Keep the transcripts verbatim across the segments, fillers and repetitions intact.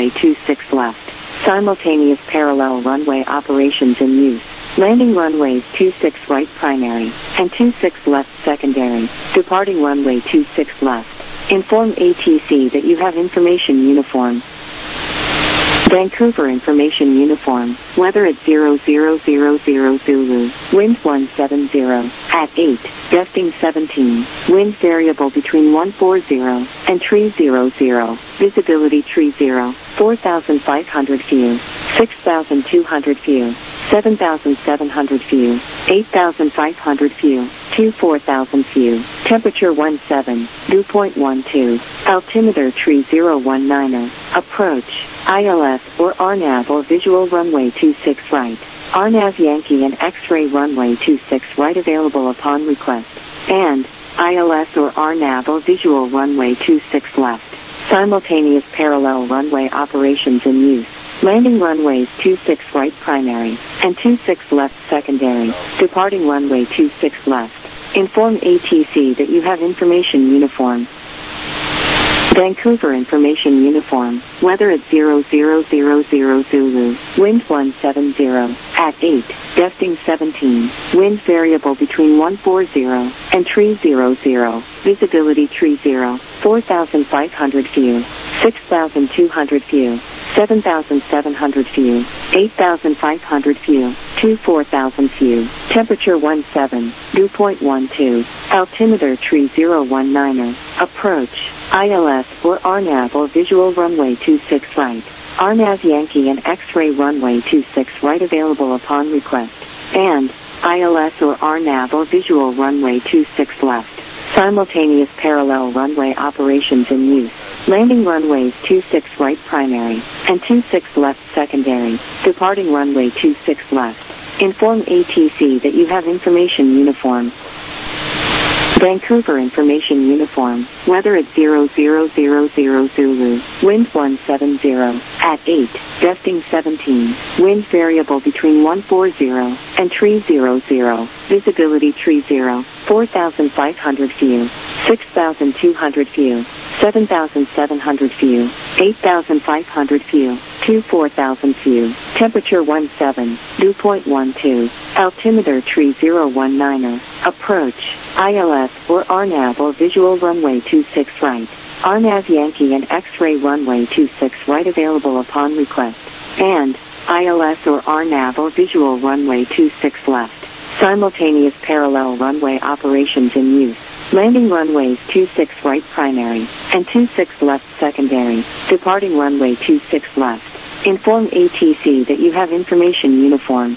runway two six left. Simultaneous parallel runway operations in use. Landing runways two six right primary and two six left secondary. Departing runway two six left. Inform A T C that you have information uniform. Vancouver Information Uniform. Weather at zero zero zero zero Zulu. Wind one seven zero. At eight. Gusting seventeen. Wind variable between one forty and three hundred. Visibility three zero. four thousand five hundred view. six thousand two hundred view. seven thousand seven hundred view. eight thousand five hundred view. two four thousand view. Temperature one seven. Dew point one two. Altimeter three zero one nine. Approach. I L S or R NAV or visual runway two six right. R NAV Yankee and X-ray runway two six right available upon request. And I L S or R NAV or visual runway two six left. Simultaneous parallel runway operations in use. Landing runways two six right primary and two six left secondary. Departing runway two six left. Inform A T C that you have information uniform. Vancouver Information Uniform. Weather at zero zero zero zero Zulu. Wind one seven zero. At eight. Gusting seventeen. Wind variable between one forty and three hundred. Visibility three zero. four thousand five hundred view. six thousand two hundred view. seven thousand seven hundred view. eight thousand five hundred view. two four thousand view. Temperature one seven. Dew point one two. Altimeter three zero one nine. Approach. I L S or R NAV or visual runway two six right. R NAV Yankee and X-ray runway two six right available upon request. And I L S or R NAV or visual runway two six left. Simultaneous parallel runway operations in use. Landing runways two six right primary and two six left secondary. Departing runway two six left. Inform A T C that you have information uniform. Vancouver Information Uniform. Weather at zero zero zero zero Zulu. Wind one seven zero. At eight. Gusting seventeen. Wind variable between one forty and three hundred. Visibility three zero. four thousand five hundred view. six thousand two hundred view. seven thousand seven hundred view. eight thousand five hundred view. two four thousand view. Temperature one seven. Dew point one two. Altimeter three zero one nine. Approach. I L S or R NAV or visual runway two six right. R NAV Yankee and X-ray runway two six right available upon request. And I L S or R NAV or visual runway two six left. Simultaneous parallel runway operations in use. Landing runways two six right primary and two six left secondary. Departing runway two six left. Inform A T C that you have information uniform.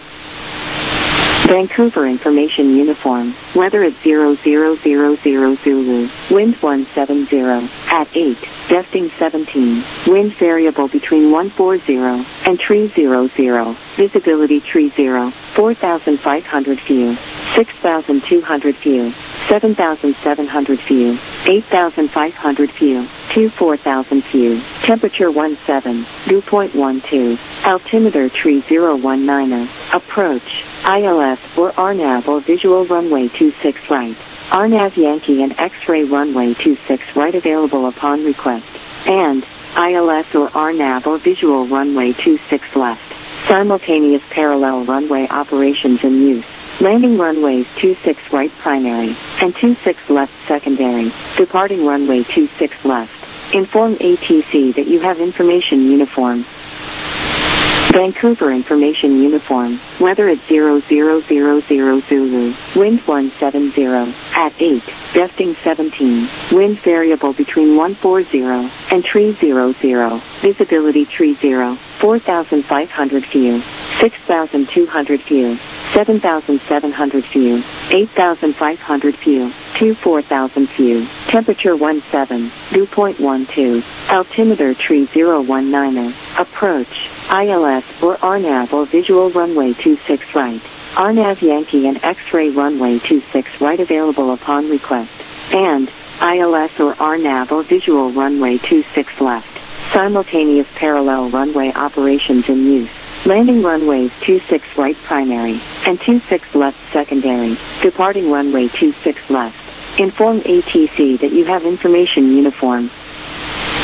Vancouver Information Uniform. Weather at zero zero zero zero Zulu. Wind one seven zero. At eight. Gusting seventeen. Wind variable between one forty and three hundred. Visibility three zero. four thousand five hundred view. six thousand two hundred view. seven thousand seven hundred view. eight thousand five hundred view. two four thousand view. Temperature one seven. Dew point one two. Altimeter three zero one nine. Approach. I L S or R NAV or visual runway two six right. R NAV Yankee and X-ray runway two six right available upon request. And I L S or R NAV or visual runway two six left. Simultaneous parallel runway operations in use. Landing runways two six right primary and two six left secondary. Departing runway two six left. Inform A T C that you have information uniform. Vancouver Information Uniform. Weather at zero zero zero zero Zulu. Wind one seven zero. At eight. Gusting seventeen. Wind variable between one forty and three hundred. Visibility three zero. four thousand five hundred view. six thousand two hundred view. seven thousand seven hundred view. eight thousand five hundred view. two four thousand view. Temperature one seven. Dew point one two. Altimeter three zero one nine. Approach. I L S or R NAV or visual runway two six right. R NAV Yankee and X-ray runway two six right available upon request. And I L S or R NAV or visual runway two six left. Simultaneous parallel runway operations in use. Landing runways two six right primary and two six left secondary. Departing runway two six left. Inform A T C that you have information uniform.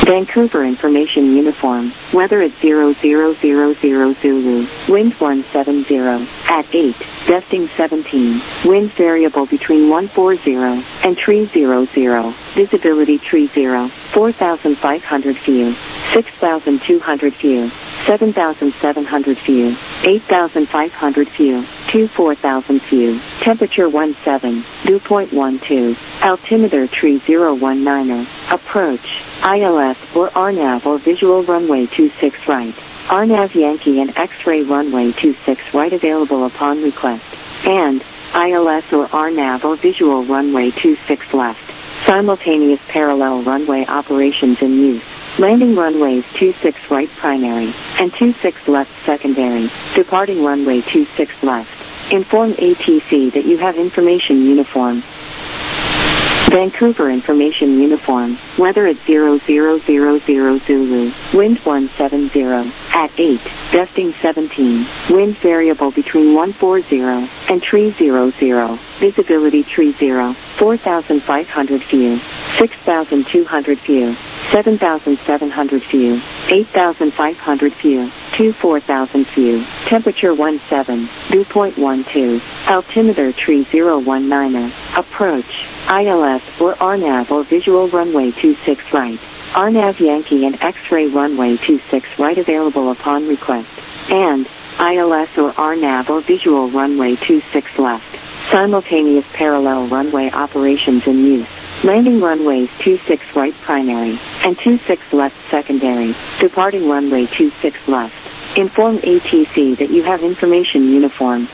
Vancouver Information Uniform, weather at zero zero zero zero Zulu, wind one seven zero, at eight, gusting seventeen, wind variable between one forty and three hundred, visibility three zero, four thousand five hundred view, six thousand two hundred view, seven thousand seven hundred view, eight thousand five hundred view, two four thousand view, temperature one seven, dew point one two, altimeter three zero one nine, approach, I L S or R NAV or visual runway two six right, R NAV Yankee and X-ray runway two six right available upon request, and I L S or R NAV or visual runway two six left, simultaneous parallel runway operations in use. Landing runways two six right primary, and two six left secondary, departing runway two six left. Inform A T C that you have information uniform. Vancouver Information Uniform, weather at zero zero zero zero Zulu, wind one seven zero, at eight, gusting seventeen, wind variable between one forty and three hundred, visibility three zero, four thousand five hundred view, six thousand two hundred view, seven thousand seven hundred view, eight thousand five hundred view, two four thousand view, temperature one seven, dew point one two, altimeter three zero one nine, approach, I L S or R NAV or visual runway two six right, R NAV Yankee and X-ray runway two six right available upon request, and I L S or R NAV or visual runway two six left, simultaneous parallel runway operations in use. Landing runways two six right primary, and two six left secondary, departing runway two six left. Inform A T C that you have information uniform.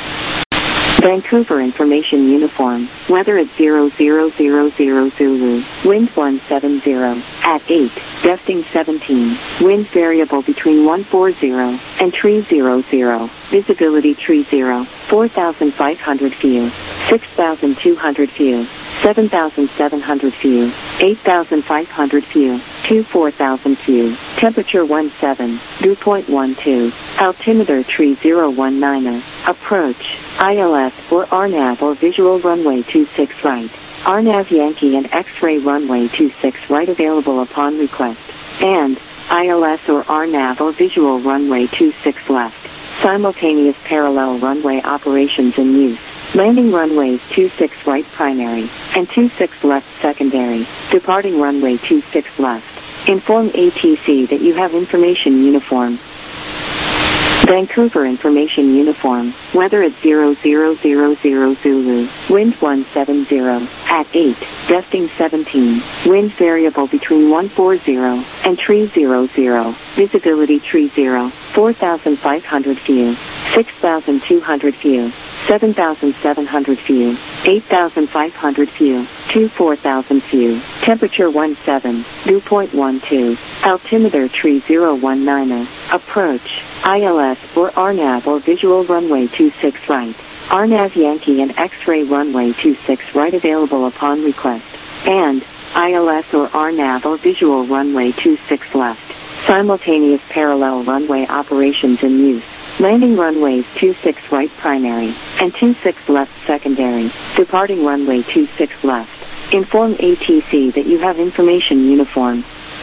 Vancouver Information Uniform, weather at zero zero zero zero Zulu, wind one seven zero, at eight, gusting seventeen, wind variable between one forty and three hundred, visibility three zero, four thousand five hundred view, six thousand two hundred view, seven thousand seven hundred view, eight thousand five hundred view, two four thousand view, temperature one seven, dew point one two, altimeter three zero one nine, approach, I L S or R NAV or visual runway two six right, R NAV Yankee and X-ray runway two six right available upon request, and I L S or R NAV or visual runway two six left, simultaneous parallel runway operations in use. Landing runways two six right primary, and two six left secondary, departing runway two six left. Inform A T C that you have information uniform. Vancouver Information Uniform, weather at zero zero zero zero Zulu, wind one seven zero, at eight, gusting seventeen, wind variable between one forty and three hundred, visibility three zero, four thousand five hundred view, six thousand two hundred view, seven thousand seven hundred view, eight thousand five hundred view, two four thousand view, temperature one seven, dew point one two, altimeter three zero one nine, approach, I L S or R NAV or visual runway two six right, R NAV Yankee and X-ray runway two six right available upon request, and I L S or R NAV or visual runway two six left, simultaneous parallel runway operations in use. Landing runways two six right primary, and two six left secondary, departing runway two six left. Inform A T C that you have information uniform.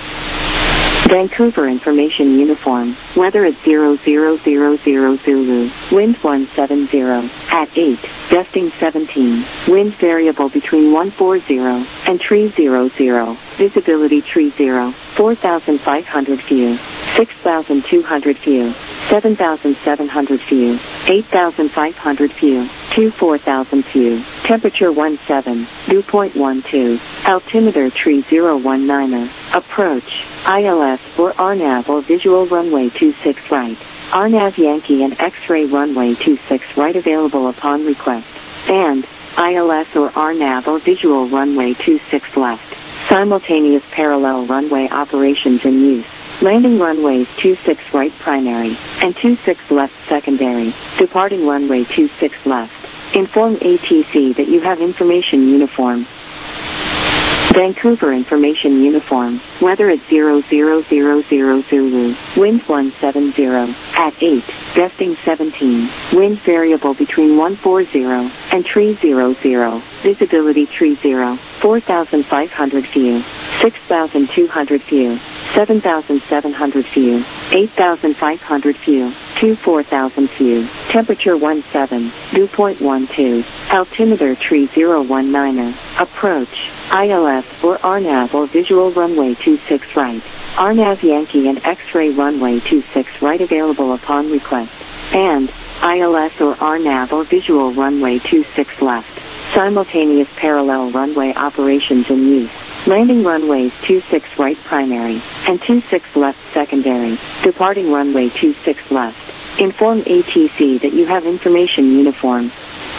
Vancouver Information Uniform, weather at zero zero zero zero Zulu, wind one seven zero, at eight, gusting seventeen, wind variable between one forty and three hundred, visibility three zero, four thousand five hundred view, six thousand two hundred view, seven thousand seven hundred view, eight thousand five hundred view, two four thousand view, temperature one seven, dew point one two, altimeter three zero one nine, approach, I L S or R NAV or visual runway two six right, R NAV Yankee and X-ray runway two six right available upon request, and I L S or R NAV or visual runway two six left, simultaneous parallel runway operations in use. Landing runways two six right primary, and two six left secondary, departing runway two six left. Inform A T C that you have information uniform. Vancouver Information Uniform, weather at zero zero zero zero Zulu, wind one seven zero, at eight, Gusting seventeen. Wind variable between one forty and three hundred. Visibility three zero. four thousand five hundred view. six thousand two hundred view. seven thousand seven hundred view. eight thousand five hundred view. two four thousand view. Temperature one seven. Dew point one two. Altimeter three zero one niner. Approach. I L S or R NAV or visual runway two six right. R NAV Yankee and X-ray runway two six right available upon request. And I L S or R NAV or visual runway two six left. Simultaneous parallel runway operations in use. Landing runways two six right primary and two six left secondary. Departing runway two six left. Inform A T C that you have information uniform.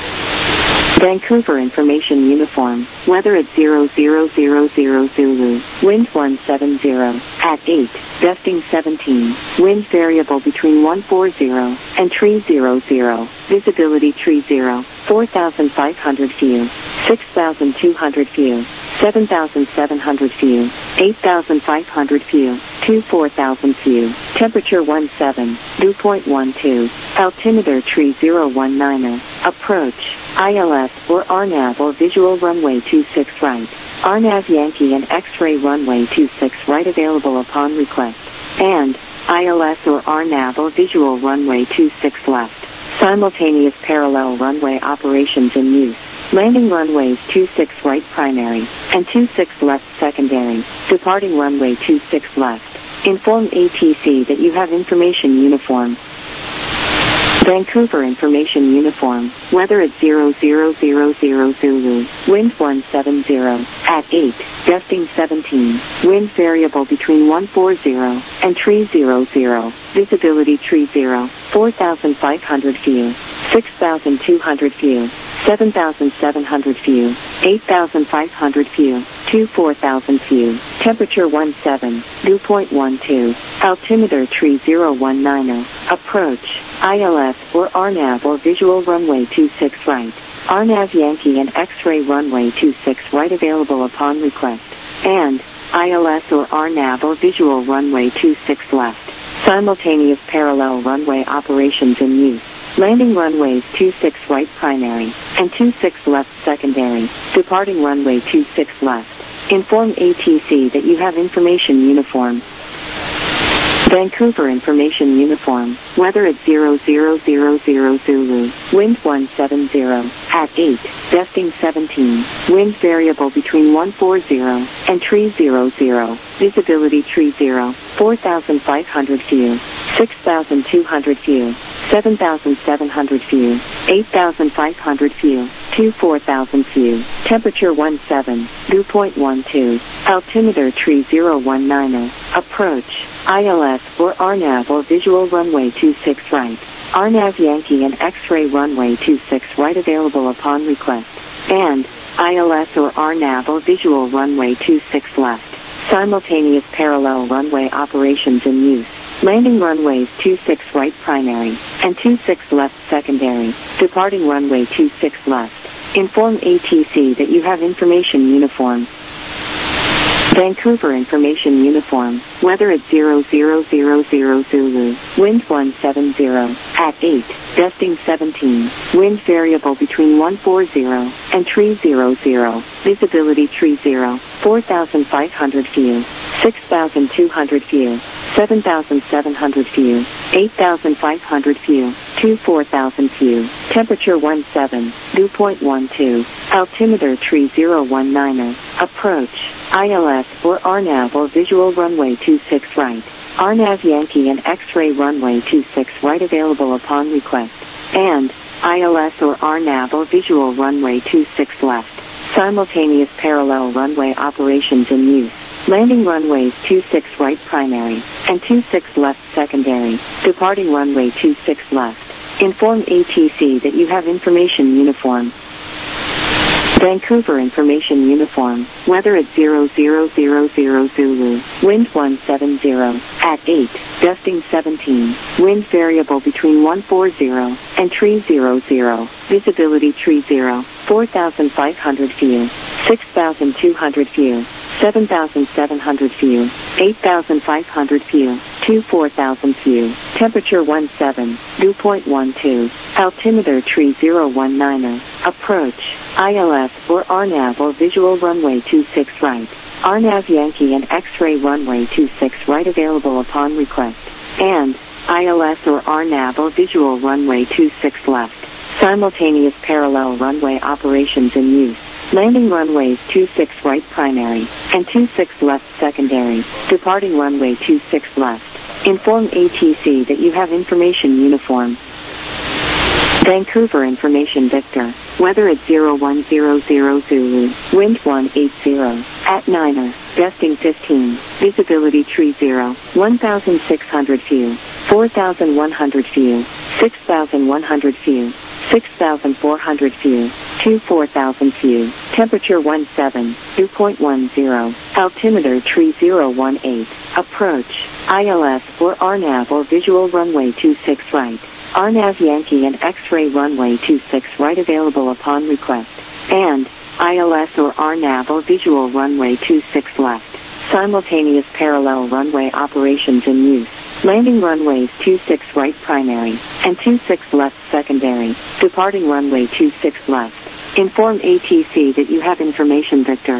Vancouver Information Uniform. Weather at zero zero zero zero Zulu. Wind one seven zero. At eight. Gusting seventeen. Wind variable between one forty and three hundred. Visibility three zero. four thousand five hundred view. six thousand two hundred view. seven thousand seven hundred view. eight thousand five hundred view. two four thousand view. Temperature one seven. Dew point one two. Altimeter three zero one niner. Approach. I L S or R NAV or visual runway two six right. R NAV Yankee and X-ray runway two six right available upon request. And I L S or R NAV or visual runway two six left. Simultaneous parallel runway operations in use. Landing runways two six right primary and two six left secondary. Departing runway two six left. Inform A T C that you have information uniform. Vancouver Information Uniform. Weather at zero zero zero zero Zulu. Wind one seven zero. At eight. Gusting seventeen. Wind variable between one forty and three hundred. Visibility three zero. four thousand five hundred view. six thousand two hundred view. seven thousand seven hundred view. eight thousand five hundred view. two four thousand view. Temperature one seven. Dew point one two. Altimeter three zero one niner. Approach. I L S or R NAV or visual runway two six right. R NAV Yankee and X-ray runway two six right available upon request. And I L S or R NAV or visual runway two six left. Simultaneous parallel runway operations in use. Landing runways two six right primary and two six left secondary. Departing runway two six left. Inform A T C that you have information uniform. Vancouver Information Uniform. Weather at zero zero zero zero Zulu. Wind one seven zero. At eight. Gusting seventeen. Wind variable between one forty and three hundred. Visibility three zero. four thousand five hundred view. six thousand two hundred view. seven thousand seven hundred view. eight thousand five hundred view. two four thousand view. Temperature one seven. Dew point one two. Altimeter three zero one niner. Approach. I L S or R NAV or visual runway two six right. R NAV Yankee and X-ray runway two six right available upon request. And I L S or R NAV or visual runway two six left. Simultaneous parallel runway operations in use. Landing runways two six right primary and two six left secondary. Departing runway two six left. Inform A T C that you have information uniform. Vancouver Information Uniform. Weather at zero zero zero zero Zulu. Wind one seven zero. At eight. Gusting seventeen. Wind variable between one forty and three hundred. Visibility three zero. four thousand five hundred view. six thousand two hundred view. seven thousand seven hundred view. eight thousand five hundred view. two four thousand view. Temperature one seven. Dew point one two. Altimeter three zero one niner. Approach. I L S or R NAV or visual runway two six right. R NAV Yankee and X-ray runway two six right available upon request. And I L S or R NAV or visual runway two six left. Simultaneous parallel runway operations in use. Landing runways two six right primary and two six left secondary. Departing runway two six left. Inform A T C that you have information uniform. Vancouver Information Uniform. Weather at zero zero zero zero Zulu. Wind one seven zero. At eight. Gusting seventeen. Wind variable between one forty and three hundred. Visibility three zero. four thousand five hundred view. six thousand two hundred view. seven thousand seven hundred view. eight thousand five hundred view. two four thousand few, temperature one seven, dew point one two, altimeter tree zero one niner, approach, I L S or R NAV or visual runway two six right, R NAV Yankee and X-ray runway two six right available upon request, and I L S or R NAV or visual runway two six left, simultaneous parallel runway operations in use. Landing runways two six right primary, and two six left secondary, departing runway two six left. Inform A T C that you have information uniform. Vancouver Information Victor, weather at zero one zero zero Zulu, wind one eight zero, at niner, gusting fifteen, visibility tree zero, one thousand six hundred few, four thousand one hundred few, six thousand one hundred few, six thousand four hundred few, two four thousand few, temperature one seven, dew point one zero, altimeter tree zero one eight, approach, I L S or R NAV or visual runway two six right, R NAV Yankee and X-ray runway two six right available upon request, and I L S or R NAV or visual runway two six left, simultaneous parallel runway operations in use. Landing runways two six right primary, and two six left secondary, departing runway two six left. Inform A T C that you have information Victor.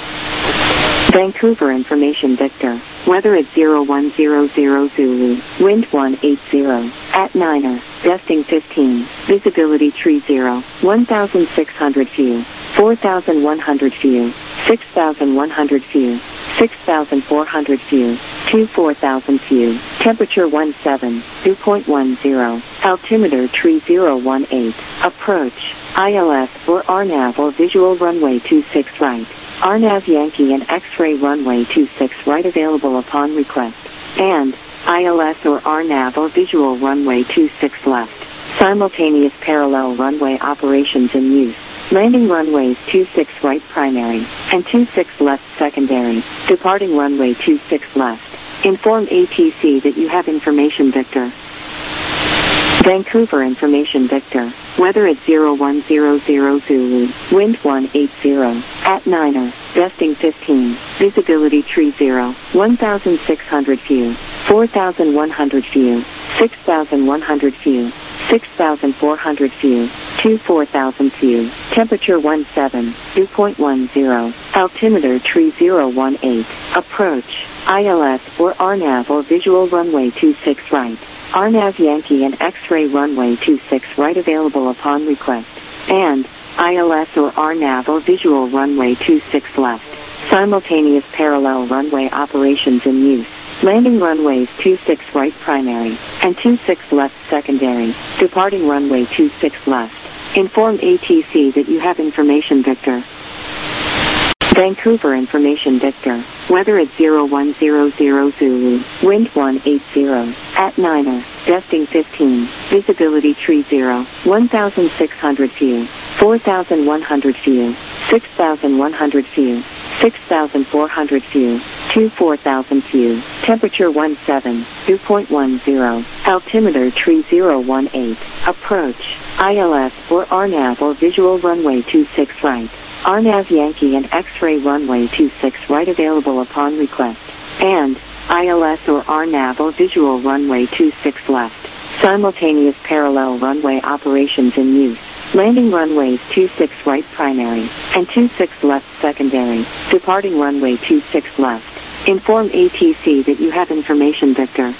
Vancouver Information Victor, weather at zero one zero zero Zulu, wind one eight zero, at niner, gusting fifteen, visibility tree zero, one thousand six hundred few, four thousand one hundred few, six thousand one hundred few, six thousand four hundred few, two four thousand few, temperature one seven, dew point one zero, altimeter tree zero one eight, approach, I L S or R NAV or visual runway two six right, R NAV Yankee and X-ray runway two six right available upon request, and I L S or R NAV or visual runway two six left, simultaneous parallel runway operations in use. Landing runways two six right primary, and two six left secondary, departing runway two six left. Inform A T C that you have information Victor. Vancouver Information Victor, weather at zero one zero zero Zulu, wind one eight zero, at niner, gusting fifteen, visibility tree zero, one thousand six hundred few, four thousand one hundred few, six thousand one hundred few, six thousand four hundred few, two four thousand few, temperature one seven, dew point one zero, altimeter tree zero one eight, approach, I L S or R NAV or visual runway two six right, R NAV Yankee and X-ray runway two six right available upon request, and I L S or R NAV or visual runway two six left, simultaneous parallel runway operations in use. Landing runways two six right primary, and two six left secondary, departing runway two six left. Inform A T C that you have information Victor. Vancouver Information Victor, weather at zero one zero zero Zulu, wind one eight zero, at niner, gusting fifteen, visibility tree zero, one thousand six hundred few, four thousand one hundred few, six thousand one hundred few, six thousand four hundred few, two four thousand few, temperature one seven, dew point one zero, altimeter tree zero one eight, approach, I L S or R NAV or visual runway two six right, R NAV Yankee and X-ray runway two six right available upon request, and I L S or R NAV or visual runway two six left, simultaneous parallel runway operations in use. Landing runways two six right primary, and two six left secondary, departing runway two six left. Inform A T C that you have information Victor.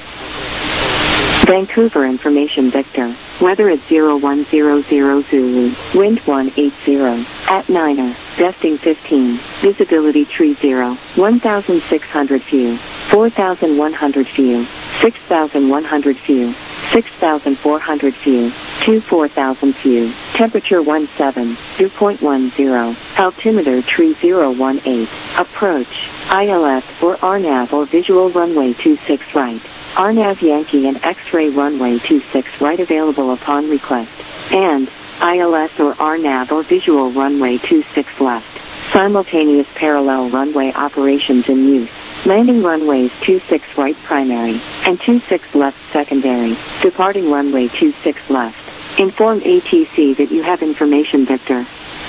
Vancouver Information Victor, weather at zero one zero zero Zulu, wind one eight zero, at niner, gusting fifteen, visibility tree zero, one thousand six hundred few, four thousand one hundred few, six thousand one hundred few, six thousand four hundred few, two four thousand few, temperature one seven, dew point one zero, altimeter tree zero one eight, approach, I L S or R NAV or visual runway two six right, R NAV Yankee and X-ray runway two six right available upon request, and I L S or R NAV or visual runway two six left, simultaneous parallel runway operations in use. Landing runways two six right primary, and two six left secondary, departing runway two six left. Inform A T C that you have information Victor.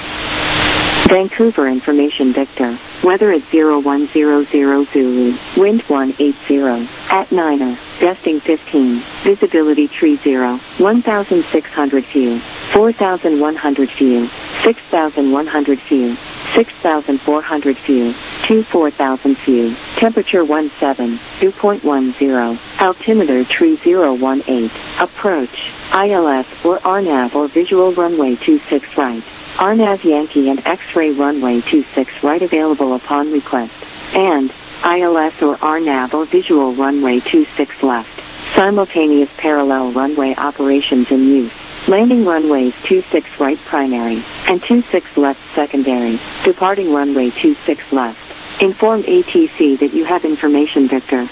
Vancouver Information Victor, weather at zero one zero zero Zulu, wind one eight zero, at niner, desting fifteen, visibility tree zero, one thousand six hundred view, four thousand one hundred view, six thousand one hundred view, six thousand four hundred view, two four thousand view, temperature one seven, dew point one zero, altimeter tree zero one eight, approach, I L S or R NAV or visual runway two six right, R NAV Yankee and X-ray runway two six right available upon request, and I L S or R NAV or visual runway two six left, simultaneous parallel runway operations in use. Landing runways two six right primary, and two six left secondary, departing runway two six left. Inform A T C that you have information Victor.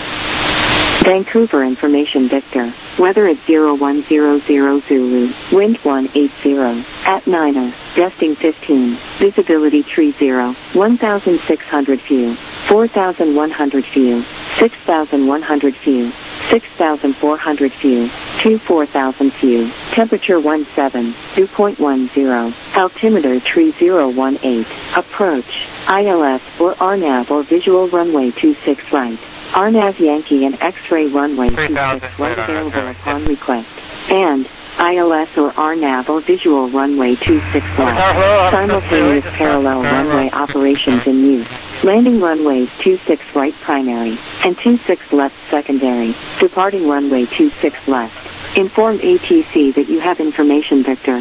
Vancouver information Victor, weather at zero one zero zero Zulu, wind one eight zero, at Niner, desting fifteen, visibility tree zero, one thousand six hundred view, four thousand one hundred view, six thousand one hundred view, six thousand four hundred view, two four thousand view, temperature one seven, dew point one zero, altimeter tree zero one eight, approach, I L S or R NAV or visual runway two six right, R NAV Yankee and X-ray runway two six right available upon request, and I L S or R NAV or visual runway two six left, simultaneous parallel runway operations in use. Landing runways two six right primary, and two six left secondary, departing runway two six left. Inform A T C that you have information Victor.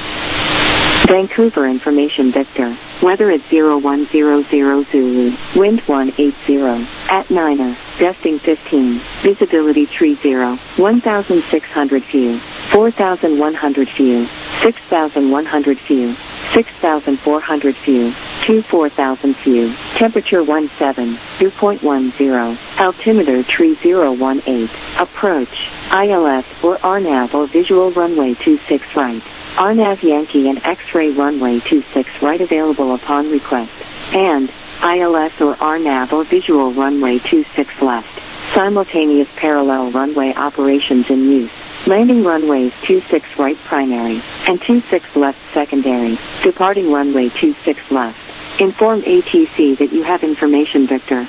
Vancouver information Victor, weather at zero one zero zero Zulu, wind one eight zero, at Niner, desting fifteen, visibility tree zero, one thousand six hundred view, four thousand one hundred view, six thousand one hundred view, six thousand four hundred view, two four thousand view, temperature one seven, dew point one zero, altimeter tree zero one eight, approach, I L S or R NAV or visual runway two six right, R NAV Yankee and X-ray runway two six right available upon request, and I L S or R NAV or visual runway two six left, simultaneous parallel runway operations in use. Landing runways two six right primary, and two six left secondary, departing runway two six left. Inform A T C that you have information Victor.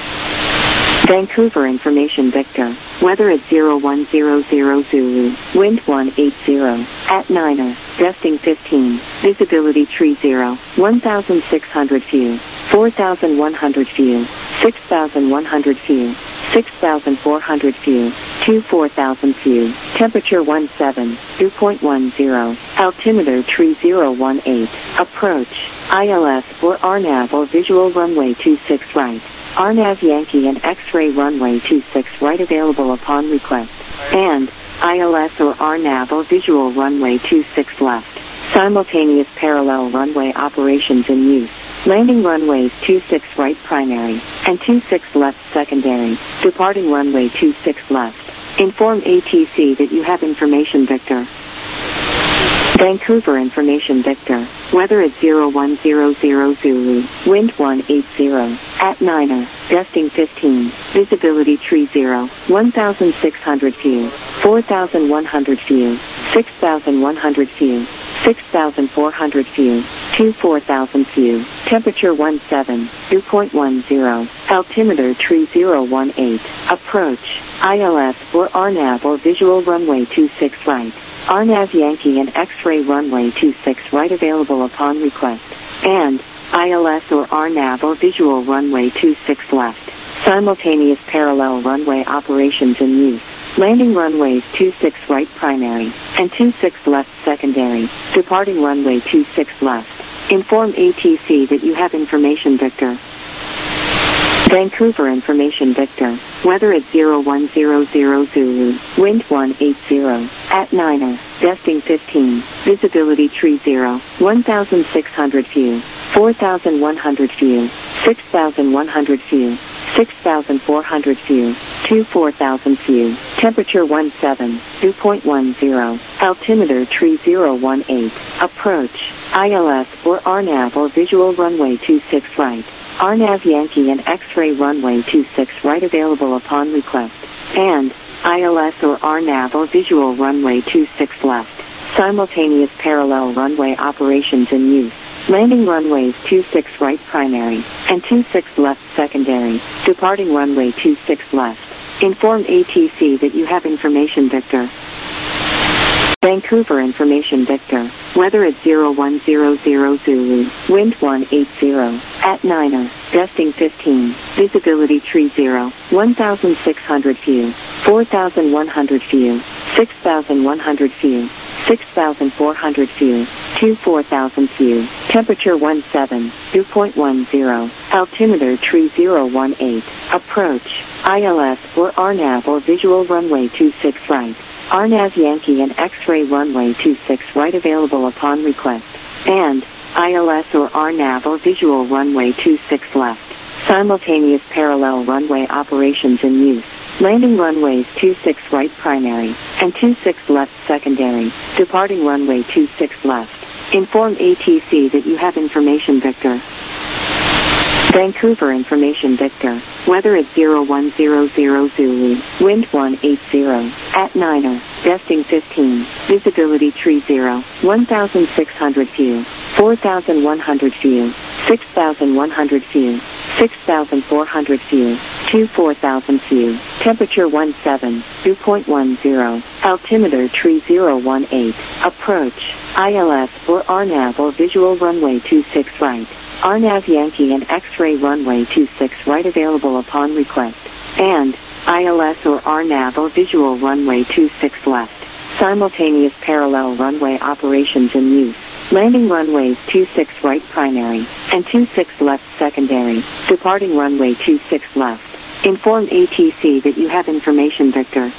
Vancouver information Victor, weather at zero one zero zero Zulu, wind one eight zero, at Niner, desting fifteen, visibility tree zero, one thousand six hundred view, four thousand one hundred view, six thousand one hundred view, six thousand four hundred view, two four thousand view, temperature one seven, dew point one zero, altimeter tree zero one eight, approach, I L S or R NAV or visual runway two six right, R NAV Yankee and X-ray runway two six right available upon request, and I L S or R NAV or visual runway two six left, simultaneous parallel runway operations in use. Landing runways two six right primary, and two six left secondary, departing runway two six left. Inform A T C that you have information Victor. Vancouver information Victor, weather at zero one zero zero Zulu, wind one eight zero, at Niner, desting fifteen, visibility tree zero, one thousand six hundred view, four thousand one hundred view, six thousand one hundred view, six thousand four hundred view, two four thousand view, temperature one seven, dew point one zero, altimeter tree zero one eight, approach, I L S or R NAV or visual runway two six right, R NAV Yankee and X-ray runway two six right available upon request, and I L S or R NAV or visual runway two six left, simultaneous parallel runway operations in use. Landing runways two six right primary, and two six left secondary, departing runway two six left. Inform A T C that you have information Victor. Vancouver information Victor, weather at zero one zero zero Zulu, wind one eight zero, at Niner, desting fifteen, visibility tree zero, one thousand six hundred view, four thousand one hundred view, six thousand one hundred view, six thousand four hundred view, two four thousand view, temperature one seven, dew point one zero, altimeter tree zero one eight, approach, I L S or R NAV or visual runway two six right, R NAV Yankee and X-ray runway two six right available upon request, and I L S or R NAV or visual runway two six left, simultaneous parallel runway operations in use. Landing runways two six right primary, and two six left secondary, departing runway two six left. Inform A T C that you have information Victor. Vancouver Information Victor. Weather at zero one zero zero Zulu. Wind one eight zero. At Niner. Gusting fifteen. Visibility tree zero. one thousand six hundred view. four thousand one hundred view. six thousand one hundred view. six thousand four hundred view. two four thousand view. Temperature one seven. dew point one zero. Altimeter tree zero one eight. Approach. I L S or R NAV or visual runway two six right. R NAV Yankee and X-ray runway two six right available upon request. And I L S or R NAV or visual runway two six left. Simultaneous parallel runway operations in use. Landing runways two six right primary and two six left secondary. Departing runway two six left. Inform A T C that you have information Victor. Vancouver Information Victor. Weather at zero one zero zero Zulu. Wind one eight zero. At Niner. Gusting fifteen. Visibility tree zero. one thousand six hundred view. four thousand one hundred view. six thousand one hundred view. six thousand four hundred view. two four thousand view. Temperature one seven. dew point one zero. Altimeter tree zero one eight. Approach. I L S or R NAV or visual runway two six right. R NAV Yankee and X-ray runway two six right available upon request. And I L S or R NAV or visual runway two six left. Simultaneous parallel runway operations in use. Landing runways two six right primary and two six left secondary. Departing runway two six left. Inform A T C that you have information Victor.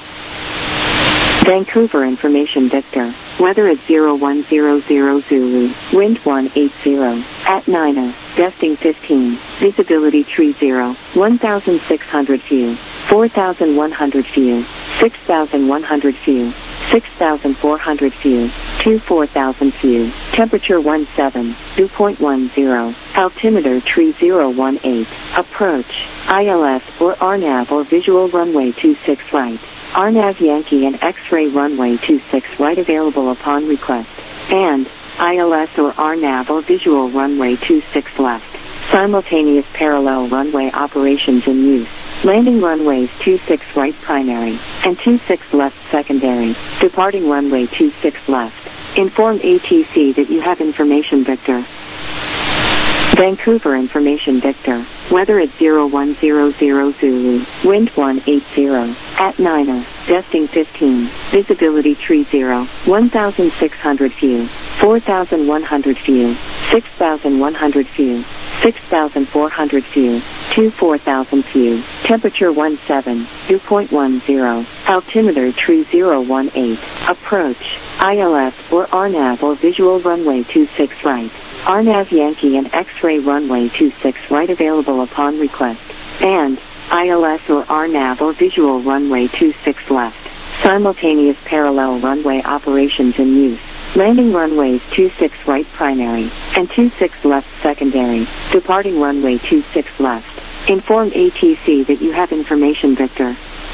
Vancouver Information Victor. Weather at zero one zero zero Zulu. Wind one eight zero. At Niner. Gusting fifteen. Visibility tree zero. one thousand six hundred view. four thousand one hundred view. six thousand one hundred view. six thousand four hundred view. two four thousand view. Temperature one seven. dew point one zero. Altimeter tree zero one eight. Approach. I L S or R NAV or visual runway two six right. R NAV Yankee and X-ray runway two six right available upon request. And I L S or R NAV or visual runway two six left. Simultaneous parallel runway operations in use. Landing runways two six right primary and two six left secondary. Departing runway two six left. Inform A T C that you have information Victor. Vancouver Information Victor. Weather at zero one zero zero Zulu. Wind one eight zero. At Niner. Gusting fifteen. Visibility tree zero. one thousand six hundred view. four thousand one hundred view. six thousand one hundred view. six thousand four hundred view. two four thousand view. Temperature one seven. dew point one zero. Altimeter tree zero one eight. Approach. I L S or R NAV or visual runway two six right. R NAV Yankee and X-ray runway two six right available upon request. And I L S or R NAV or visual runway two six left. Simultaneous parallel runway operations in use. Landing runways two six right primary and two six left secondary. Departing runway two six left. Inform A T C that you have information Victor.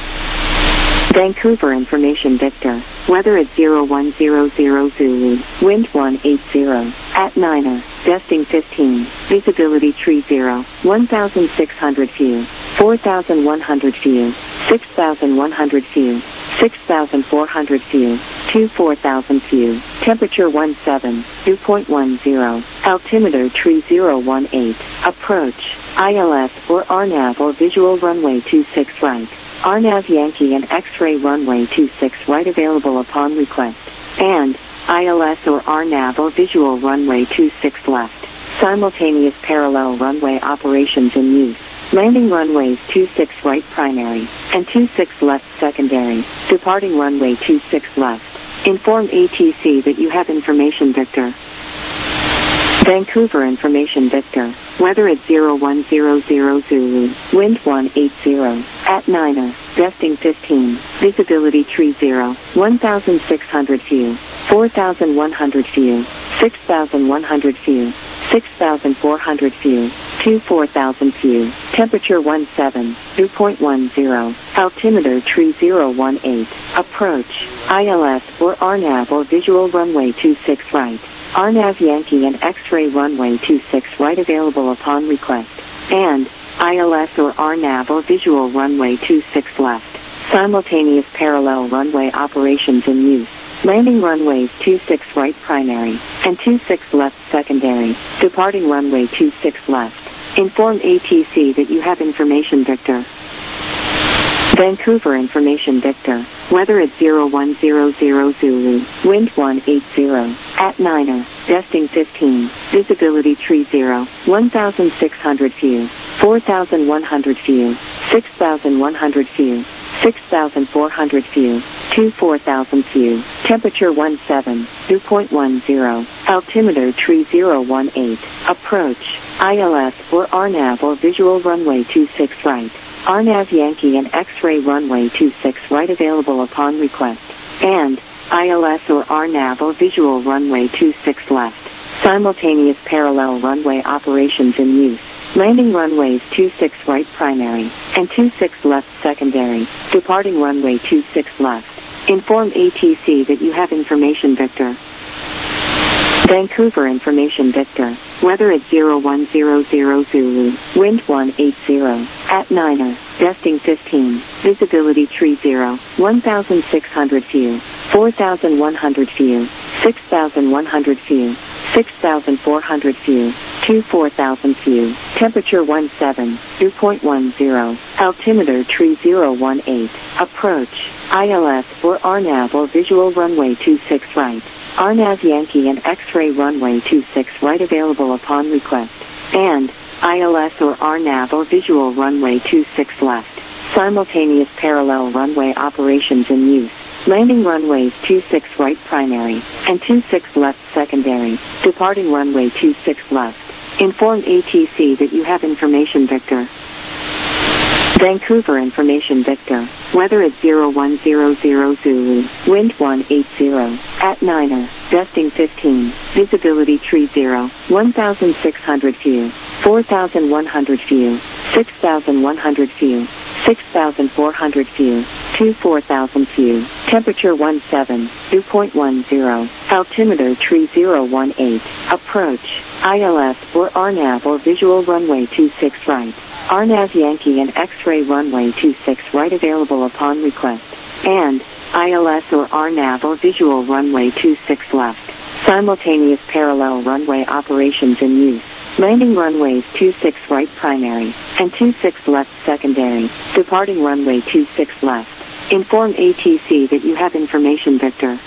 Vancouver Information Victor. Weather at zero one zero zero Zulu. Wind one eight zero. At Niner. Gusting fifteen. Visibility tree zero. one thousand six hundred view. four thousand one hundred view. six thousand one hundred view. six thousand four hundred view. two four thousand view. Temperature one seven. dew point one zero. Altimeter tree zero one eight. Approach. I L S or R NAV or visual runway two six right. R NAV Yankee and X-ray runway two six right available upon request. And I L S or R NAV or visual runway two six left. Simultaneous parallel runway operations in use. Landing runways two six right primary and two six left secondary. Departing runway two six left. Inform A T C that you have information Victor. Vancouver Information Victor. Weather at zero one zero zero Zulu. Wind one eight zero. At Niner. Gusting fifteen. Visibility tree zero. one thousand six hundred view. four thousand one hundred view. six thousand one hundred view. six thousand four hundred view. two four thousand view. Temperature one seven. dew point one zero. Altimeter tree zero one eight. Approach. I L S or R NAV or visual runway two six right. R NAV Yankee and X-ray runway two six right available upon request. And I L S or R NAV or visual runway two six left. Simultaneous parallel runway operations in use. Landing runways two six right primary and two six left secondary. Departing runway two six left. Inform A T C that you have information Victor. Vancouver information Victor. Weather at zero one zero zero Zulu. Wind one eight zero. At Niner. Desting fifteen. Visibility tree zero. one thousand six hundred view. four thousand one hundred view. six thousand one hundred view. six thousand four hundred view. two four thousand view. Temperature one seven. Dew point one zero. Altimeter tree zero one eight. Approach. I L S or R NAV or visual runway two six right. R NAV Yankee and X-ray runway two six right available upon request. And I L S or R NAV or visual runway two six left. Simultaneous parallel runway operations in use. Landing runways two six right primary and two six left secondary. Departing runway two six left. Inform A T C that you have information Victor. Vancouver information Victor. Weather at zero one zero zero Zulu. Wind one eight zero. At Niner. Desting fifteen. Visibility tree zero. one thousand six hundred view. four thousand one hundred view. six thousand one hundred view. six thousand four hundred view. two four thousand view. Temperature one seven. Dew point one zero. Altimeter tree zero one eight. Approach. I L S or R NAV or visual runway two six right. R NAV Yankee and X-ray runway two six right available upon request. And I L S or R NAV or visual runway two six left. Simultaneous parallel runway operations in use. Landing runways two six right primary and two six left secondary. Departing runway two six left. Inform A T C that you have information Victor. Vancouver information Victor. Weather at zero one zero zero Zulu. Wind one eight zero. At Niner. Desting fifteen. Visibility tree zero. one thousand six hundred view. four thousand one hundred view. six thousand one hundred view. six thousand four hundred view. two four thousand view. Temperature one seven. Dew point one zero. Altimeter tree zero one eight. Approach. I L S or R NAV or visual runway two six right. R NAV Yankee and X-ray runway two six right available upon request. And I L S or R NAV or visual runway two six left. Simultaneous parallel runway operations in use. Landing runways two six right primary and two six left secondary. Departing runway two six left. Inform A T C that you have information Victor.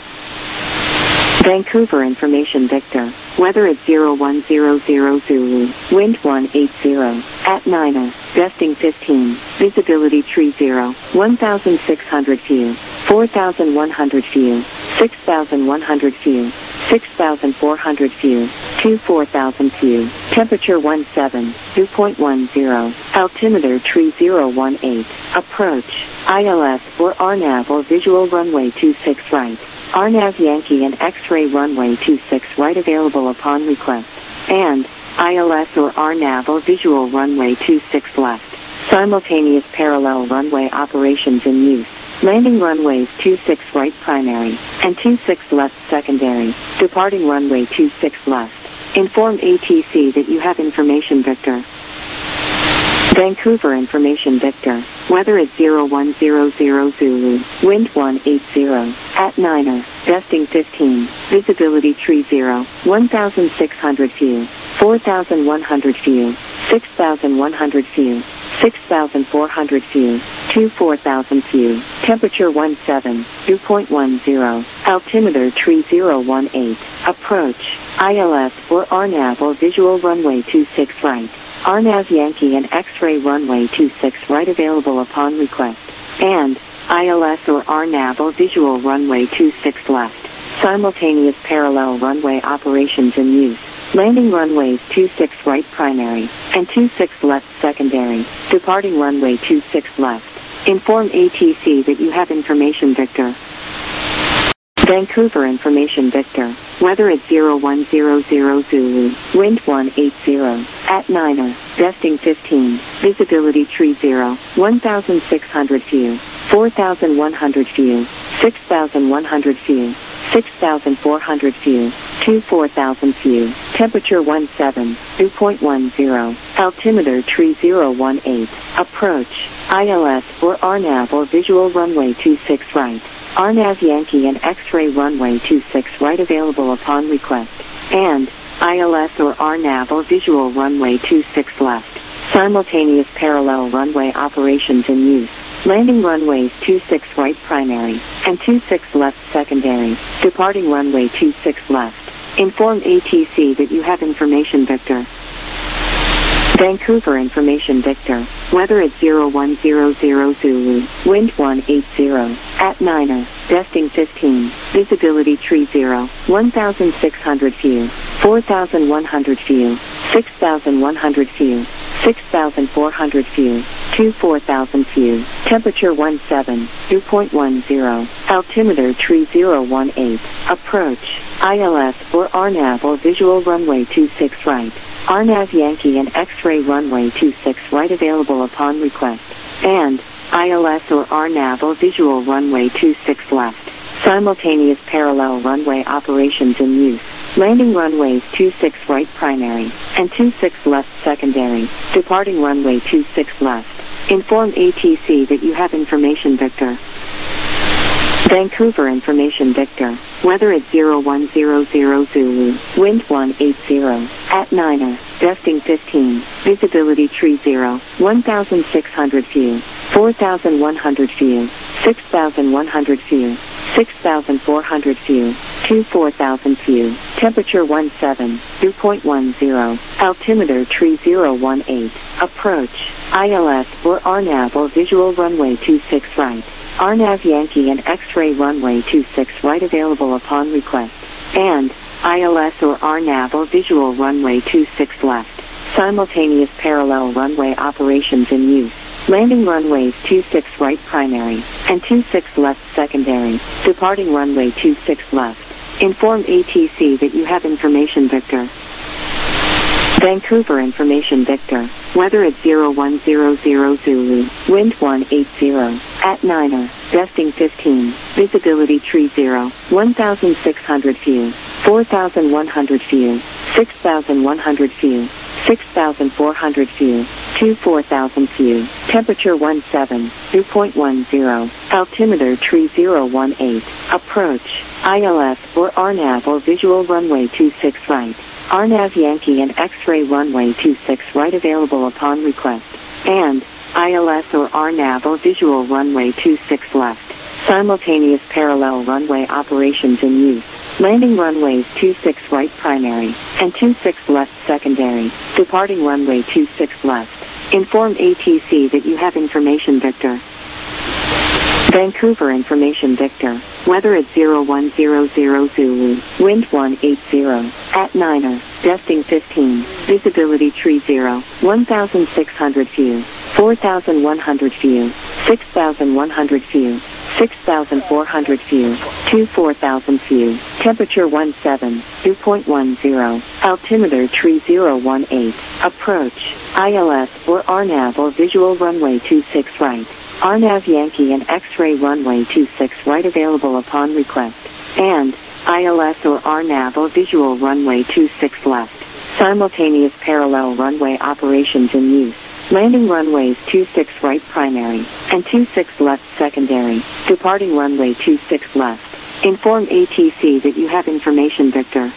Vancouver information Victor. Weather at zero one zero zero Zulu. Wind one eight zero. At Niner. Desting fifteen. Visibility tree zero. one thousand six hundred view. four thousand one hundred view. six thousand one hundred view. six thousand four hundred view. two four thousand view. Temperature one seven. Dew point one zero. Altimeter tree zero one eight. Approach. I L S or R NAV or visual runway two six right. R NAV Yankee and X-ray runway two six right available upon request. And I L S or R NAV or visual runway two six left. Simultaneous parallel runway operations in use. Landing runways two six right primary and two six left secondary. Departing runway two six left. Inform A T C that you have information Victor. Vancouver information Victor. Weather at zero one zero zero Zulu. Wind one eight zero. At Niner. Desting fifteen. Visibility tree zero. one thousand six hundred view. four thousand one hundred view. six thousand one hundred view. six thousand four hundred view. two four thousand view. Temperature one seven. Dew point one zero. Altimeter tree zero one eight. Approach. I L S or R NAV or visual runway two six right. R NAV Yankee and X-ray runway two six right available upon request. And I L S or R NAV or visual runway two six left. Simultaneous parallel runway operations in use. Landing runways two six right primary and two six left secondary. Departing runway two six left. Inform A T C that you have information Victor. Vancouver information Victor. Weather at zero one zero zero Zulu. Wind one eight zero. At Niner. Desting fifteen. Visibility tree zero. one thousand six hundred view. four thousand one hundred view. six thousand one hundred view. six thousand four hundred view. two four thousand few. Temperature one seven. Dew point one zero. Altimeter tree zero one eight. Approach. I L S or R NAV or visual runway two six right. R NAV Yankee and X-ray runway two six right available upon request. And I L S or R NAV or visual runway two six left. Simultaneous parallel runway operations in use. Landing runways two six right primary and two six left secondary. Departing runway two six left. Inform A T C that you have information Victor. Vancouver information Victor. Weather at zero one zero zero Zulu. Wind one eight zero. At Niner. Desting fifteen. Visibility tree zero. one thousand six hundred few. four thousand one hundred few. six thousand one hundred few. six thousand four hundred few. two four thousand few. Temperature one seven. Dew point one zero. Altimeter tree zero one eight. Approach. I L S or R NAV or visual runway two six right. R NAV Yankee and X-ray runway two six right available upon request. And I L S or R NAV or visual runway two six left. Simultaneous parallel runway operations in use. Landing runways two six right primary and two six left secondary. Departing runway two six left. Inform A T C that you have information Victor. Vancouver information Victor. Weather at zero one zero zero Zulu. Wind one eight zero. At Niner. Desting fifteen. Visibility tree zero. one thousand six hundred few. four thousand one hundred few. six thousand one hundred few. six thousand four hundred few. two four thousand few. Temperature one seven. Dew point one zero. Altimeter tree zero one eight. Approach. I L S or R NAV or visual runway two six right. R NAV Yankee and X-ray runway two six right available upon request. And I L S or R NAV or visual runway two six left. Simultaneous parallel runway operations in use. Landing runways two six right primary and two six left secondary. Departing runway two six left. Inform A T C that you have information Victor. Vancouver information Victor. Weather at zero one zero zero Zulu. Wind one eight zero. At Niner. Desting fifteen. Visibility tree zero. one thousand six hundred few. four thousand one hundred few. six thousand one hundred few. six thousand four hundred few. two four thousand few. Temperature one seven. Dew point one zero. Altimeter tree zero one eight. Approach. I L S or R NAV or visual runway two six right. R NAV Yankee and X-ray runway two six right available upon request. And I L S or R NAV or visual runway two six left. Simultaneous parallel runway operations in use. Landing runways two six right primary and two six left secondary. Departing runway two six left. Inform A T C that you have information Victor. Vancouver information Victor. Weather at zero one zero zero Zulu. Wind one eight zero. At Niner. Desting fifteen. Visibility tree zero. one thousand six hundred few. four thousand one hundred few. six thousand one hundred few. six thousand four hundred few. two four thousand few. Temperature one seven. Dew point one zero. Altimeter tree zero one eight. Approach. I L S or R NAV or visual runway two six right. R NAV Yankee and X-ray runway two six right available upon request. And I L S or R NAV or visual runway two six left. Simultaneous parallel runway operations in use. Landing runways two six right primary and two six left secondary. Departing runway two six left. Inform A T C that you have information Victor.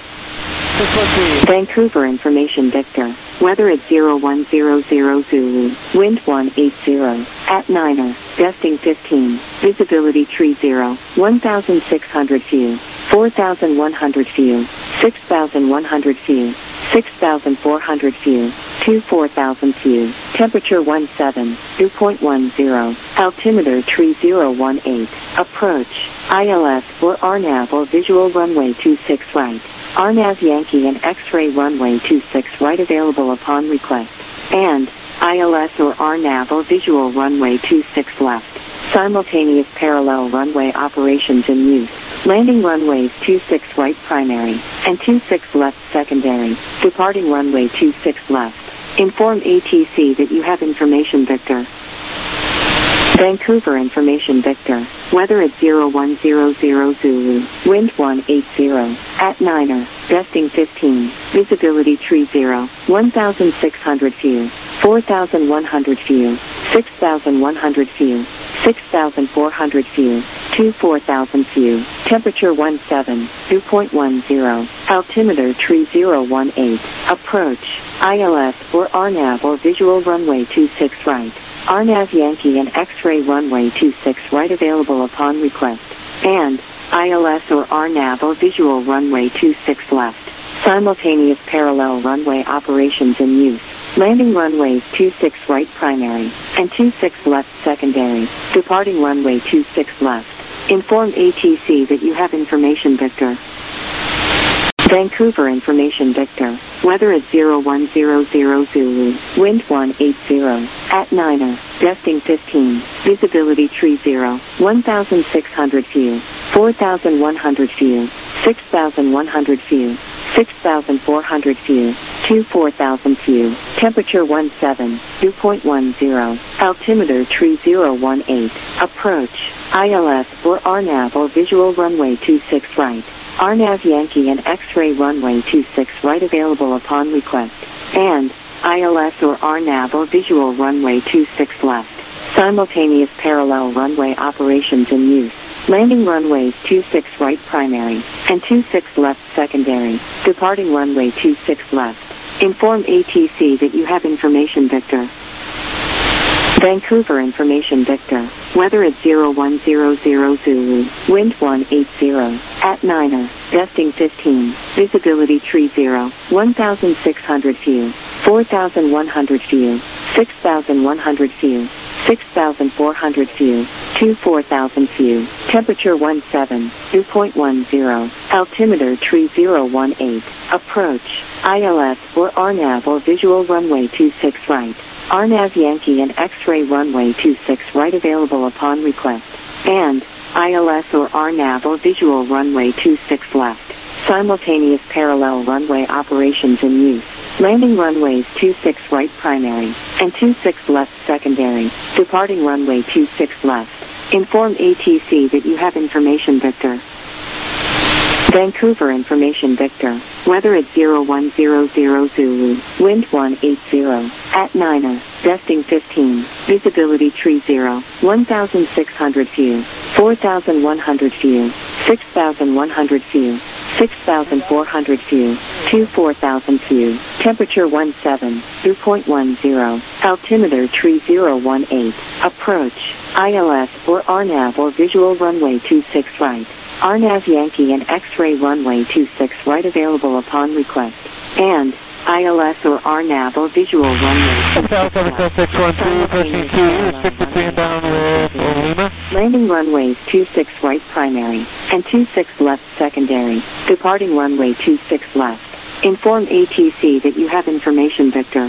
Vancouver information Victor. Weather at zero one zero zero Zulu. Wind one eight zero. At Niner. Desting fifteen. Visibility tree zero. one thousand six hundred few. four thousand one hundred few. six thousand one hundred few. six thousand four hundred few. two four thousand few. Temperature one seven. Dew point one zero. Altimeter tree zero one eight. Approach. I L S or R NAV or visual runway two six right. R NAV Yankee and X-ray runway two six right available upon request. And I L S or R NAV or visual runway two six left. Simultaneous parallel runway operations in use. Landing runways two six right primary and two six left secondary. Departing runway two six left. Inform A T C that you have information Victor. Vancouver information Victor. weather at zero one zero zero Zulu, wind one eight zero, at Niner, gusting fifteen, visibility tree zero, one thousand six hundred feet, four thousand one hundred feet, six thousand one hundred feet, six thousand four hundred feet, to four thousand feet, temperature one seven, dew point one zero, altimeter tree zero one eight, approach, I L S or R NAV or visual runway two six right, R NAV Yankee and X-ray runway two six right available upon request, and I L S or R NAV or visual runway two six left, simultaneous parallel runway operations in use. Landing runways two six right primary, and two six left secondary, departing runway two six left. Inform A T C that you have information Victor. Vancouver information Victor, weather at zero one zero zero Zulu, wind one eight zero, at Niner, gusting fifteen, visibility tree zero, one thousand six hundred feet, four thousand one hundred feet, six thousand one hundred feet, six thousand four hundred feet, to four thousand feet, temperature one seven, dew point one zero, altimeter tree zero one eight, approach, I L S or R NAV or visual runway two six right, R NAV Yankee and X-ray runway two six right available upon request, and I L S or R NAV or visual runway two six left, simultaneous parallel runway operations in use. Landing runways two six right primary, and two six left secondary, departing runway two six left. Inform A T C that you have information Victor. Vancouver information Victor, weather at zero one zero zero Zulu, wind one eight zero, at Niner, gusting fifteen, visibility tree zero, one thousand six hundred feet, four thousand one hundred feet, six thousand one hundred feet, six thousand four hundred feet, to four thousand feet, temperature one seven, dew point one zero, altimeter tree zero one eight, approach, I L S or R NAV or visual runway two six right, R NAV Yankee and X-ray runway two six right available upon request, and I L S or R NAV or visual runway two six left, simultaneous parallel runway operations in use. Landing runways two six right primary, and two six left secondary, departing runway two six left. Inform A T C that you have information Victor. Vancouver information Victor, weather at zero one zero zero Zulu, wind one eight zero, at Niner, gusting fifteen, visibility tree zero, one thousand six hundred feet, four thousand one hundred feet, six thousand one hundred feet, six thousand four hundred feet, to four thousand feet, temperature one seven, dew point one zero, altimeter tree zero one eight, approach, I L S or R NAV or visual runway two six right, R NAV Yankee and X-ray runway two six right available upon request, and I L S or R NAV or visual runway. six one two, pushing two, six three inbound with Lima. Landing runways two six right primary, and two six left secondary, departing runway two six left. Inform A T C that you have information Victor.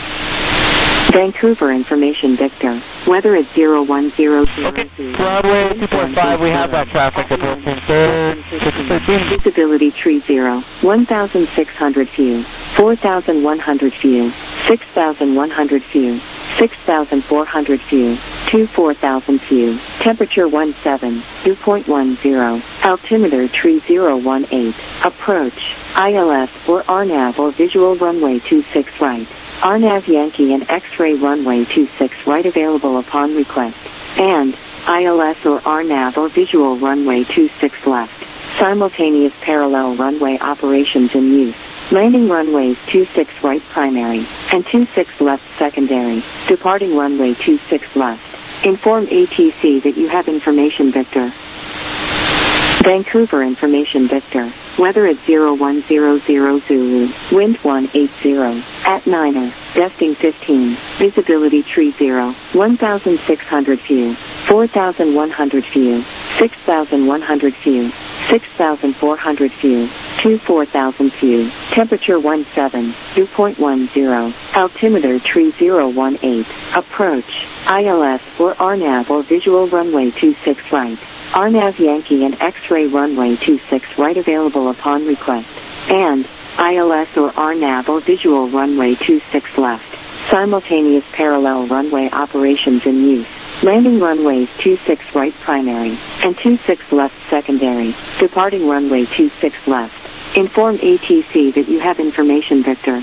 Vancouver information Victor, weather at zero one zero zero. Okay, Broadway two point five, we have that traffic approaching third, six thirteen. Visibility tree zero, one thousand six hundred feet, four thousand one hundred feet, six thousand one hundred feet, six thousand four hundred feet, to four thousand feet, temperature one seven, dew point one zero, altimeter tree zero one eight, approach, I L S or R NAV or visual runway two six right, R NAV Yankee and X-ray runway two six right available upon request, and I L S or R NAV or visual runway two six left, simultaneous parallel runway operations in use. Landing runways two six right primary, and two six left secondary, departing runway two six left. Inform A T C that you have information Victor. Vancouver information Victor, weather at zero one zero zero Zulu, wind one eight zero, at Niner, gusting fifteen, visibility tree zero, one thousand six hundred feet, four thousand one hundred feet, six thousand one hundred feet, six thousand four hundred feet, to four thousand feet, temperature one seven, dew point one zero, altimeter tree zero one eight, approach, I L S or R NAV or visual runway two six right, R NAV Yankee and X-ray runway two six right available upon request, and I L S or R NAV or visual runway two six left, simultaneous parallel runway operations in use. Landing runways two six right primary, and two six left secondary, departing runway two six left. Inform A T C that you have information Victor.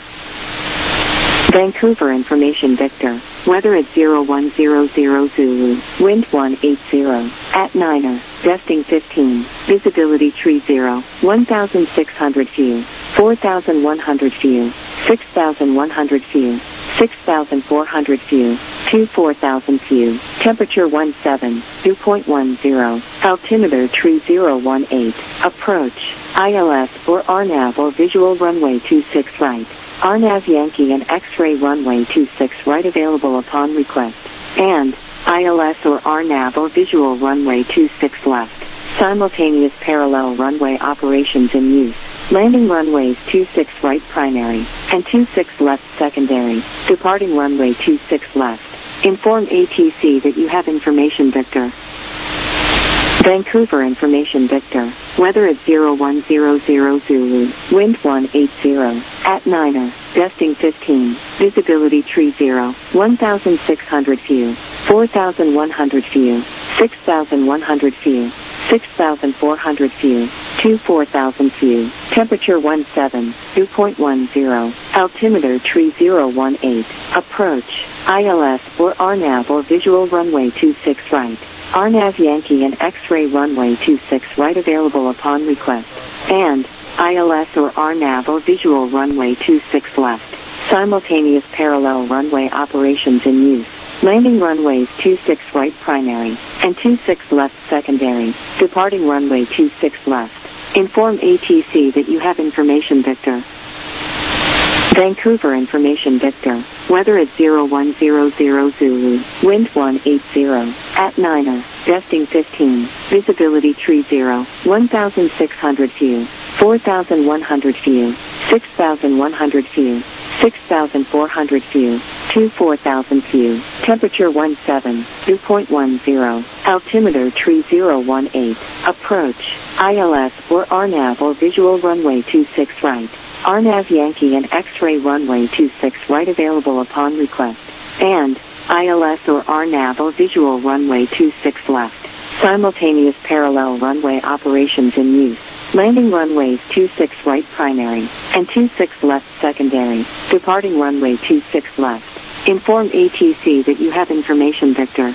Vancouver information Victor, weather at zero one zero zero Zulu, wind one eight zero, at Niner, gusting fifteen, visibility tree zero, one thousand six hundred view, four thousand one hundred view, six thousand one hundred view, six thousand four hundred view, two four thousand view, temperature one seven, dew point one zero, altimeter tree zero one eight, approach, I L S or R NAV or visual runway two six right, R NAV Yankee and X-ray runway two six right available upon request, and I L S or R NAV or visual runway two six left, simultaneous parallel runway operations in use. Landing runways two six right primary, and two six left secondary, departing runway two six left. Inform A T C that you have information Victor. Vancouver information Victor, weather at zero one zero zero Zulu, wind one eight zero, at Niner, gusting fifteen, visibility tree zero, one thousand six hundred view, four thousand one hundred view, six thousand one hundred view, six thousand four hundred view, two four thousand view, temperature one seven, dew point one zero, altimeter tree zero one eight, approach, I L S or R NAV or visual runway two six right, R NAV Yankee and X-ray runway two six right available upon request, and I L S or R NAV or visual runway two six left, simultaneous parallel runway operations in use. Landing runways two six right primary, and two six left secondary, departing runway two six left. Inform A T C that you have information Victor. Vancouver information Victor, weather at zero one zero zero Zulu, wind one eight zero, at Niner, gusting fifteen, visibility tree zero, one thousand six hundred view, four thousand one hundred view, six thousand one hundred view, six thousand four hundred view, two four thousand view, temperature one seven, dew point one zero, altimeter tree zero one eight, approach, I L S or R NAV or visual runway two six right, R NAV Yankee and X-ray runway two six right available upon request, and I L S or R NAV or visual runway two six left, simultaneous parallel runway operations in use. Landing runways two six right primary, and two six left secondary, departing runway two six left. Inform A T C that you have information Victor.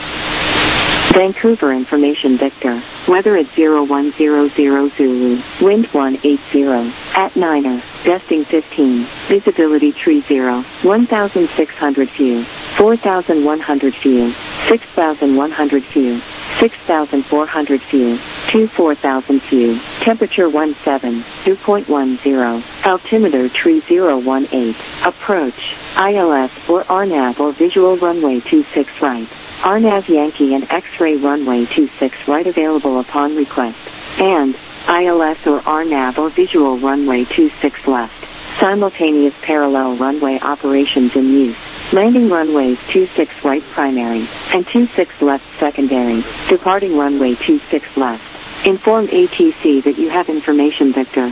Vancouver information Victor, weather at zero one zero zero Zulu, wind one eight zero, at Niner, gusting fifteen, visibility tree zero, one thousand six hundred view, four thousand one hundred view, six thousand one hundred view, six thousand four hundred view, two four thousand view, temperature one seven, dew point one zero, altimeter tree zero one eight, approach, I L S or R NAV or visual runway two six right, R NAV Yankee and X-ray runway two six right available upon request, and I L S or R NAV or visual runway two six left, simultaneous parallel runway operations in use. Landing runways two six right primary, and two six left secondary, departing runway two six left. Inform A T C that you have information Victor.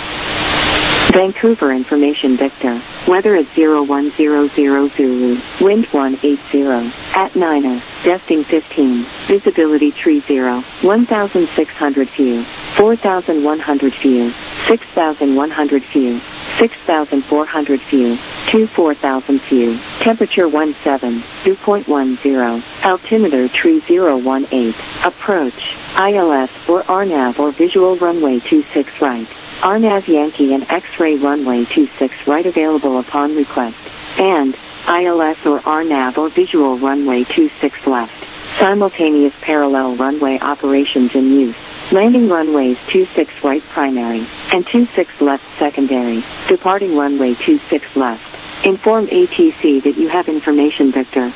Vancouver information Victor, weather at zero one zero zero Zulu, wind one eight zero, at Niner, gusting fifteen, visibility tree zero, one thousand six hundred view, four thousand one hundred view, six thousand one hundred view, six thousand four hundred view, two four thousand view, temperature one seven, dew point one zero, altimeter tree zero one eight, approach, I L S or R NAV or visual runway two six right, R NAV Yankee and X-ray runway two six right available upon request, and I L S or R NAV or visual runway two six left, simultaneous parallel runway operations in use. Landing runways two six right primary, and two six left secondary, departing runway two six left. Inform A T C that you have information Victor.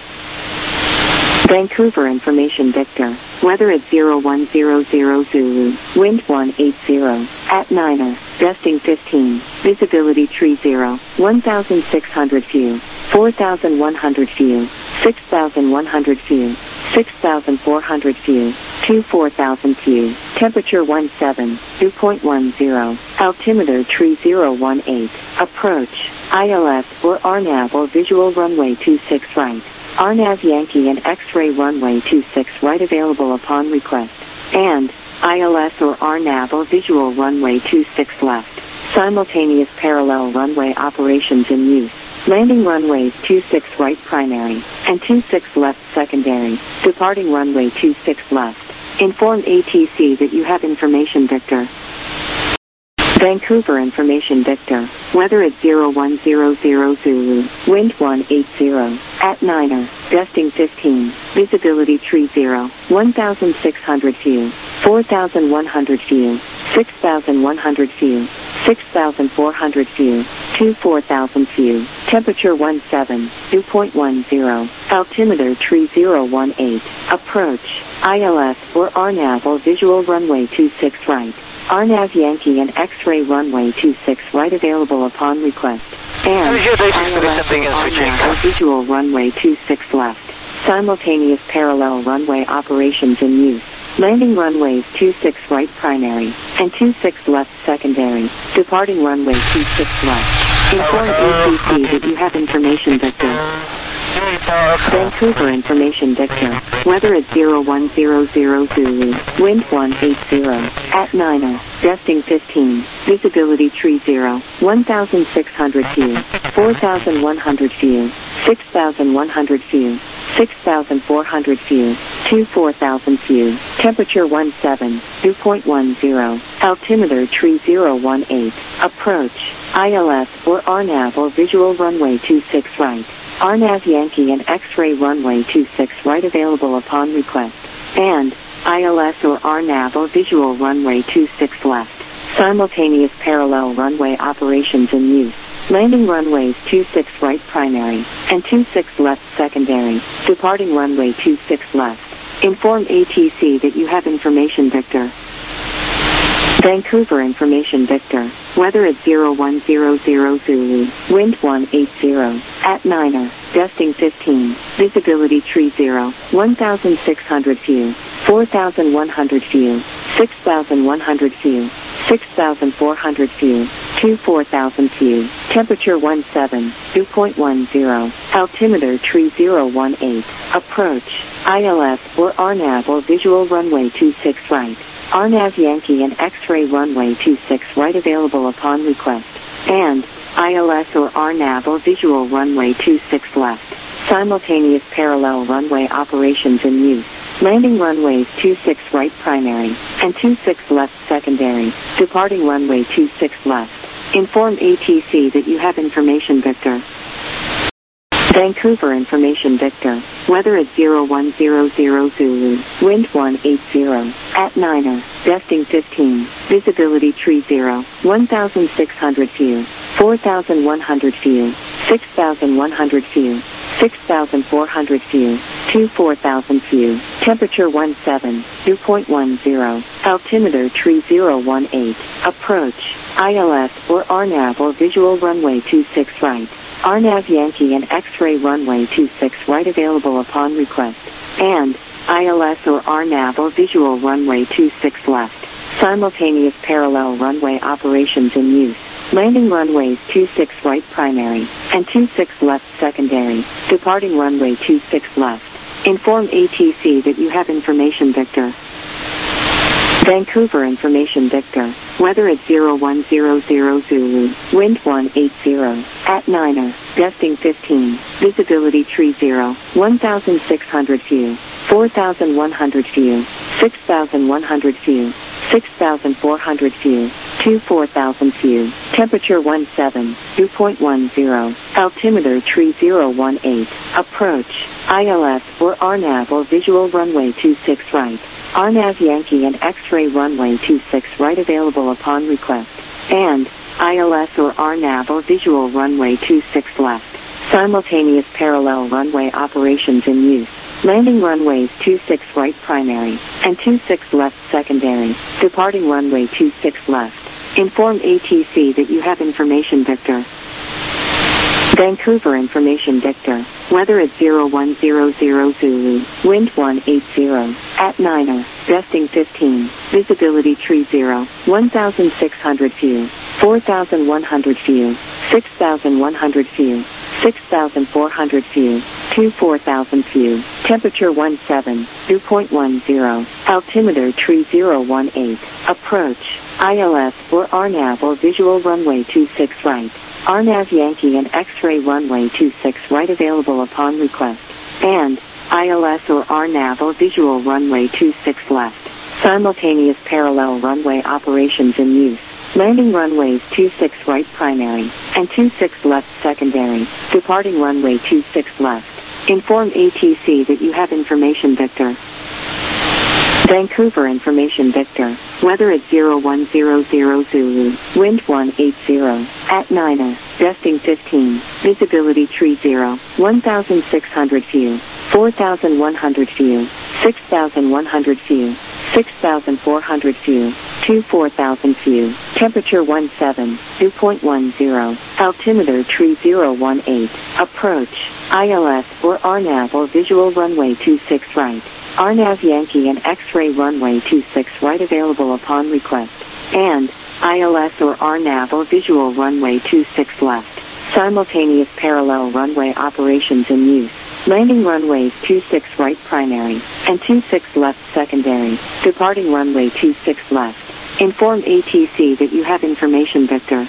Vancouver information Victor, weather at zero one zero zero Zulu, wind one eight zero, at Niner, gusting fifteen, visibility tree zero, one thousand six hundred view, four thousand one hundred view, six thousand one hundred view, six thousand four hundred view, two four thousand view, temperature one seven, dew point one zero, altimeter tree zero one eight, approach, I L S or R NAV or visual runway two six right, R N A V Yankee and X-ray runway two six right available upon request. And I L S or R N A V or visual runway two six left. Simultaneous parallel runway operations in use. Landing runways two six right primary and two six left secondary. Departing runway two six left. Inform A T C that you have information Victor. Vancouver information Victor. Weather at zero one zero zero Zulu. Wind one eight zero. At Niner. Gusting fifteen. Visibility tree zero. one thousand six hundred view. four thousand one hundred view. six thousand one hundred view. six thousand four hundred view. two four thousand view. Temperature one seven. dew point one zero. Altimeter tree zero one eight. Approach. I L S or R N A V or visual runway two six right. R N A V Yankee and X-ray runway two six right available upon request. And I L S or R N A V or visual runway two six left. Simultaneous parallel runway operations in use. Landing runways two six right primary and two six left secondary. Departing runway two six left. Inform A T C that you have information Victor. Vancouver information Victor. Weather at zero one zero zero Zulu. Wind one eight zero. At Niner. Gusting fifteen. Visibility tree zero. one thousand six hundred view. four thousand one hundred view. six thousand one hundred view. six thousand four hundred view. two four thousand view. Temperature one seven. dew point one zero. Altimeter tree zero one eight. Approach. I L S or R N A V or visual runway two six right. R N A V Yankee and X-ray runway two six right available upon request. And I L S or R N A V or visual runway two six left. Simultaneous parallel runway operations in use. Landing runways two six right primary and two six left secondary. Departing runway two six left. Inform A T C that you have information Victor. Vancouver information Victor. Weather at zero one zero zero Zulu. Wind one eight zero. At Niner. Gusting fifteen. Visibility tree zero. one thousand six hundred view. four thousand one hundred view. six thousand one hundred view. six thousand four hundred view. two four thousand view. Temperature one seven. dew point one zero. Altimeter tree zero one eight. Approach. I L S or R N A V or visual runway two six right. R N A V Yankee and X-ray runway two six right available upon request. And I L S or R N A V or visual runway two six left. Simultaneous parallel runway operations in use. Landing runways two six right primary and two six left secondary. Departing runway two six left. Inform A T C that you have information Victor. Vancouver information Victor. Weather at zero one zero zero Zulu. Wind one eight zero. At Niner. Gusting fifteen. Visibility tree zero. one thousand six hundred view. four thousand one hundred view. six thousand one hundred view. six thousand four hundred view. two four thousand view. Temperature one seven. dew point one zero. Altimeter tree zero one eight. Approach. I L S or R N A V or visual runway two six right. R N A V Yankee and X-ray runway two six right available upon request. And I L S or R N A V or visual runway two six left. Simultaneous parallel runway operations in use. Landing runways two six right primary and two six left secondary. Departing runway two six left. Inform A T C that you have information Victor. Vancouver information Victor. Weather at zero one zero zero Zulu. Wind one eight zero. At Niner. Gusting fifteen. Visibility tree zero. one thousand six hundred view. four thousand one hundred view. six thousand one hundred view. six thousand four hundred view. two four thousand view. Temperature one seven. dew point one zero. Altimeter tree zero one eight. Approach. I L S or R N A V or visual runway two six right. R N A V Yankee and X-ray runway two six right available upon request. And I L S or R N A V or visual runway two six left. Simultaneous parallel runway operations in use. Landing runways two six right primary and two six left secondary. Departing runway two six left. Inform A T C that you have information Victor. Vancouver information Victor. Weather at zero one zero zero Zulu. Wind one eight zero. At Niner. Gusting fifteen. Visibility tree zero. one thousand six hundred view. four thousand one hundred view. six thousand one hundred view. six thousand four hundred view. two four thousand few. Temperature one seven, dew point one zero. Altimeter tree zero one eight. Approach. I L S or R NAV or visual runway two six right. R NAV Yankee and X-ray runway two six right available upon request. And I L S or R NAV or visual runway two six left. Simultaneous parallel runway operations in use. Landing runways two six right primary and two six left secondary. Departing runway two six left. Inform A T C that you have information Victor. Vancouver information Victor. Weather at zero one zero zero Zulu. Wind one eight zero. At Niner. Desting fifteen. Visibility tree zero. one thousand six hundred few. four thousand one hundred few. six thousand one hundred few. six thousand four hundred few. two four thousand few. Temperature one seven. Dew point one zero. Altimeter tree zero one eight. Approach. I L S or R NAV or visual runway two six right. R NAV Yankee and X-ray runway two six right available upon request. And I L S or R NAV or visual runway two six left. Simultaneous parallel runway operations in use. Landing runways two six right primary and two six left secondary. Departing runway two six left. Inform A T C that you have information Victor.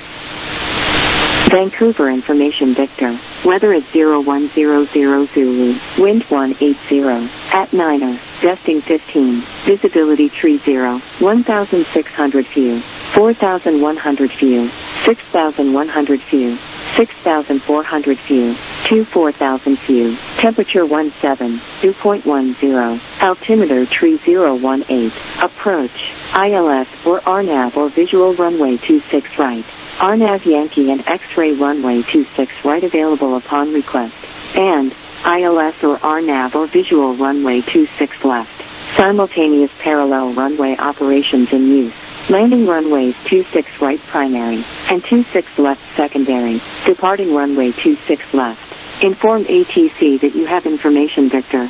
Vancouver information Victor. Weather at zero one zero zero Zulu. Wind one eight zero. At Niner. Desting fifteen. Visibility tree zero. one thousand six hundred few. four thousand one hundred few. six thousand one hundred few. six thousand four hundred few. two four thousand few. Temperature one seven. Dew point one zero. Altimeter tree zero one eight. Approach. I L S or R NAV or visual runway two six right. R NAV Yankee and X-ray runway two six right available upon request. And I L S or R NAV or visual runway two six left. Simultaneous parallel runway operations in use. Landing runways two six right primary and two six left secondary. Departing runway two six left. Inform A T C that you have information Victor.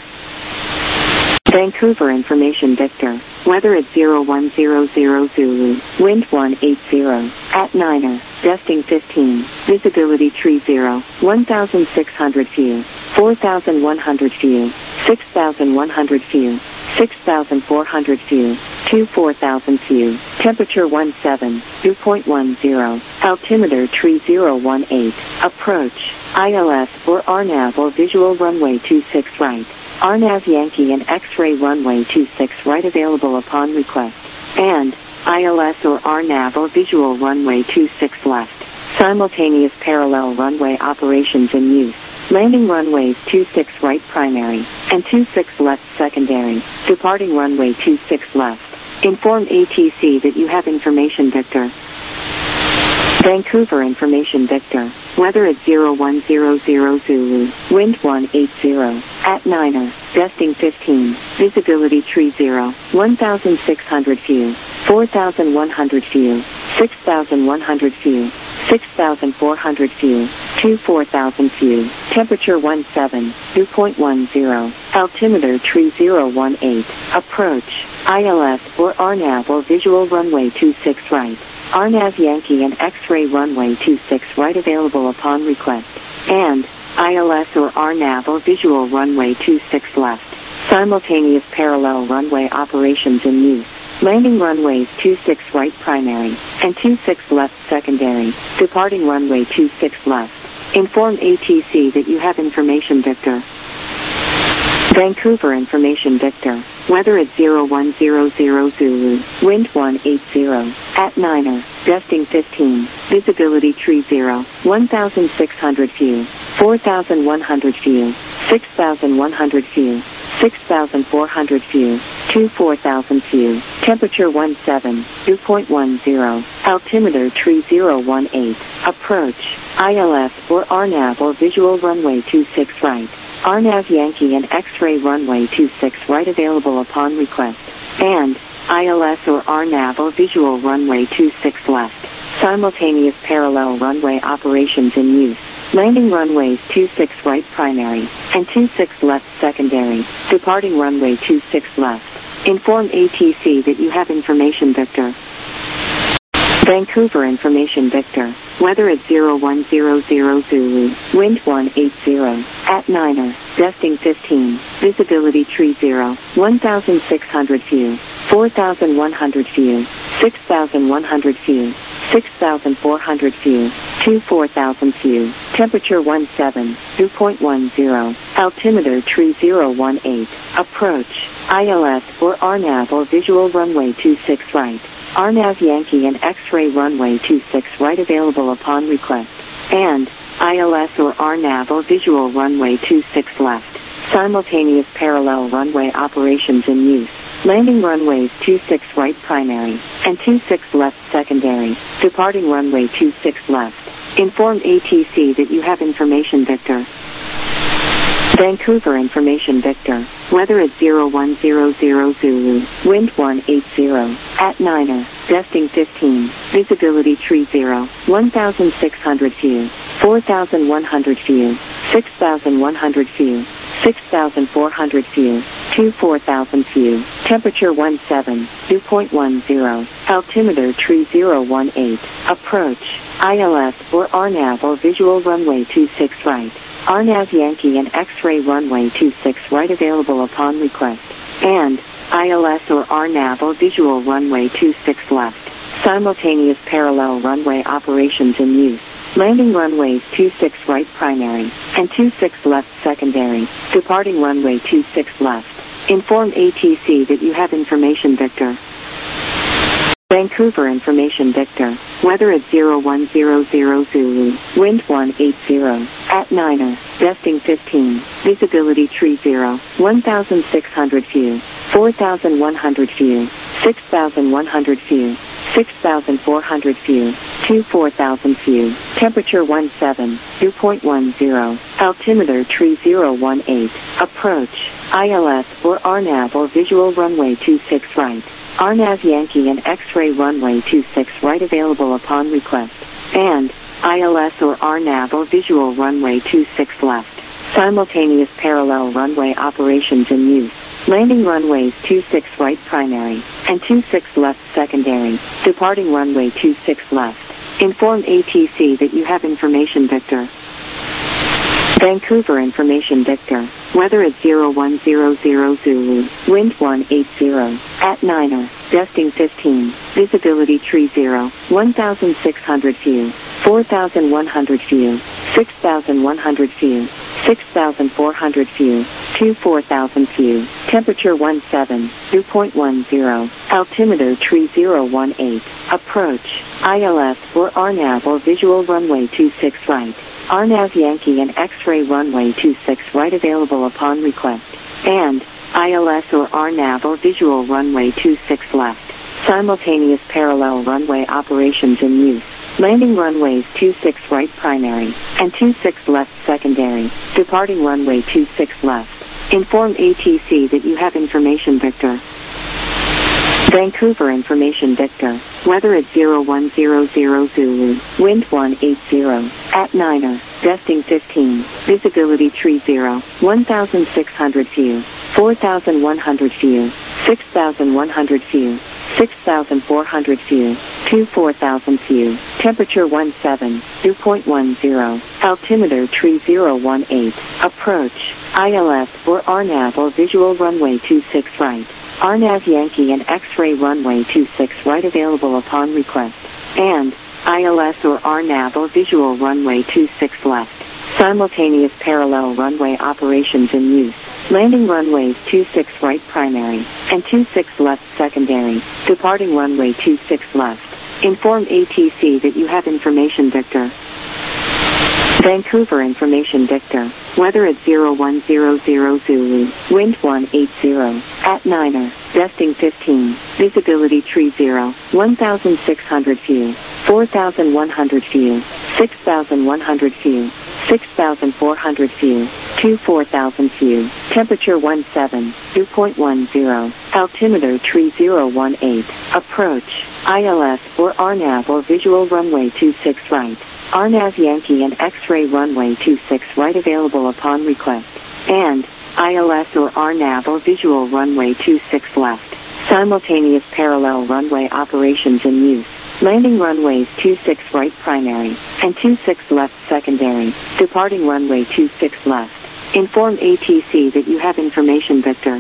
Vancouver information Victor. Weather at zero one zero zero Zulu. Wind one eight zero. At Niner. Desting fifteen. Visibility tree zero. one thousand six hundred few. four thousand one hundred few. six thousand one hundred few. six thousand four hundred few. two four thousand few. Temperature one seven. Dew point one zero. Altimeter tree zero one eight. Approach. I L S or R NAV or visual runway two six right. R NAV Yankee and X-ray runway two six right available upon request. And I L S or R NAV or visual runway two six left. Simultaneous parallel runway operations in use. Landing runways two six right primary and two six left secondary. Departing runway two six left. Inform A T C that you have information Victor. Vancouver information Victor. Weather at zero one zero zero Zulu. Wind one eight zero. At Niner. Desting fifteen. Visibility tree zero. one thousand six hundred few. four thousand one hundred few. six thousand one hundred few. six thousand four hundred few. two four thousand few. Temperature one seven. Dew point one zero. Altimeter tree zero one eight. Approach. I L S or R NAV or visual runway two six right. R NAV Yankee and X-ray runway two six right available upon request. And I L S or R NAV or visual runway two six left. Simultaneous parallel runway operations in use. Landing runways two six right primary and two six left secondary. Departing runway two six left. Inform A T C that you have information Victor. Vancouver information Victor. Weather at zero one zero zero Zulu. Wind one eight zero. At Niner. Desting fifteen. Visibility tree zero. one thousand six hundred few. four thousand one hundred few. six thousand one hundred few. six thousand four hundred few. two four thousand few. Temperature one seven. Dew point one zero. Altimeter tree zero one eight. Approach. I L S or R NAV or visual runway two six right. R NAV Yankee and X-ray runway two six right available upon request. And I L S or R NAV or visual runway two six left. Simultaneous parallel runway operations in use. Landing runways two six right primary and two six left secondary. Departing runway two six left. Inform A T C that you have information Victor. Vancouver Information Victor, weather at zero one zero zero Zulu, wind one eight zero, at Niner, gusting fifteen, visibility tree zero, one thousand six hundred view, four thousand one hundred view, six thousand one hundred view, six thousand four hundred view, two four thousand view, temperature one seven, dew point one zero, altimeter tree zero one eight, approach, I L S or R NAV or visual runway two six right. R NAV Yankee and X-ray runway two six right available upon request, and I L S or R NAV or visual runway two six left. Simultaneous parallel runway operations in use. Landing runways two six right primary and two six left secondary. Departing runway two six left. Inform A T C that you have information Victor. Vancouver Information Victor, weather at zero one zero zero Zulu, wind one eight zero, at Niner, gusting fifteen, visibility tree zero, one thousand six hundred view, four thousand one hundred view, six thousand one hundred view, six thousand four hundred view, two four thousand view, temperature one seven, dew point one zero, altimeter tree zero one eight, approach, I L S or R NAV or visual runway two six right. R NAV Yankee and X-ray runway two six right available upon request, and I L S or R NAV or visual runway two six left. Simultaneous parallel runway operations in use. Landing runways two six right primary and two six left secondary. Departing runway two six left. Inform A T C that you have information Victor. Vancouver Information Victor, weather at zero one zero zero Zulu, wind one eight zero, at Niner, gusting fifteen, visibility tree zero, one thousand six hundred view, four thousand one hundred view, six thousand one hundred view, six thousand four hundred view, two four thousand view, temperature one seven, dew point one zero, altimeter tree zero one eight, approach, I L S or R NAV or visual runway two six right. R NAV Yankee and X-ray runway two six right available upon request, and I L S or R NAV or visual runway two six left. Simultaneous parallel runway operations in use. Landing runways two six right primary and two six left secondary. Departing runway two six left. Inform A T C that you have information Victor. Vancouver Information Victor, weather at zero one zero zero Zulu, wind one eight zero, at Niner, gusting fifteen, visibility tree zero, one thousand six hundred view, four thousand one hundred view, six thousand one hundred view, six thousand four hundred view, two four thousand view, temperature one seven, dew point one zero, altimeter tree zero one eight, approach, I L S or R NAV or visual runway two six right. R NAV Yankee and X-ray runway two six right available upon request, and I L S or R NAV or visual runway two six left. Simultaneous parallel runway operations in use. Landing runways two six right primary and two six left secondary. Departing runway two six left. Inform A T C that you have information Victor. Vancouver Information Victor, weather at zero one zero zero Zulu, wind one eight zero, at Niner, gusting fifteen, visibility tree zero, one thousand six hundred view, four thousand one hundred view, six thousand one hundred view, six thousand four hundred view, two four thousand view, temperature one seven, dew point one zero, altimeter tree zero one eight, approach, I L S or R NAV or visual runway two six right. R NAV Yankee and X-ray runway two six right available upon request, and I L S or R NAV or visual runway two six left. Simultaneous parallel runway operations in use. Landing runways two six right primary and two six left secondary. Departing runway two six left. Inform A T C that you have information Victor. Vancouver Information Victor, weather at zero one zero zero Zulu, wind one eight zero, at Niner, gusting fifteen, visibility tree zero, one thousand six hundred view, four thousand one hundred view, six thousand one hundred view, six thousand four hundred view, two four thousand view, temperature one seven, dew point one zero, altimeter tree zero one eight, approach, I L S or R NAV or visual runway two six right. R NAV Yankee and X-ray runway two six right available upon request, and I L S or R NAV or visual runway two six left. Simultaneous parallel runway operations in use. Landing runways two six right primary and two six left secondary. Departing runway two six left. Inform A T C that you have information Victor.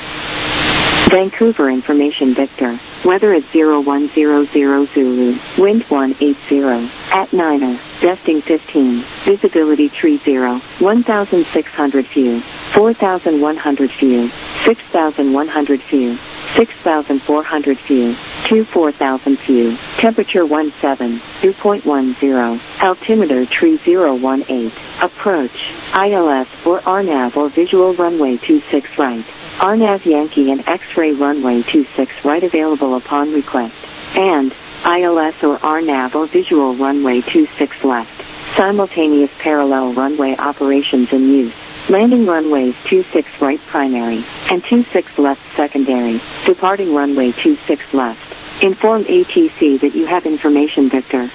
Vancouver information Victor. Weather at zero one zero zero Zulu. Wind one eight zero. At Niner. Desting fifteen. Visibility tree zero. one thousand six hundred view. four thousand one hundred view. six thousand one hundred view. six thousand four hundred view. two four thousand view. Temperature one seven. Dew point one zero. Altimeter tree zero one eight. Approach. I L S or R NAV or visual runway two six right. R NAV Yankee and X-ray runway two six right available upon request. And I L S or R NAV or visual runway two six left. Simultaneous parallel runway operations in use. Landing runways two six right primary and two six left secondary. Departing runway two six left. Inform A T C that you have information Victor.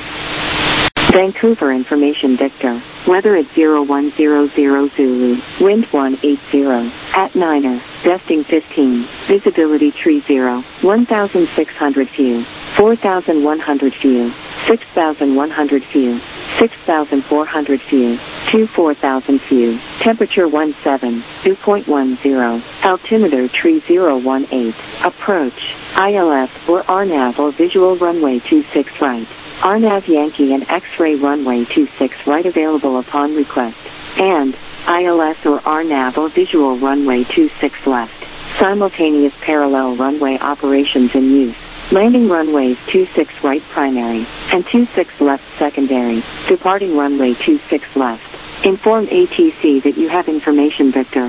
Vancouver information Victor. Weather at zero one zero zero Zulu. Wind one eight zero. At Niner. Desting fifteen. Visibility tree zero. one thousand six hundred view. four thousand one hundred view. six thousand one hundred view. six thousand four hundred view. two four thousand view. Temperature one seven. Dew point one zero. Altimeter tree zero one eight. Approach. I L S or R NAV or visual runway two six right. R NAV Yankee and X-ray runway two six right available upon request. And I L S or R NAV or visual runway two six left. Simultaneous parallel runway operations in use. Landing runways two six right primary and two six left secondary. Departing runway two six left. Inform A T C that you have information Victor.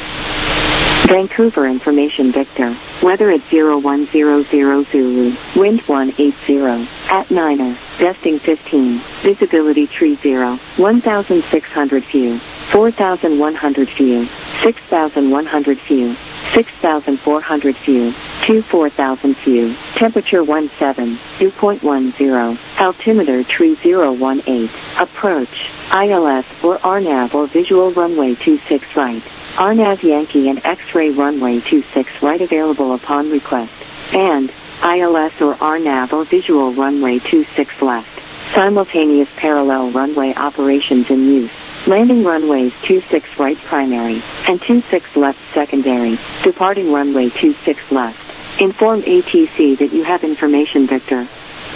Vancouver information Victor. Weather at zero one zero zero Zulu. Wind one eight zero. At Niner. Desting fifteen. Visibility tree zero. one thousand six hundred view. four thousand one hundred view. six thousand one hundred view. six thousand four hundred view. two four thousand view. Temperature one seven. Dew point one zero. Altimeter tree zero one eight. Approach. I L S or R NAV or visual runway two six right. R NAV Yankee and X-ray runway two six right available upon request. And I L S or R NAV or visual runway two six left. Simultaneous parallel runway operations in use. Landing runways two six right primary and two six left secondary. Departing runway two six left. Inform A T C that you have information Victor.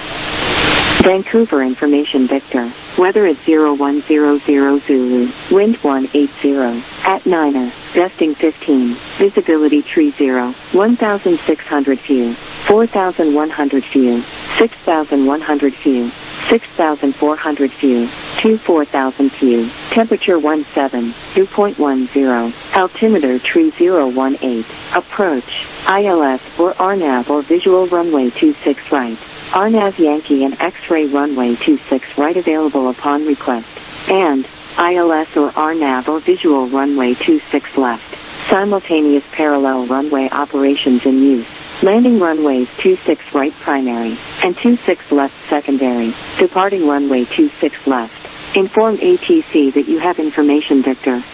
Vancouver information Victor. Weather at zero one zero zero Zulu. Wind one eight zero. At Niner. Desting fifteen. Visibility tree zero. one thousand six hundred view. four thousand one hundred view. six thousand one hundred view. six thousand four hundred view. two four thousand view. Temperature one seven. Dew point one zero. Altimeter tree zero one eight. Approach. I L S or R NAV or visual runway two six right. R NAV Yankee and X-ray runway two six right available upon request. And I L S or R NAV or visual runway two six left. Simultaneous parallel runway operations in use. Landing runways two six right primary and two six left secondary. Departing runway two six left. Inform A T C that you have information Victor.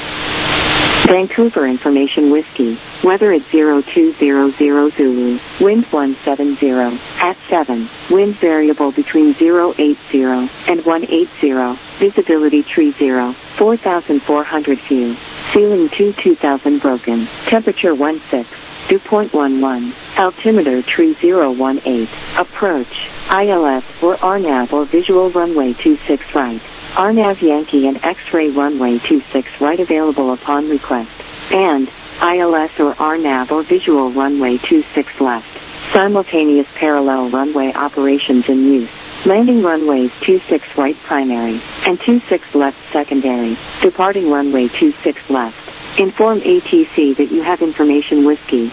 Vancouver information Whiskey. Weather at zero two zero zero Zulu. Wind one seven zero. At seven. Wind variable between zero eight zero and one eight zero. Visibility tree zero. four thousand four hundred view. Ceiling two two thousand broken. Temperature one six. Dew point one one. Altimeter tree zero one eight. Approach. I L S or R NAV or visual runway two six right. R NAV Yankee and X-ray runway two six right available upon request. And I L S or R NAV or visual runway two six left. Simultaneous parallel runway operations in use. Landing runways two six right primary and two six left secondary. Departing runway two six left. Inform A T C that you have information Whiskey.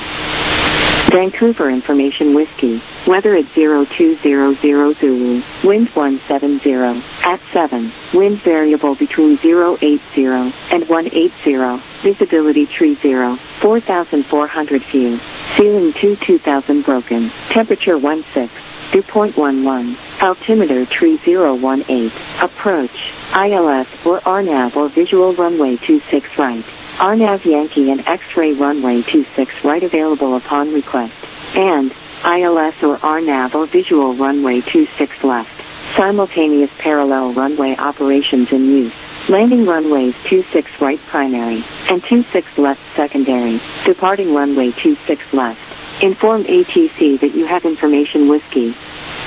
Vancouver information Whiskey. Weather at zero two zero zero Zulu. Wind one seven zero. At seven. Wind variable between zero eight zero and one eight zero. Visibility tree zero. four thousand four hundred view. Ceiling two two thousand broken. Temperature one six. Dew point one one. Altimeter tree zero one eight. Approach. I L S or R NAV or visual runway two six right. R NAV Yankee and X-ray runway two six right available upon request. And I L S or R NAV or visual runway two six left. Simultaneous parallel runway operations in use. Landing runways two six right primary and two six left secondary. Departing runway two six left. Inform A T C that you have information whiskey.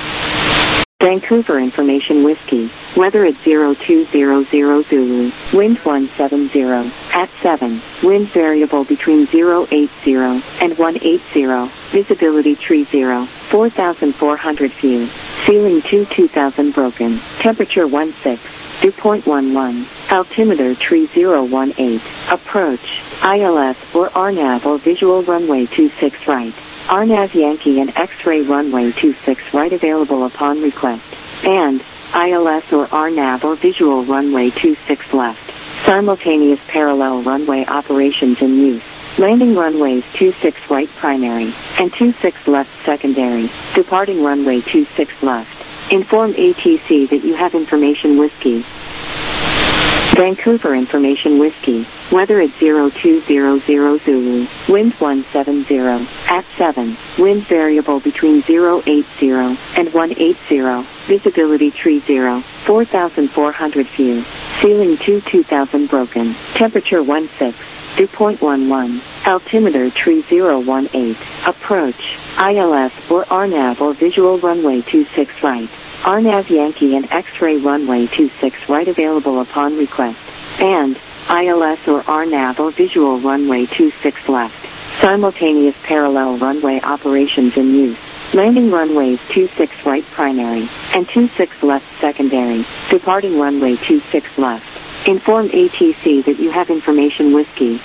Vancouver Information Whiskey. Weather at zero two zero zero Zulu. Wind one seven zero. At seven. Wind variable between zero eight zero and one eight zero. Visibility tree zero. four thousand four hundred view. Ceiling two two thousand broken. Temperature one six. Dew point one one. Altimeter tree zero one eight. Approach. I L S or R NAV or visual runway two six right. R NAV Yankee and X-ray runway two six right available upon request. And I L S or R NAV or visual runway two six left. Simultaneous parallel runway operations in use. Landing runways two six right primary and two six left secondary. Departing runway two six left. Inform A T C that you have information whiskey. Vancouver Information Whiskey. Weather at zero two zero zero Zulu. Wind one seven zero. At seven. Wind variable between zero eight zero and one eight zero. Visibility tree zero. four thousand four hundred view. Ceiling two two thousand broken. Temperature one six. Dew point one one. Altimeter tree zero one eight. Approach. I L S or R NAV or visual runway two six right. R NAV Yankee and X-ray runway two six right available upon request. And I L S or R NAV or visual runway two six left. Simultaneous parallel runway operations in use. Landing runways two six right primary and two six left secondary. Departing runway two six left. Inform A T C that you have information whiskey.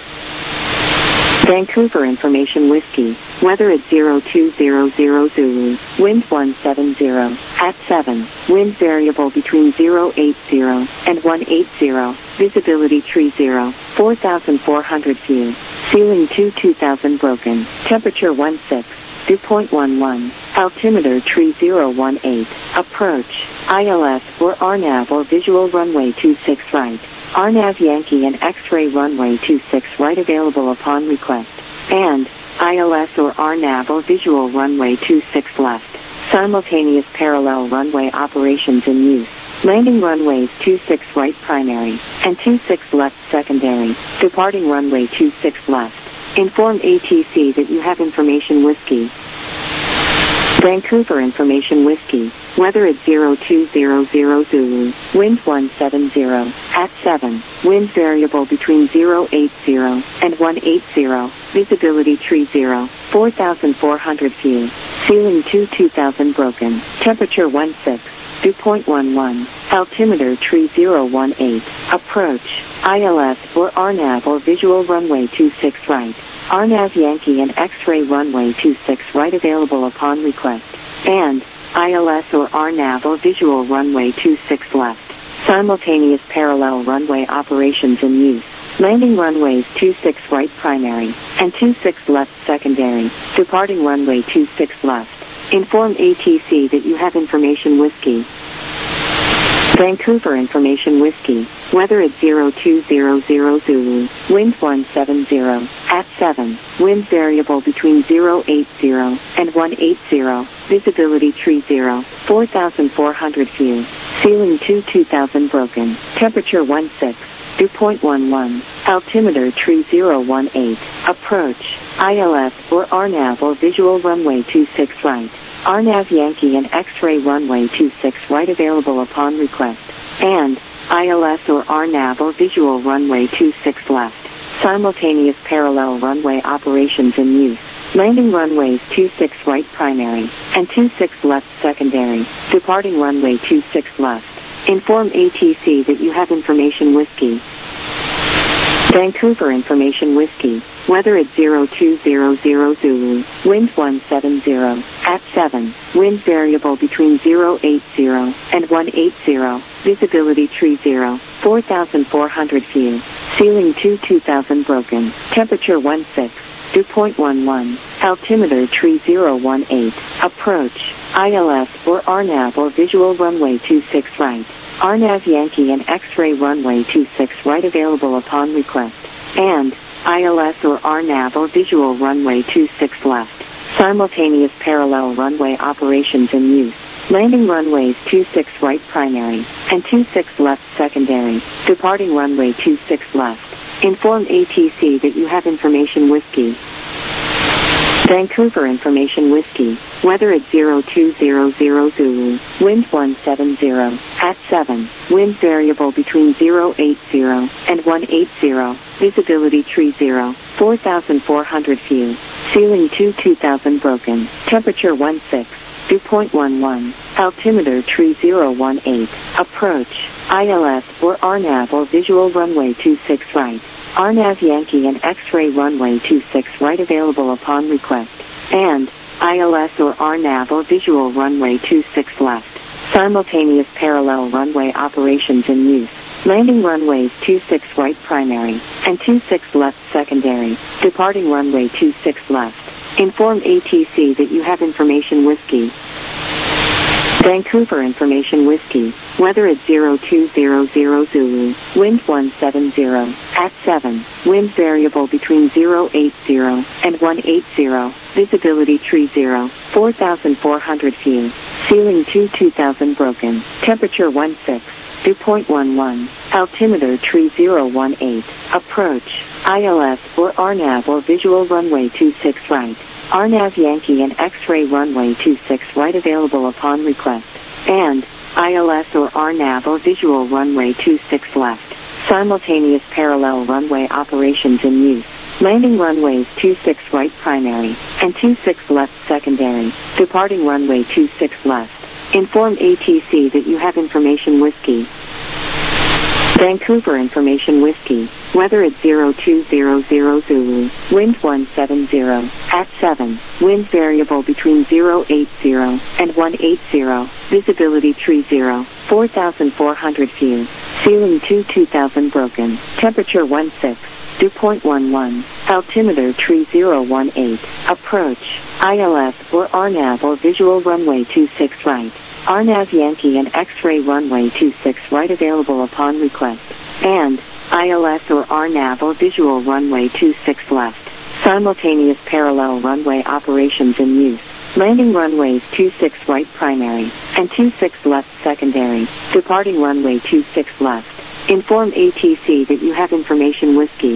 Vancouver Information Whiskey. Weather at zero two zero zero Zulu. Wind one seven zero. At seven. Wind variable between zero eight zero and one eight zero. Visibility tree zero. four thousand four hundred view. Ceiling two two thousand broken. Temperature one six. Dew point one one. Altimeter tree zero one eight. Approach. I L S or R NAV or visual runway two six right. R NAV Yankee and X-ray runway two six right available upon request. And I L S or R NAV or visual runway two six left. Simultaneous parallel runway operations in use. Landing runways two six right primary and two six left secondary. Departing runway two six left. Inform A T C that you have information whiskey. Vancouver Information Whiskey. Weather at zero two zero zero Zulu. Wind one seven zero. At seven. Wind variable between zero eight zero and one eight zero. Visibility tree zero. four thousand four hundred view. Ceiling two two thousand broken. Temperature one six. Dew point one one. Altimeter tree zero one eight. Approach. I L S or R NAV or visual runway two six right. R NAV Yankee and X-ray runway two six right available upon request. And I L S or R NAV or visual runway two six left. Simultaneous parallel runway operations in use. Landing runways two six right primary and two six left secondary. Departing runway two six left. Inform A T C that you have information whiskey. Vancouver Information Whiskey. Weather at zero two zero zero Zulu. Wind one seven zero. At seven. Wind variable between zero eight zero and one eight zero. Visibility tree zero. four thousand four hundred view. Ceiling two two thousand broken. Temperature one six. Dew point one one. Altimeter tree zero one eight. Approach. I L S or R NAV or visual runway two six right. R NAV Yankee and X-ray runway two six right available upon request. And I L S or R NAV or visual runway two six left. Simultaneous parallel runway operations in use. Landing runways two six right primary and two six left secondary. Departing runway two six left. Inform A T C that you have information whiskey. Vancouver Information Whiskey. Weather at zero two zero zero Zulu. Wind one seven zero. At seven. Wind variable between zero eight zero and one eight zero. Visibility tree zero. four thousand four hundred view. Ceiling two two thousand broken. Temperature one six. Dew point one one. Altimeter tree zero one eight. Approach. I L S or R NAV or visual runway two six right. R NAV Yankee and X-ray runway two six right available upon request. And I L S or R NAV or visual runway two six left. Simultaneous parallel runway operations in use. Landing runways two six right primary and two six left secondary. Departing runway two six left. Inform A T C that you have information Whiskey. Vancouver Information Whiskey. Weather at zero two zero zero Zulu. Wind one seven zero. At seven. Wind variable between zero eight zero and one eight zero. Visibility tree zero. four thousand four hundred feet. Ceiling two two thousand broken. Temperature one six. Dew point one one. Altimeter tree zero one eight. Approach. I L S or R NAV or visual runway two six right. R NAV Yankee and X-ray runway two six right available upon request. And I L S or R NAV or visual runway two six left. Simultaneous parallel runway operations in use. Landing runways two six right primary and two six left secondary. Departing runway two six left. Inform A T C that you have information Whiskey. Vancouver Information Whiskey. Weather at zero two zero zero Zulu. Wind one seven zero. At seven. Wind variable between zero eight zero and one eight zero. Visibility tree zero. four thousand four hundred feet. Ceiling two two thousand broken. Temperature one six. Dew point one one. Altimeter tree zero one eight. Approach. I L S or R NAV or visual runway two six right. R NAV Yankee and X-ray runway two six right available upon request. And I L S or R NAV or visual runway two six left. Simultaneous parallel runway operations in use. Landing runways two six right primary and two six left secondary. Departing runway two six left. Inform A T C that you have information Whiskey. Vancouver Information Whiskey. Weather at zero two zero zero Zulu. Wind one seven zero. At seven. Wind variable between zero eight zero and one eight zero. Visibility tree zero. four thousand four hundred feet. Ceiling two two thousand broken. Temperature one six. Dew point one one. Altimeter tree zero one eight. Approach. I L S or R NAV or visual runway two six right. R NAV Yankee and X-ray runway two six right available upon request. And I L S or R NAV or visual runway two six left. Simultaneous parallel runway operations in use. Landing runways two six right primary and two six left secondary. Departing runway two six left. Inform A T C that you have information Whiskey.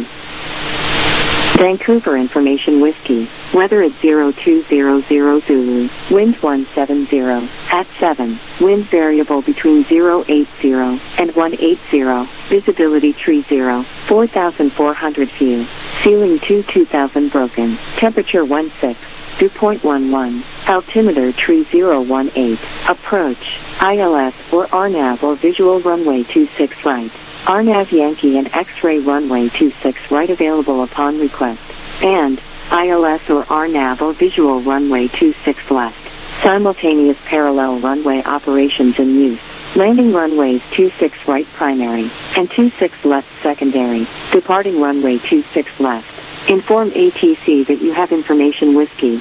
Vancouver Information Whiskey. Weather at zero two zero zero Zulu. Wind one seven zero. At seven. Wind variable between zero eight zero and one eight zero. Visibility tree zero. four thousand four hundred feet. Ceiling two two thousand broken. Temperature one six. Dew point one one. Altimeter tree zero one eight. Approach. I L S or R NAV or visual runway two six right. R NAV Yankee and X-ray runway two six right available upon request. And I L S or R NAV or visual runway two six left. Simultaneous parallel runway operations in use. Landing runways two six right primary and two six left secondary. Departing runway two six left. Inform A T C that you have information Whiskey.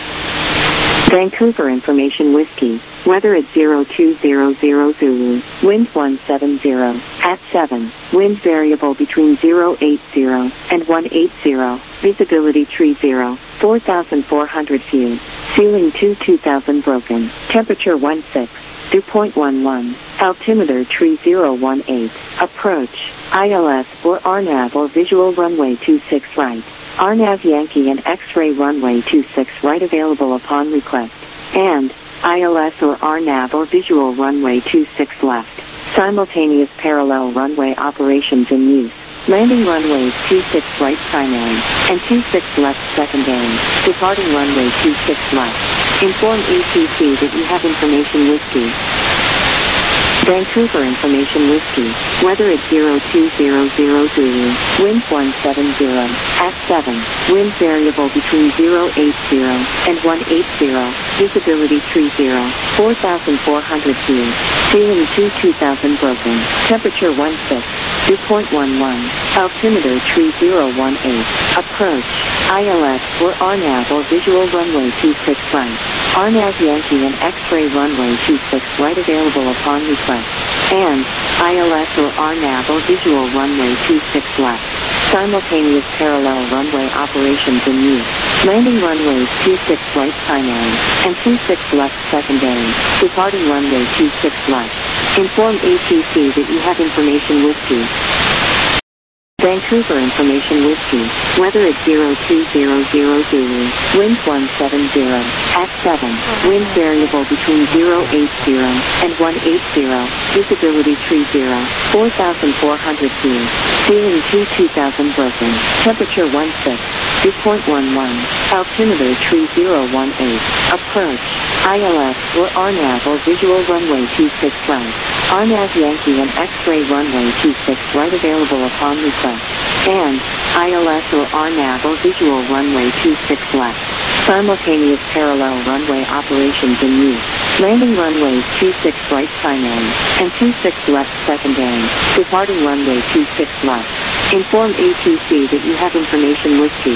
Vancouver Information Whiskey. Weather at zero two zero zero Zulu. Wind one seven zero. At seven. Wind variable between zero eight zero and one eight zero. Visibility tree zero. four thousand four hundred feet. Ceiling two two thousand broken. Temperature one six. Dew point one one. Altimeter tree zero one eight. Approach. I L S or R NAV or visual runway two six right. R NAV Yankee and X-ray runway two six right available upon request. And I L S or R NAV or visual runway two six left. Simultaneous parallel runway operations in use. Landing runways two six right primary and two six left secondary. Departing runway two six left. Inform A T C that you have information Whiskey. Vancouver Information Whiskey. Weather at zero two zero zero Zulu. Wind one seven zero. At seven. Wind variable between zero eight zero and one eight zero. Visibility tree zero. four thousand four hundred feet. Ceiling two two thousand broken. Temperature one six. Dew point one one. Altimeter tree zero one eight. Approach. I L S or R NAV or visual runway two six right. R NAV Yankee and X-ray runway two six right available upon request. request. And I L S or R NAV or visual runway two six left. Simultaneous parallel runway operations in use. Landing runways two six right primary and two six left secondary. Departing runway two six left. Inform A T C that you have information whiskey. Vancouver information whiskey. Weather at zero two zero zero Zulu. Wind one seven zero. At seven. Wind variable between zero eight zero and one eight zero. Visibility three zero. four thousand four hundred feet. Ceiling two two thousand broken. Temperature one six. Dew point one one. Altimeter three zero one eight. Approach. I L S or R NAV or visual runway two six right. R NAV Yankee and X-ray runway two six right available upon request. And I L S or R NAV or visual runway two six left. Simultaneous parallel runway operations in use. Landing runways two six right primary and two six left secondary. Departing runway two six left. Inform A T C that you have information whiskey.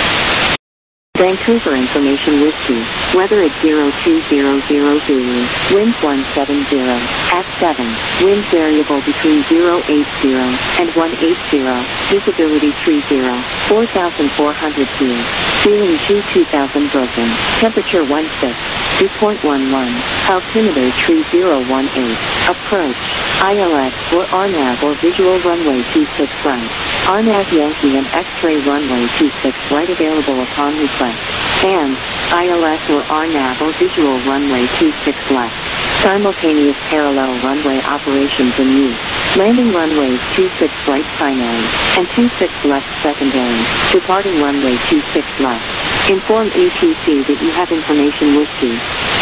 Vancouver information whiskey. Weather at zero two zero zero Zulu. Wind one seven zero. At seven. Wind variable between zero eight zero and one eight zero. Visibility three zero. four thousand four hundred feet. Ceiling two two thousand broken. Temperature one six. Dew point one one. Altimeter three zero one eight. Approach. I L S or R NAV or visual runway two six right. R NAV Yankee and X-ray runway two six right available upon request. And I L S or R NAV or visual runway two six left. Simultaneous parallel runway operations in use. Landing runways two six right primary and two six left secondary. Departing runway two six left. Inform A T C that you have information whiskey.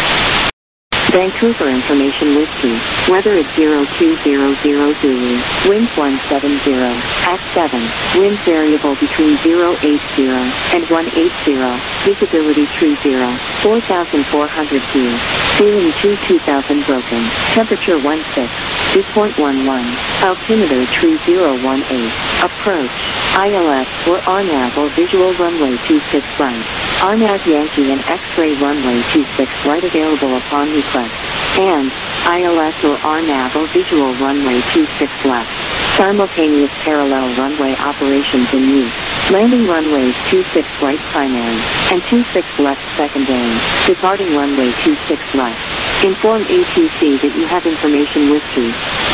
Vancouver information whiskey. Weather at zero two zero zero Zulu. Wind one seven zero. At seven. Wind variable between zero eight zero and one eight zero. Visibility three zero. four thousand four hundred feet. Ceiling two two thousand broken. Temperature one six. Dew point one one. Altimeter three zero one eight. Approach. I L S or R NAV or visual runway two six right. R NAV Yankee and X-ray runway two six right available upon request. And I L S or R NAV or visual runway two six left. Simultaneous parallel runway operations in use. Landing runways two six right primary and two six left secondary. Departing runway two six left. Inform A T C that you have information whiskey.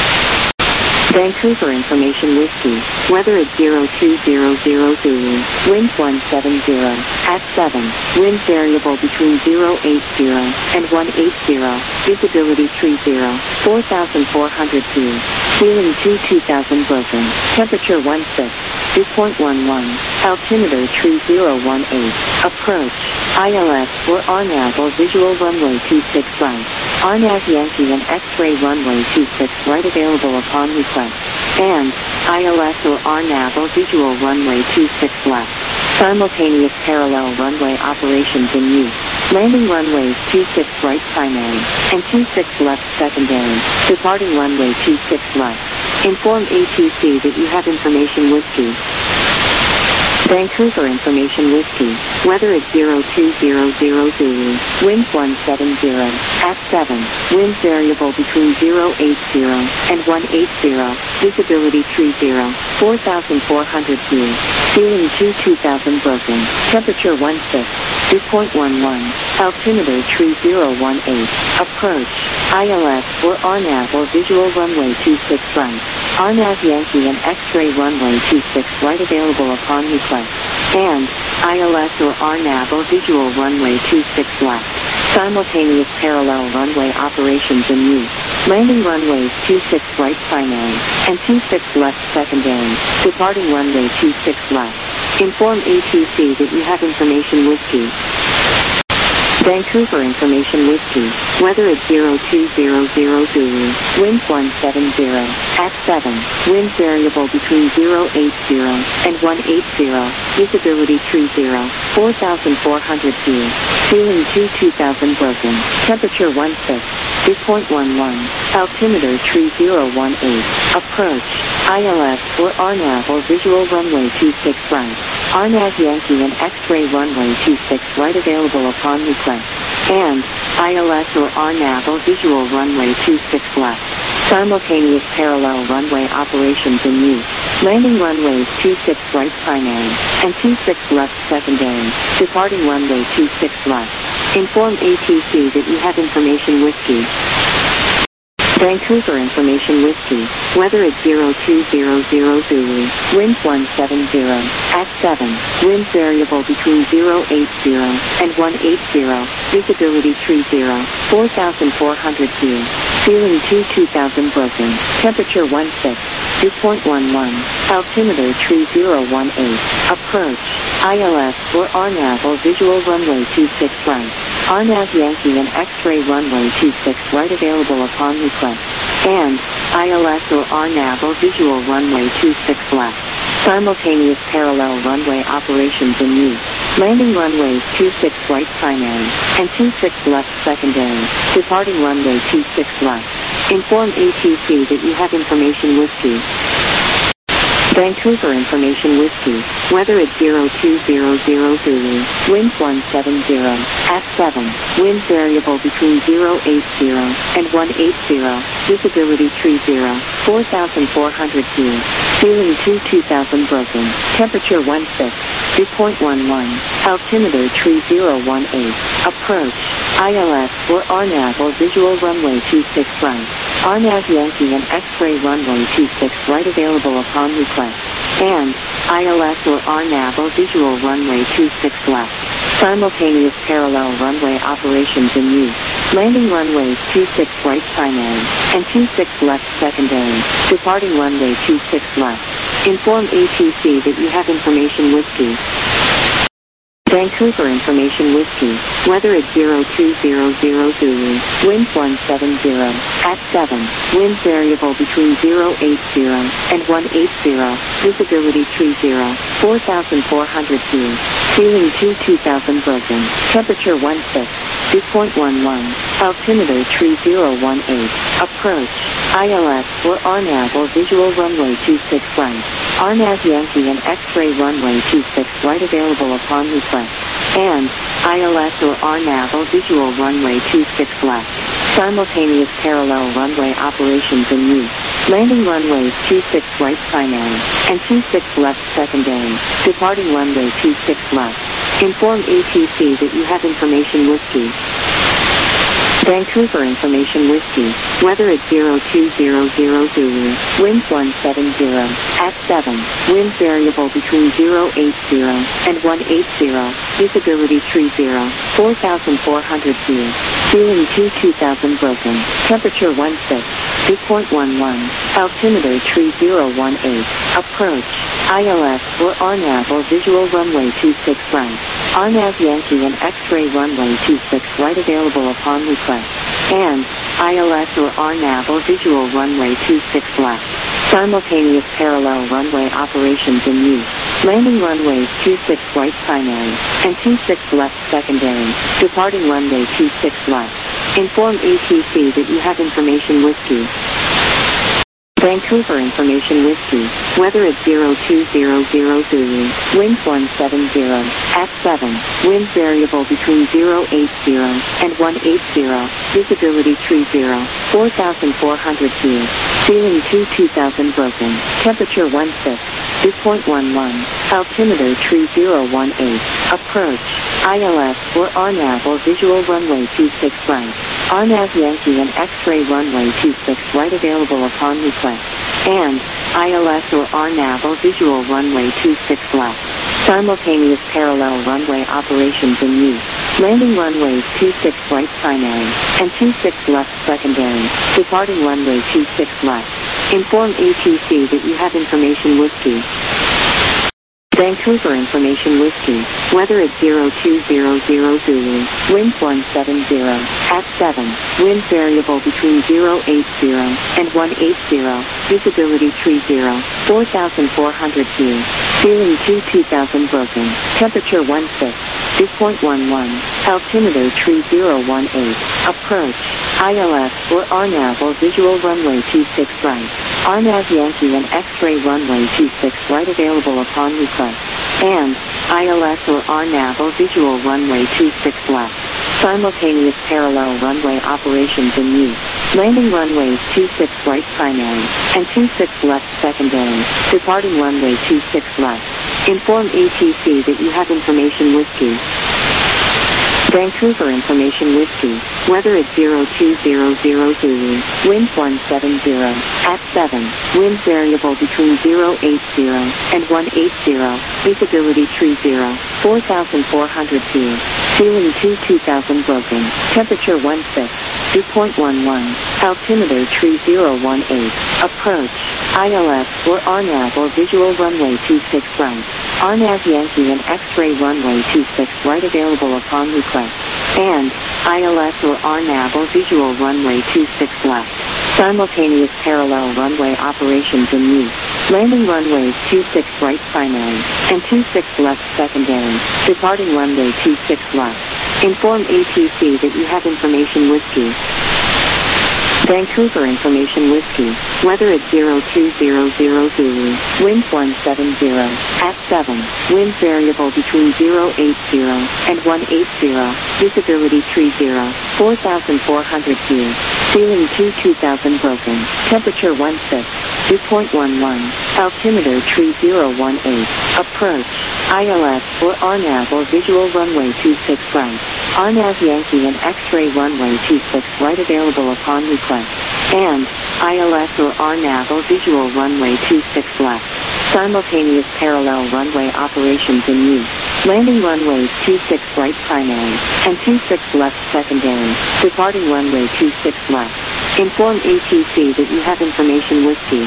Vancouver information whiskey. Weather at zero two zero zero Zulu. Wind one seven zero. At seven. Wind variable between zero eight zero and one eight zero. Visibility three zero. four thousand four hundred feet. Ceiling two two thousand broken. Temperature one six. Dew point one one. Altimeter three zero one eight. Approach. I L S or R NAV or visual runway two six right. R NAV Yankee and X-ray runway two six right available upon request. And I L S or R NAV or visual runway two six left. Simultaneous parallel runway operations in use. Landing runways two six right primary and two six left secondary. Departing runway two six left. Inform A T C that you have information whiskey. Vancouver information whiskey. Weather at zero two zero zero Zulu. Wind one seven zero. At seven. Wind variable between zero eight zero and one eight zero. Visibility three zero. four thousand four hundred feet. Ceiling two two thousand broken. Temperature one six. Dew point one one. Altimeter three zero one eight. Approach. I L S or R NAV or visual runway two six right. R NAV Yankee and X-ray runway two six right available upon request. And I L S or R NAV or visual runway two six left. Simultaneous parallel runway operations in use. Landing runways two six right primary and two six left secondary. Departing runway two six left. Inform A T C that you have information whiskey. Vancouver information whiskey. Weather at zero two zero zero Zulu. Wind one seven zero. At seven. Wind variable between zero eight zero and one eight zero. Visibility three zero. four thousand four hundred feet. Ceiling two two thousand broken. Temperature one six. Dew point one one. Altimeter three zero one eight. Approach. I L S or R NAV or visual runway two six right. R NAV Yankee and X-ray runway two six right available upon request. And I L S or R NAV or visual runway two six left. Simultaneous parallel runway operations in use. Landing runways two six right primary and two six left secondary. Departing runway two six left. Inform A T C that you have information whiskey. Vancouver Information Whiskey. Weather at zero two zero zero Zulu. Wind one seven zero. At seven. Wind variable between zero eight zero and one eight zero. Visibility tree zero. four thousand four hundred view. Ceiling two two thousand broken. Temperature one six. Dew point one one. Altimeter tree zero one eight. Approach. I L S or R NAV or visual runway two six right. R NAV Yankee and X-ray runway two six right available upon request. And I L S or R NAV or visual runway two six left. Simultaneous parallel runway operations in use. Landing runways two six right primary and two six left secondary. Departing runway two six left. Inform A T C that you have information whiskey. Vancouver Information Whiskey. Weather at zero two zero zero Zulu. Wind one seven zero. At seven. Wind variable between zero eight zero and one eight zero. Visibility tree zero. four thousand four hundred view. Ceiling two two thousand broken. Temperature one six. Dew point one one. Altimeter tree zero one eight. Approach. I L S or R NAV or visual runway two six right. R NAV Yankee and X-ray runway two six right available upon request. And I L S or R NAV or visual runway two six left. Simultaneous parallel runway operations in use. Landing runways two six right primary and two six left secondary. Departing runway two six left. Inform A T C that you have information whiskey. Vancouver Information Whiskey. Weather at zero two zero zero Zulu. Wind one seven zero. At seven. Wind variable between zero eight zero and one eight zero. Visibility tree zero. four thousand four hundred view. Ceiling two two thousand broken. Temperature one six. Dew point one one. Altimeter tree zero one eight. Approach. I L S or R NAV or visual runway two six right. R NAV Yankee and X-ray runway two six right available upon request. And I L S or R NAV or visual runway two six left. Simultaneous parallel runway operations in use. Landing runways two six right primary and two six left secondary. Departing runway two six left. Inform A T C that you have information whiskey. Vancouver Information Whiskey. Weather at zero two zero zero Zulu. Wind one seven zero. At seven. Wind variable between zero eight zero and one eight zero. Visibility tree zero. four thousand four hundred view. Ceiling two two thousand broken. Temperature one six. Dew point one one. Altimeter tree zero one eight. Approach. I L S or R NAV or visual runway two six right. R NAV Yankee and X-ray runway two six right available upon request. And I L S or R NAV or visual runway two six left. Simultaneous parallel runway operations in use. Landing runways two six right primary and two six left secondary. Departing runway two six left. Inform A T C that you have information whiskey. Vancouver Information Whiskey. Weather at zero two zero zero Zulu. Wind one seven zero. At seven. Wind variable between zero eight zero and one eight zero. Visibility tree zero. four thousand four hundred view. Ceiling two two thousand broken. Temperature one six. Dew point one one. Altimeter tree zero one eight. Approach. I L S or R NAV or visual runway two six right. R NAV Yankee and X-ray runway two six right available upon request. And I L S or R NAV or visual runway two six left. Simultaneous parallel runway operations in use. Landing runways two six right primary and two six left secondary. Departing runway two six left. Inform A T C that you have information whiskey. Vancouver Information Whiskey. Weather at zero two zero zero Zulu. Wind one seven zero. At seven. Wind variable between zero eight zero and one eight zero. Visibility tree zero. four thousand four hundred view. Ceiling two two thousand broken. Temperature one six. Dew point one one. Altimeter tree zero one eight. Approach. I L S or R NAV or visual runway two six right. R NAV Yankee and X-ray runway two six right available upon request. And I L S or R NAV or visual runway two six left. Simultaneous parallel runway operations in use. Landing runways two six right primary and two six left secondary. Departing runway two six left. Inform A T C that you have information whiskey. Vancouver Information Whiskey. Weather at zero two zero zero Zulu. Wind one seven zero. At seven. Wind variable between zero eight zero and one eight zero. Visibility tree zero. four thousand four hundred feet. Ceiling two two thousand broken. Temperature one six. Dew point one one. Altimeter tree zero one eight. Approach. I L S or R NAV or visual runway two six right. R NAV Yankee and X-ray runway two six right available upon request. And I L S or R NAV or visual runway two six left. Simultaneous parallel runway operations in use. Landing runways two six right primary and two six left secondary. Departing runway two six left. Inform A T C that you have information whiskey. Vancouver Information Whiskey. Weather at zero two zero zero Zulu. Wind one seven zero. At seven. Wind variable between zero eight zero and one eight zero. Visibility tree zero. four thousand four hundred feet. Ceiling two two thousand broken. Temperature one six. Dew point one one. Altimeter tree zero one eight. Approach. I L S or R NAV or visual runway two six right. R NAV Yankee and X-ray runway two six right available upon request. And I L S or R NAV or visual runway two six left. Simultaneous parallel runway operations in use. Landing runways two six right primary and two six left secondary. Departing runway two six left. Inform A T C that you have information whiskey.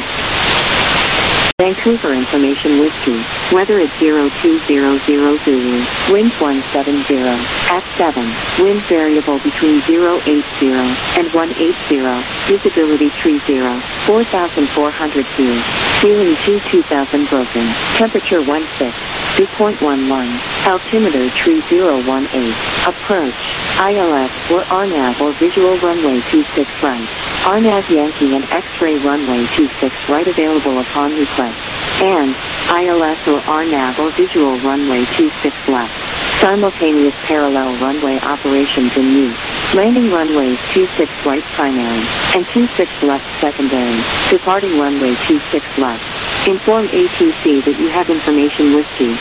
Vancouver Information Whiskey. Weather at zero two zero zero Zulu. Wind one seven zero. At seven. Wind variable between zero eight zero and one eight zero. Visibility tree zero. four thousand four hundred feet. Ceiling two two thousand broken. Temperature one six. Dew point one one. Altimeter tree zero one eight. Approach. I L S or R NAV or visual runway two six right. R NAV Yankee and X-ray runway two six right available upon request. And I L S or R NAV or visual runway two six left. Simultaneous parallel runway operations in use. Landing runways two six right primary and two six left secondary. Departing runway two six left. Inform A T C that you have information whiskey.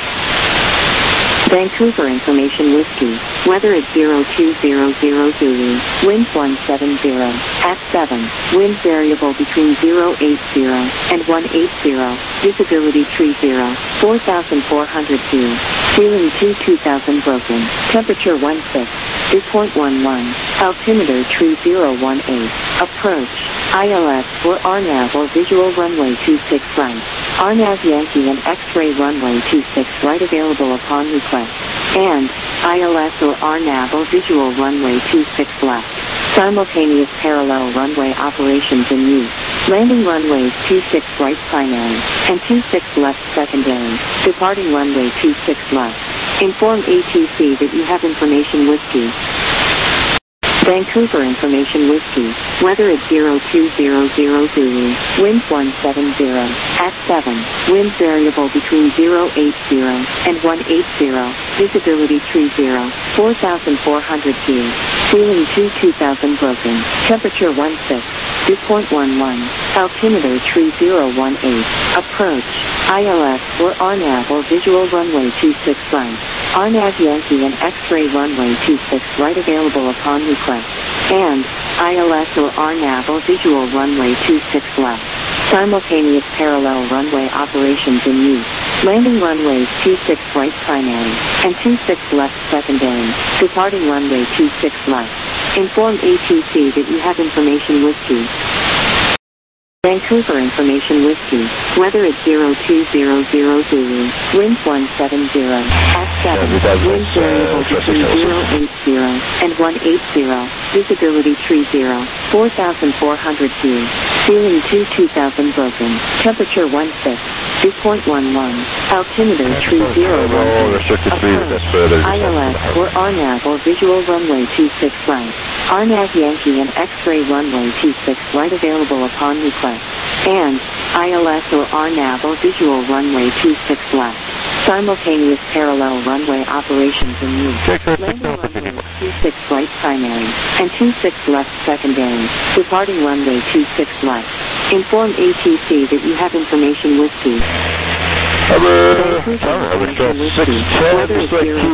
Vancouver Information Whiskey. Weather at zero two zero zero Zulu. Wind one seven zero. At seven. Wind variable between zero eight zero and one eight zero. Visibility tree zero. four thousand four hundred feet. Ceiling two two thousand broken. Temperature one six. Dew point one one. Altimeter tree zero one eight. Approach. I L S or R NAV or visual runway two six right. R NAV Yankee and X-ray runway two six right available upon request. And I L S or R NAV or visual runway two six left. Simultaneous parallel runway operations in use. Landing runways two six right primary and two six left secondary. Departing runway two six left. Inform A T C that you have information whiskey. Vancouver Information Whiskey. Weather at zero two zero zero Zulu. Wind one seven zero. At seven. Wind variable between zero eight zero and one eight zero. Visibility tree zero. four thousand four hundred feet. Ceiling two two thousand broken. Temperature one six. Dew point one one. Altimeter tree zero one eight. Approach. I L S or R NAV or visual runway two six right. R NAV Yankee and X-ray runway two six right available upon request. And I L S or R NAV or visual runway two six left. Simultaneous parallel runway operations in use. Landing runways two six right primary and two six left secondary. Departing runway two six left. Inform A T C that you have information whiskey. Vancouver Information Whiskey. Weather at zero two zero zero Zulu. Wind one seven zero. At seven. Wind variable between zero eight zero and one eight zero. Visibility tree zero. four thousand four hundred feet. Ceiling two two thousand broken. Temperature one six. Dew point one one. Altimeter tree zero one. I L S or R NAV or visual runway two six right. R NAV Yankee and X-ray runway two six right available upon request. request. And I L S or R NAV or visual runway two six left. Simultaneous parallel runway operations in use. Landing runway two six right primary and two six left secondary. Departing runway two six left. Inform A T C that you have information whiskey. Sorry, I was got six ten, just like two,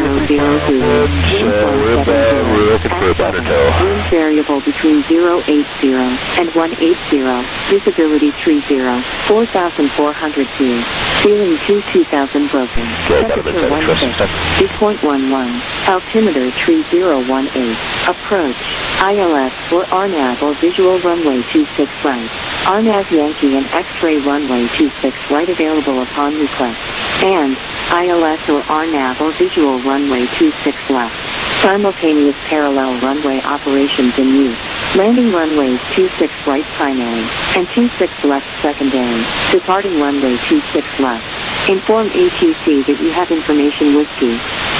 we're bad, we're looking for about a no. Wind variable between zero eight zero and one eight zero, visibility three zero, four thousand four hundred feet, ceiling two two thousand broken, temperature one six, two point one one, altimeter three zero one eight, approach, I L S or R NAV or visual runway two six right, R NAV Yankee and X-ray runway two six right available upon request, and I L S or R NAV or visual runway two six left. Simultaneous parallel runway operations in use. Landing runways two six right primary and two six left secondary. Departing runway two six left. Inform A T C that you have information whiskey.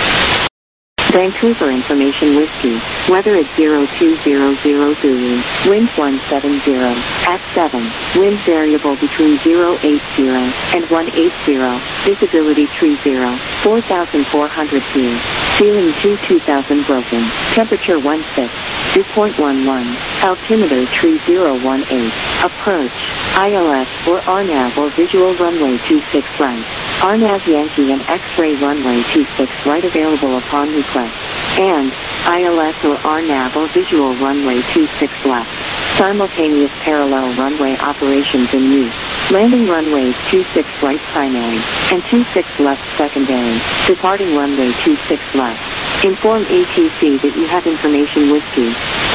Vancouver Information Whiskey, weather at zero two zero zero Zulu, wind one seven zero, at seven, wind variable between zero eight zero and one eight zero, visibility three zero, four thousand four hundred feet, ceiling two two thousand broken, temperature one six, two point one one, altimeter three zero one eight, approach, I L S or R NAV or visual runway two six right, R NAV Yankee and X-ray runway two six right available upon request. And I L S or R NAV or visual runway two six left. Simultaneous parallel runway operations in use. Landing runways two six right primary and two six left secondary. Departing runway two six left. Inform A T C that you have information whiskey.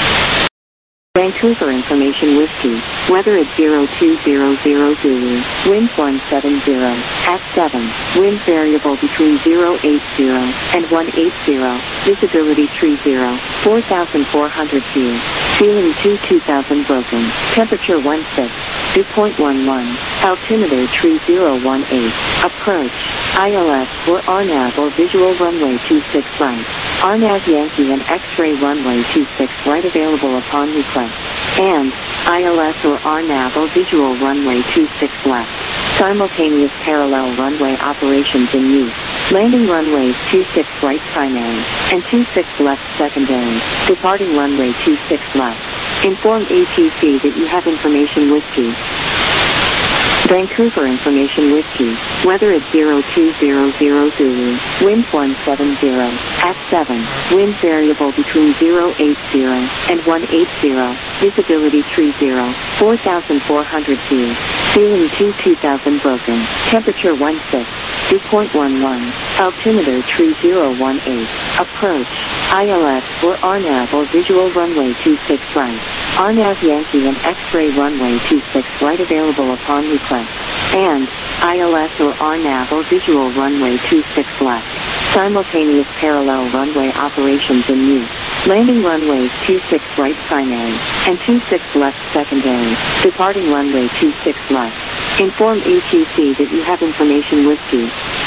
Vancouver Information Whiskey, weather at zero two zero zero Zulu, wind one seven zero, at seven, wind variable between zero eight zero and one eight zero, visibility three zero, four thousand four hundred feet, ceiling two two thousand broken, temperature one six, two point one one, altimeter three zero one eight, approach, I L S or R NAV or visual runway two six right, R NAV Yankee and X-ray runway two six right available upon request, and I L S or R NAV or visual runway two six left. Simultaneous parallel runway operations in use. Landing runways two six right primary and two six left secondary. Departing runway two six left. Inform A T C that you have information whiskey. Vancouver Information Whiskey, weather at zero two zero zero Zulu, wind one seven zero, at seven, wind variable between zero eight zero and one eight zero, visibility three zero, four thousand four hundred feet, ceiling two two thousand broken, temperature one six, two point one one, altimeter three zero one eight, approach, I L S or R NAV or visual runway two six right, R NAV Yankee and X-ray runway two six right available upon request, and I L S or R NAV or visual runway two six left. Simultaneous parallel runway operations in use. Landing runways two six right primary and two six left secondary. Departing runway two six left. Inform A T C that you have information whiskey.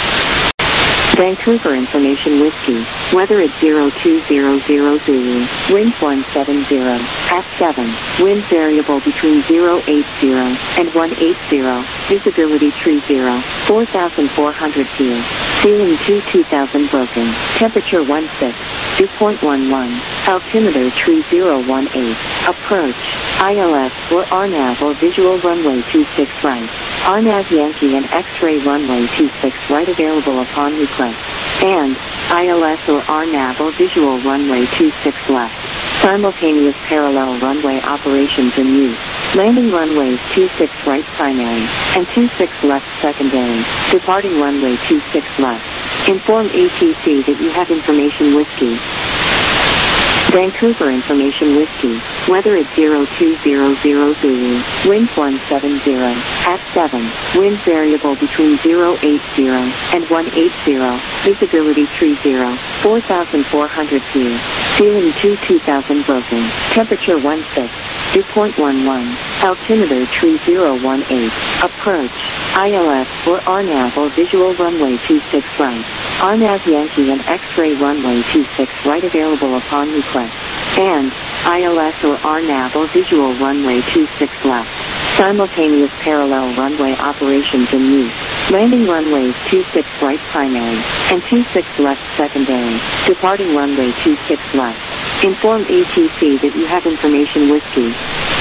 Vancouver Information Whiskey, weather at zero two zero zero Zulu, wind one seven zero, at seven, wind variable between zero eight zero and one eight zero, visibility three zero, four thousand four hundred feet, ceiling two two thousand broken, temperature one six, two point one one, altimeter three zero one eight, approach, I L S or R NAV or visual runway two six right, R NAV Yankee and X-ray runway two six right available upon request, and I L S or R NAV or visual runway two six left. Simultaneous parallel runway operations in use. Landing runways two six right primary and two six left secondary. Departing runway two six left. Inform A T C that you have information whiskey. Vancouver Information Whiskey, weather at zero two zero zero Zulu, wind one seven zero, at seven, wind variable between zero eight zero and one eight zero, visibility three zero, four thousand four hundred feet, ceiling two two thousand broken, temperature one six, two point one one, altimeter three zero one eight, approach, I L S or R NAV or visual runway two six right, R NAV Yankee and X-ray runway two six right available upon request, and I L S or R NAV or visual runway two six left. Simultaneous parallel runway operations in use. Landing runways two six right primary and two six left secondary. Departing runway two six left. Inform A T C that you have information whiskey.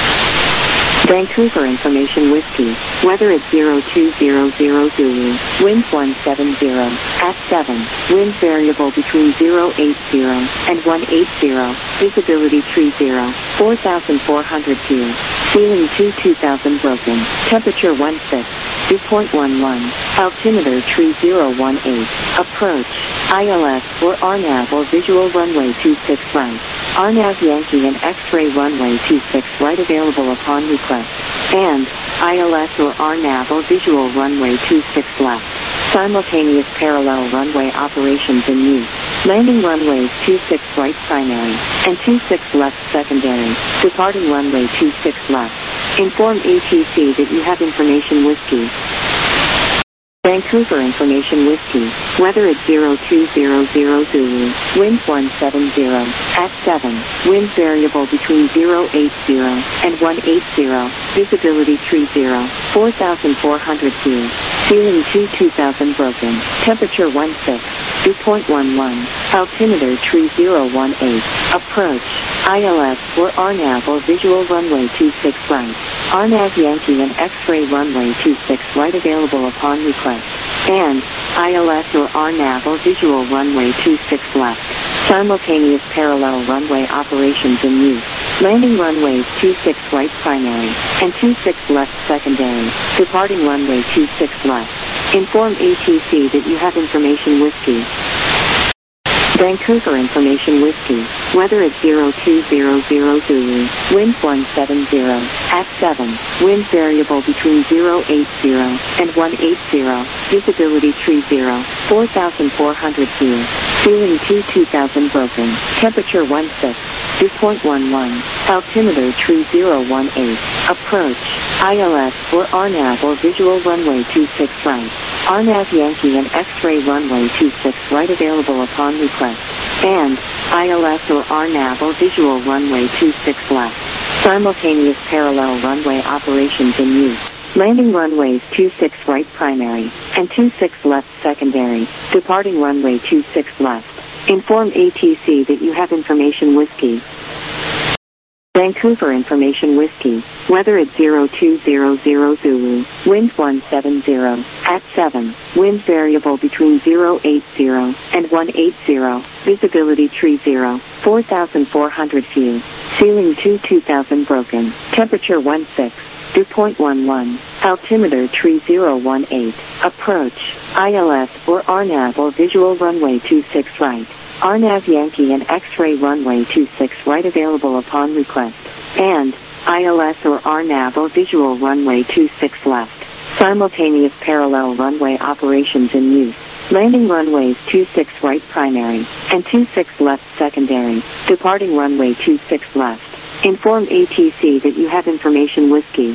Vancouver Information Whiskey. Weather at zero two zero zero Zulu. Winds one seven zero. At seven. Wind variable between zero eight zero and one eight zero. Visibility three zero. four thousand four hundred feet. Ceiling two two thousand broken. Temperature one six. Dew point one one. Altimeter three zero one eight. Approach. I L S or R NAV or visual runway two six right. R NAV Yankee and X-ray runway two six right available upon request. And I L S or R NAV or visual runway two six left. Simultaneous parallel runway operations in use. Landing runways two six right primary and two six left secondary. Departing runway two six left. Inform A T C that you have information whiskey. Vancouver Information Whiskey. Weather at zero two zero zero Zulu. Winds one seven zero. At seven. Wind variable between zero eight zero and one eight zero. Visibility three zero. four thousand four hundred feet. Ceiling two two thousand broken. Temperature one six. Dew point one one. Altimeter three zero one eight. Approach. I L S or R NAV or visual runway two six right. R NAV Yankee and X-ray runway two six right available upon request. And I L S or R NAV or visual runway two six left. Simultaneous parallel runway operations in use. Landing runways two six right primary and two six left secondary. Departing runway two six left. Inform A T C that you have information whiskey. Vancouver Information Whiskey. Weather at zero two zero zero Zulu. Winds one seven zero. At seven. Wind variable between zero eight zero and one eight zero. Visibility three zero. four thousand four hundred feet. Ceiling two two thousand broken. Temperature one six. Dew point one one. Altimeter three zero one eight. Approach. I L S or R NAV or visual runway two six right. R NAV Yankee and X-ray runway two six right available upon request. And I L S or R NAV or visual runway two six left. Simultaneous parallel runway operations in use. Landing runways two six right primary and two six left secondary. Departing runway two six left. Inform A T C that you have information whiskey. Vancouver Information Whiskey. Weather at zero two zero zero Zulu. Winds one seven zero. At seven. Wind variable between zero eight zero and one eight zero. Visibility three zero. four thousand four hundred feet. Ceiling two two thousand broken. Temperature one six. Dew point one one. Altimeter three zero one eight. Approach. I L S or R NAV or visual runway two six right. R NAV Yankee and X-ray runway two six right available upon request. And I L S or R NAV or visual runway two six left. Simultaneous parallel runway operations in use. Landing runways two six right primary and two six left secondary. Departing runway two six left. Inform A T C that you have information whiskey.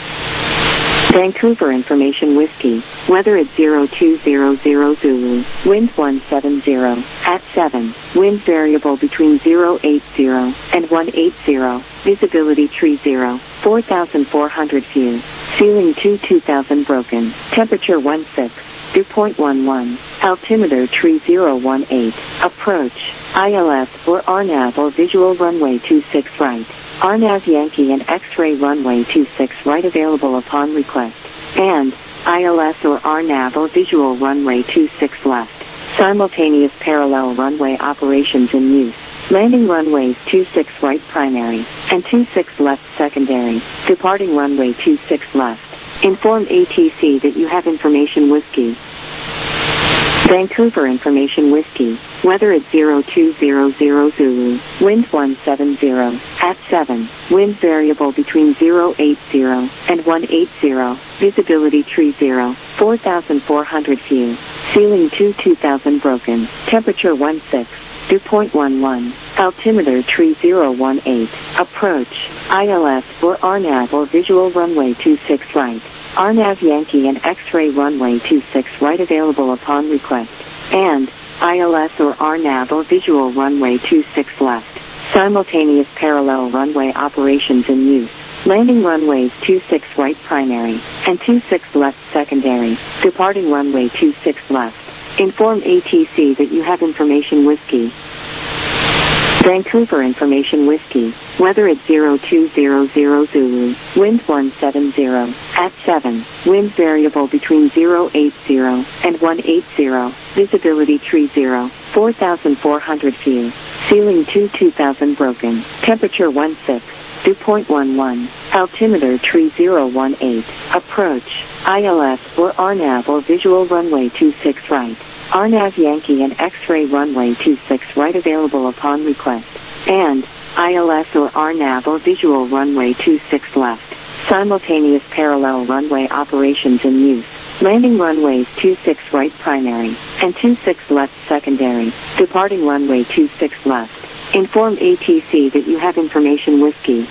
Vancouver Information Whiskey. Weather at zero two zero zero Zulu. Winds one seven zero. At seven. Wind variable between zero eight zero and one eight zero. Visibility three zero. four thousand four hundred feet. Ceiling two two thousand broken. Temperature one six. Dew point one one. Altimeter three zero one eight. Approach. I L S or R NAV or visual runway two six right. R NAV Yankee and X-ray runway two six right available upon request. And I L S or R NAV or visual runway two six left. Simultaneous parallel runway operations in use. Landing runways two six right primary and two six left secondary. Departing runway two six left. Inform A T C that you have information whiskey. Vancouver Information Whiskey. Weather at zero two zero zero Zulu. Winds one seven zero. At seven. Wind variable between zero eight zero and one eight zero. Visibility three zero. four thousand four hundred feet. Ceiling two two thousand broken. Temperature one six. Dew point one one. Altimeter three zero one eight. Approach. I L S or R NAV or visual runway two six right. R NAV Yankee and X-ray runway two six right available upon request. And I L S or R NAV or visual runway two six left. Simultaneous parallel runway operations in use. Landing runways two six right primary and two six left secondary. Departing runway two six left. Inform A T C that you have information whiskey. Vancouver information whiskey. Weather at zero two zero zero Zulu. Wind one seven zero. At seven. Wind variable between zero eight zero and one eight zero. Visibility tree zero. four thousand four hundred feet. Ceiling two two thousand broken. Temperature one six. Dew point one one. Altimeter tree zero one eight. Approach. I L S or R NAV or visual runway two six right. R NAV Yankee and X-ray runway two six right available upon request. And I L S or R NAV or visual runway two six left. Simultaneous parallel runway operations in use. Landing runways two six right primary and two six left secondary. Departing runway two six left. Inform A T C that you have information whiskey.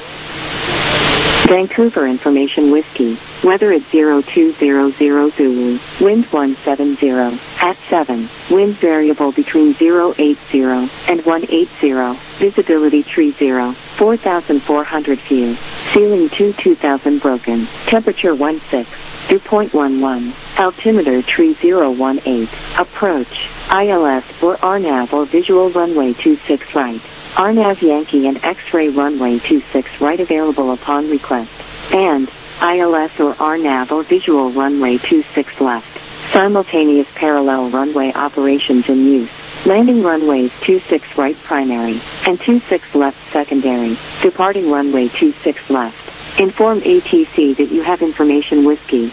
Vancouver information whiskey. Weather at zero two zero zero Zulu. Wind one seven zero. At seven. Wind variable between zero eight zero and one eight zero. Visibility tree zero. four thousand four hundred feet. Ceiling two two thousand broken. Temperature one six. Dew point one one. Altimeter tree zero one eight. Approach. I L S or R NAV or visual runway two six right. R NAV Yankee and X-ray runway two six right available upon request. And I L S or R NAV or visual runway two six left. Simultaneous parallel runway operations in use. Landing runways two six right primary and two six left secondary. Departing runway two six left. Inform A T C that you have information whiskey.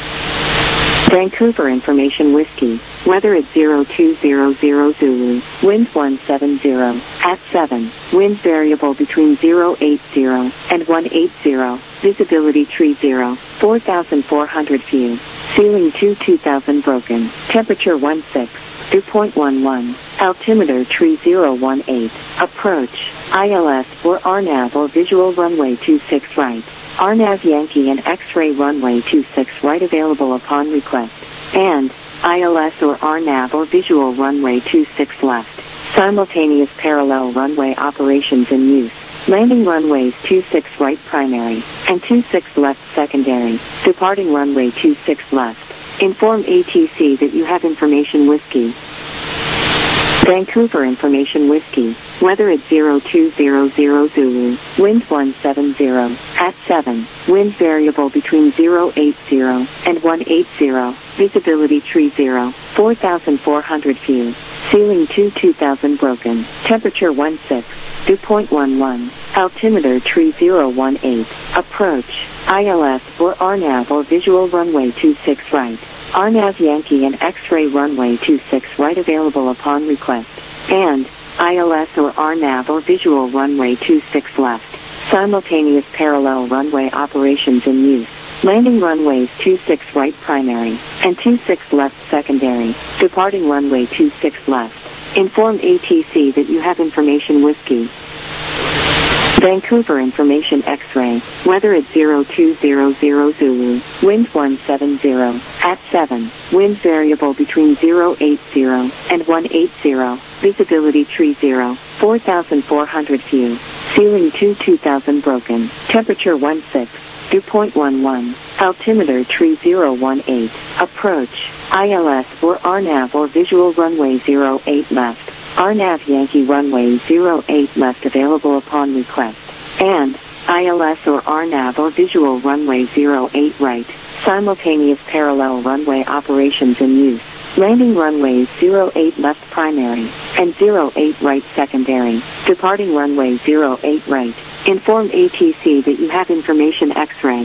Vancouver information whiskey. Weather at zero two zero zero Zulu. Wind one seven zero. At seven. Wind variable between zero eight zero and one eight zero. Visibility tree zero. four thousand four hundred feet. Ceiling two two thousand broken. Temperature one six. Dew point one one. Altimeter tree zero one eight. Approach. I L S or R NAV or visual runway two six right. R NAV Yankee and X-ray runway two six right available upon request. And I L S or R NAV or visual runway two six left. Simultaneous parallel runway operations in use. Landing runways two six right primary and two six left secondary. Departing runway two six left. Inform A T C that you have information whiskey. Vancouver information whiskey. Weather at zero two zero zero Zulu. Wind one seven zero. At seven. Wind variable between zero eight zero and one eight zero. Visibility tree zero. four thousand four hundred feet. Ceiling two two thousand broken. Temperature one six. Dew point one one. Altimeter tree zero one eight. Approach. I L S or R NAV or visual runway two six right. R NAV Yankee and X-ray runway two six right available upon request. And I L S or R NAV or visual runway two six left. Simultaneous parallel runway operations in use. Landing runways two six right primary and two six left secondary. Departing runway two six left. Inform A T C that you have information whiskey. Vancouver information X-ray. Weather at zero two zero zero Zulu. Wind one seven zero. At seven. Wind variable between zero eight zero and one eight zero. Visibility tree zero. four thousand four hundred feet. Ceiling two two thousand broken. Temperature one six. Dew point one one. Altimeter tree zero one eight. Approach. I L S or R NAV or visual runway zero eight left. R NAV Yankee runway zero eight left available upon request. And I L S or R NAV or visual runway zero eight right. Simultaneous parallel runway operations in use. Landing runways zero eight left primary and zero eight right secondary. Departing runway zero eight right. Inform A T C that you have information X-ray.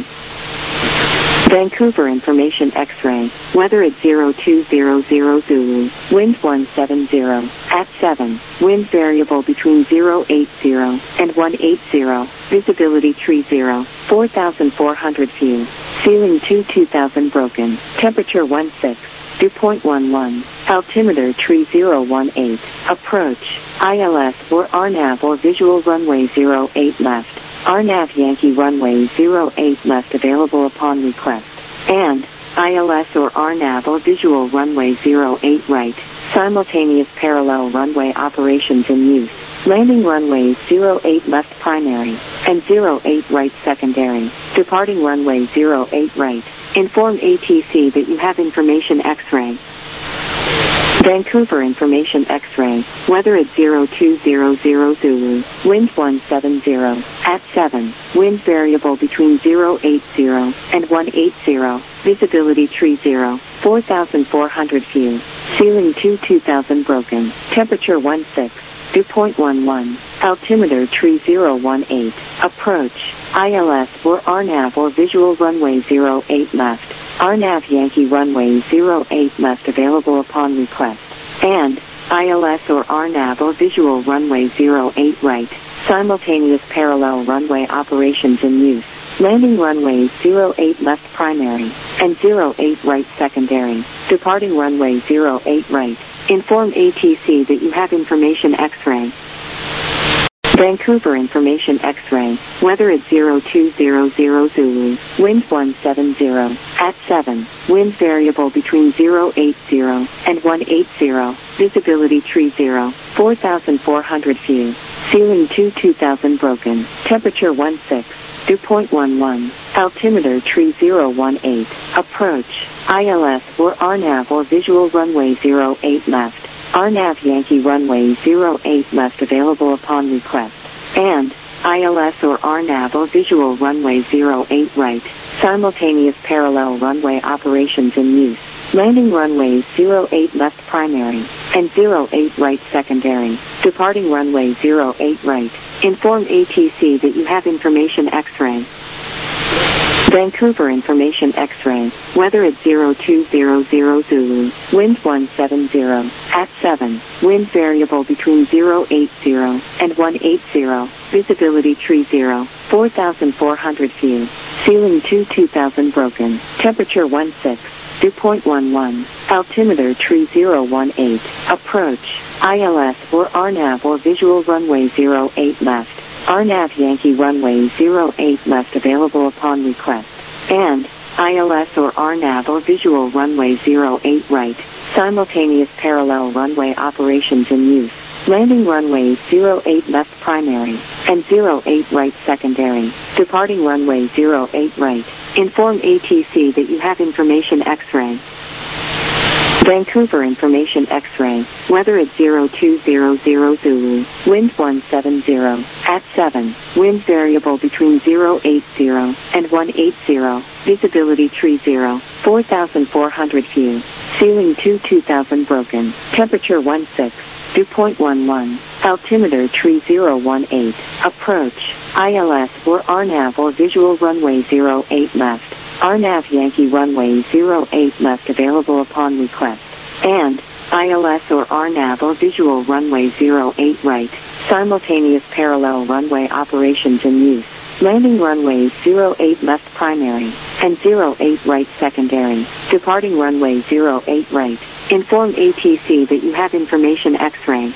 Vancouver information X-ray. Weather at zero two zero zero Zulu. Wind one seven zero. At seven. Wind variable between zero eight zero and one eight zero. Visibility tree zero. four thousand four hundred feet. Ceiling two two thousand broken. Temperature one six. Dew point one one. Altimeter tree zero one eight. Approach. I L S or R NAV or visual runway zero eight left. R NAV Yankee runway zero eight left available upon request. And I L S or R NAV or visual runway zero eight right. Simultaneous parallel runway operations in use. Landing runways zero eight left primary and zero eight right secondary. Departing runway zero eight right. Inform A T C that you have information X-ray. Vancouver information X-ray. Weather at zero two zero zero Zulu. Wind one seven zero. At seven. Wind variable between zero eight zero and one eight zero. Visibility tree zero. four thousand four hundred view. Ceiling two two thousand broken. Temperature one six. Dew point one one. Altimeter tree zero one eight. Approach. I L S or R NAV or visual runway zero eight left. R NAV Yankee runway zero eight left available upon request. And I L S or R NAV or visual runway zero eight right. Simultaneous parallel runway operations in use. Landing runway zero eight left primary and zero eight right secondary. Departing runway zero eight right. Inform A T C that you have information X-ray. Vancouver information X-ray. Weather at zero two zero zero Zulu. Wind one seven zero. At seven. Wind variable between zero eight zero and one eight zero. Visibility tree zero. four thousand four hundred view. Ceiling two two thousand broken. Temperature one six. Dew point one one. Altimeter tree zero one eight. Approach. I L S or R NAV or visual runway zero eight left. R NAV Yankee runway zero eight left available upon request. And I L S or R NAV or visual runway zero eight right. Simultaneous parallel runway operations in use. Landing runways zero eight left primary and zero eight right secondary. Departing runway zero eight right. Inform A T C that you have information X-ray. Vancouver information X-ray. Weather at zero two zero zero Zulu. Wind one seven zero. At seven. Wind variable between zero eight zero and one eight zero. Visibility tree zero. four thousand four hundred view. Ceiling two two thousand broken. Temperature one six. Dew point one one. Altimeter tree zero one eight. Approach. I L S or R NAV or visual runway zero eight left. R NAV Yankee runway zero eight left available upon request. And I L S or R NAV or visual runway zero eight right. Simultaneous parallel runway operations in use. Landing runway zero eight left primary and zero eight right secondary. Departing runway zero eight right. Inform A T C that you have information X-ray. Vancouver information X-ray. Weather at zero two zero zero Zulu. Wind one seven zero. At seven. Wind variable between zero eight zero and one eight zero. Visibility tree zero. four thousand four hundred view. Ceiling two two thousand broken. Temperature one six. Dew point one one. Altimeter tree zero one eight. Approach. I L S or R NAV or visual runway zero eight left. R NAV Yankee runway zero eight left available upon request. And I L S or R NAV or visual runway zero eight right. Simultaneous parallel runway operations in use. Landing runway zero eight left primary and zero eight right secondary. Departing runway zero eight right. Inform A T C that you have information X-ray.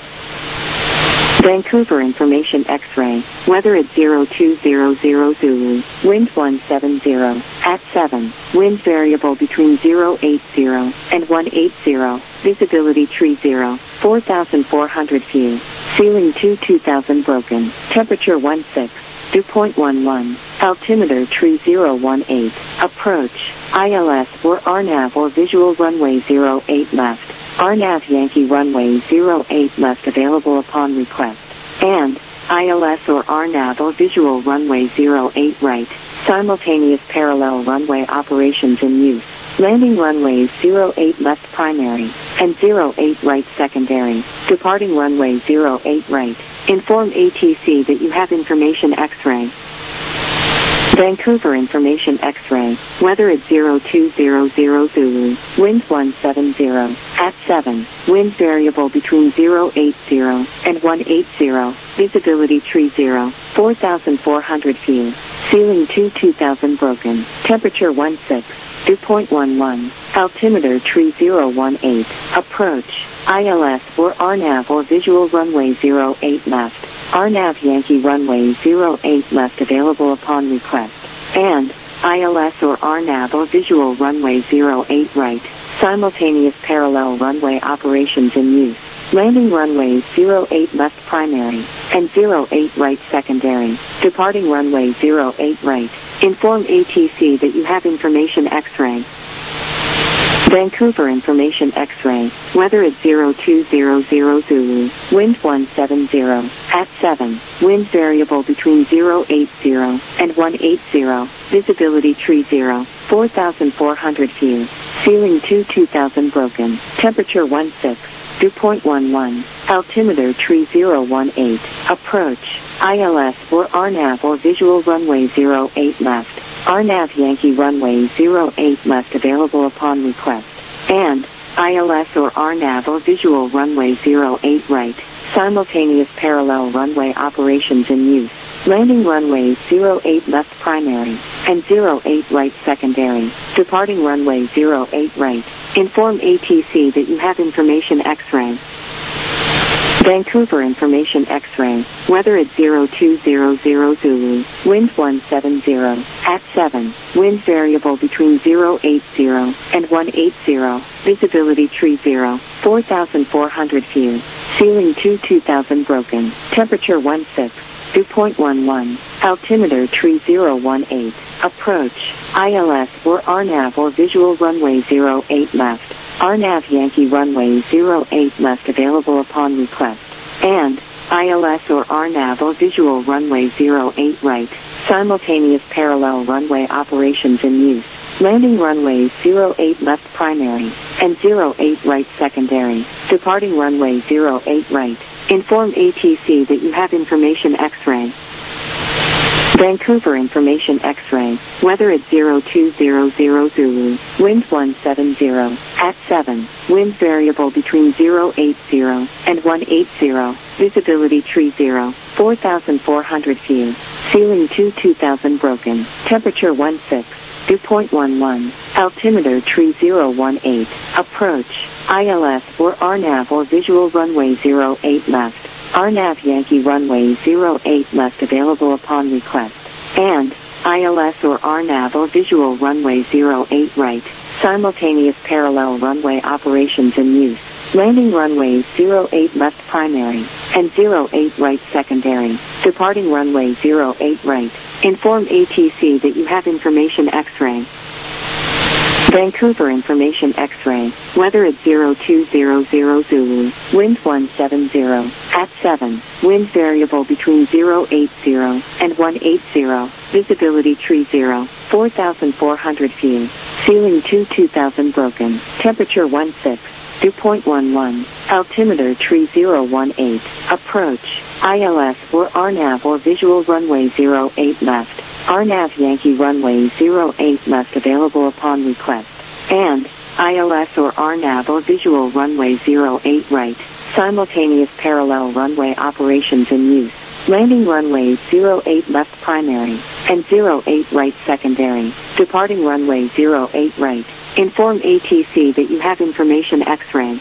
Vancouver information X-ray. Weather at zero two zero zero Zulu. Wind one seven zero. At seven. Wind variable between zero eight zero and one eight zero. Visibility tree zero. four thousand four hundred view. Ceiling two two thousand broken. Temperature one six. Dew point one one. Altimeter tree zero one eight. Approach. I L S or R NAV or visual runway zero eight left. R NAV Yankee runway zero eight left available upon request. And I L S or R NAV or visual runway zero eight right. Simultaneous parallel runway operations in use. Landing runways zero eight left primary and zero eight right secondary. Departing runway zero eight right. Inform A T C that you have information X-ray. Vancouver information X-ray. Weather at zero two zero zero Zulu. Wind one seven zero. At seven. Wind variable between zero eight zero and one eight zero. Visibility tree zero. four thousand four hundred view. Ceiling two two thousand broken. Temperature one six. Dew point one one. Altimeter tree zero one eight. Approach. I L S or R NAV or visual runway zero eight left. R NAV Yankee runway zero eight left available upon request. And I L S or R NAV or visual runway zero eight right. Simultaneous parallel runway operations in use. Landing runway zero eight left primary, and zero eight right secondary. Departing runway zero eight right. Inform A T C that you have information X-ray. Vancouver information X-ray. Weather at zero two zero zero Zulu. Wind one seven zero. At seven. Wind variable between zero eight zero and one eight zero. Visibility tree zero. four thousand four hundred view. Ceiling two two thousand broken. Temperature one six. Dew point one one. Altimeter tree zero one eight. Approach. I L S or R NAV or visual runway zero eight left. R NAV Yankee runway zero eight left available upon request. And I L S or R NAV or visual runway zero eight right. Simultaneous parallel runway operations in use. Landing runway zero eight left primary and zero eight right secondary. Departing runway zero eight right. Inform A T C that you have information X-ray. Vancouver information X-ray. Weather at zero two zero zero Zulu. Wind one seven zero. At seven. Wind variable between zero eight zero and one eight zero. Visibility tree zero. four thousand four hundred view. Ceiling two two thousand broken. Temperature one six. Dew point one one. Altimeter tree zero one eight. Approach. I L S or R NAV or visual runway zero eight left. R NAV Yankee runway zero eight left available upon request. And I L S or R NAV or visual runway zero eight right. Simultaneous parallel runway operations in use. Landing runway zero eight left primary and zero eight right secondary. Departing runway zero eight right. Inform A T C that you have information X-ray. Vancouver information X-ray. Weather at zero two zero zero Zulu. Wind one seven zero. At seven. Wind variable between zero eight zero and one eight zero. Visibility tree zero. four thousand four hundred view. Ceiling two two thousand broken. Temperature one six. Dew point one one. Altimeter tree zero one eight. Approach. I L S or R NAV or visual runway zero eight left. R NAV Yankee runway zero eight left available upon request. And I L S or R NAV or visual runway zero eight right. Simultaneous parallel runway operations in use. Landing runway zero eight left primary and zero eight right secondary. Departing runway zero eight right. Inform A T C that you have information X-ray. Vancouver information X-ray. Weather at zero two zero zero Zulu. Wind one seven zero. At seven. Wind variable between zero eight zero and one eight zero. Visibility tree zero. four thousand four hundred view. Ceiling two two thousand broken. Temperature one six. Dew point one one. Altimeter tree zero one eight. Approach. I L S or R NAV or visual runway zero eight left. R NAV Yankee runway zero eight left available upon request. And I L S or R NAV or visual runway zero eight right. Simultaneous parallel runway operations in use. Landing runway zero eight left primary and zero eight right secondary. Departing runway zero eight right. Inform A T C that you have information X-ray.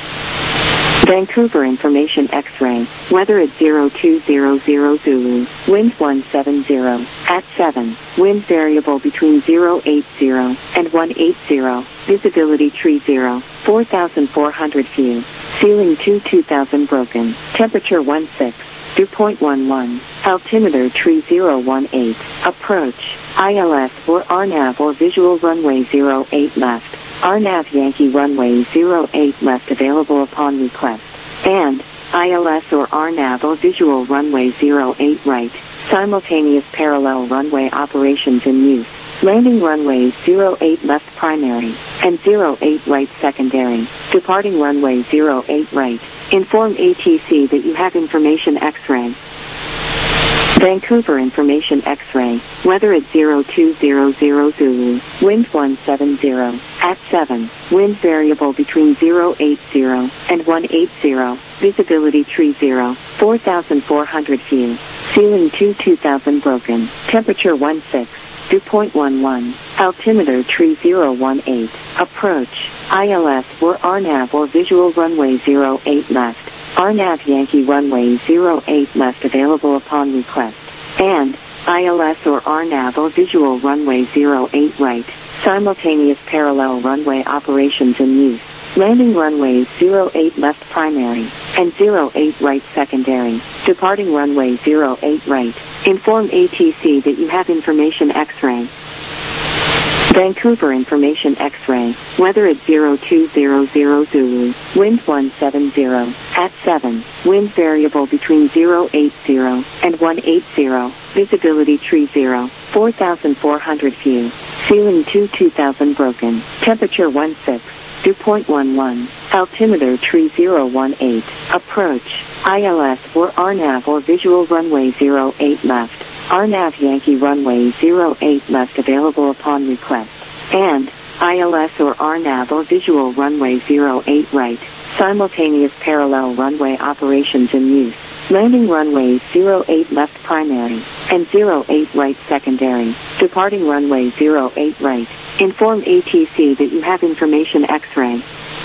Vancouver information X-ray. Weather at zero two zero zero Zulu. Wind one seven zero. At seven. Wind variable between zero eight zero and one eight zero. Visibility tree zero. four thousand four hundred view. Ceiling two two thousand broken. Temperature one six. Dew point one one. Altimeter tree zero one eight. Approach. I L S or R NAV or visual runway zero eight left. R NAV Yankee runway zero eight left available upon request. And I L S or R NAV or visual runway zero eight right. Simultaneous parallel runway operations in use. Landing runway zero eight left primary and zero eight right secondary. Departing runway zero eight right. Inform A T C that you have information X-ray. Vancouver information X-ray. Weather at zero two zero zero Zulu. Wind one seven zero. At seven. Wind variable between zero eight zero and one eight zero. Visibility tree zero. four thousand four hundred view. Ceiling two two thousand broken. Temperature one six. Dew point one one. Altimeter tree zero one eight. Approach. I L S or R NAV or visual runway zero eight left. R NAV Yankee runway zero eight left available upon request. And I L S or R NAV or visual runway zero eight right. Simultaneous parallel runway operations in use. Landing runway zero eight left primary, and zero eight right secondary. Departing runway zero eight right. Inform A T C that you have information X-ray. Vancouver information X-ray. Weather at zero two zero zero Zulu. Wind one seven zero. At seven. Wind variable between zero eight zero and one eight zero. Visibility tree zero. four thousand four hundred view. Ceiling two two thousand broken. Temperature one six. Dew point one one. Altimeter tree zero one eight. Approach. I L S or R NAV or visual runway zero eight left. R NAV Yankee runway zero eight left available upon request. And I L S or R NAV or visual runway zero eight right. Simultaneous parallel runway operations in use. Landing runway zero eight left primary and zero eight right secondary. Departing runway zero eight right. Inform A T C that you have information X-ray.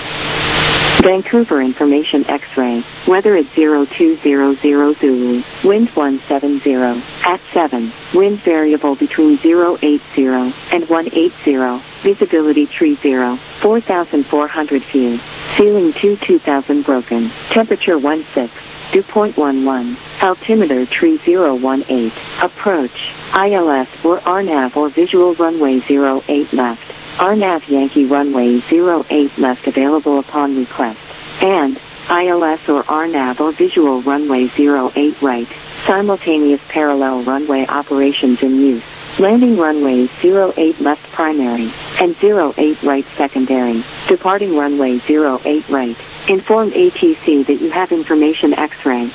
Vancouver information X-ray. Weather at zero two zero zero Zulu. Wind one seven zero. At seven. Wind variable between zero eight zero and one eight zero. Visibility tree zero. four thousand four hundred view. Ceiling two two thousand broken. Temperature one six. Dew point one one. Altimeter tree zero one eight. Approach. I L S or R NAV or visual runway zero eight left. R NAV Yankee runway zero eight left available upon request. And I L S or R NAV or visual runway zero eight right. Simultaneous parallel runway operations in use. Landing runway zero eight left primary and zero eight right secondary. Departing runway zero eight right. Inform A T C that you have information X-ray.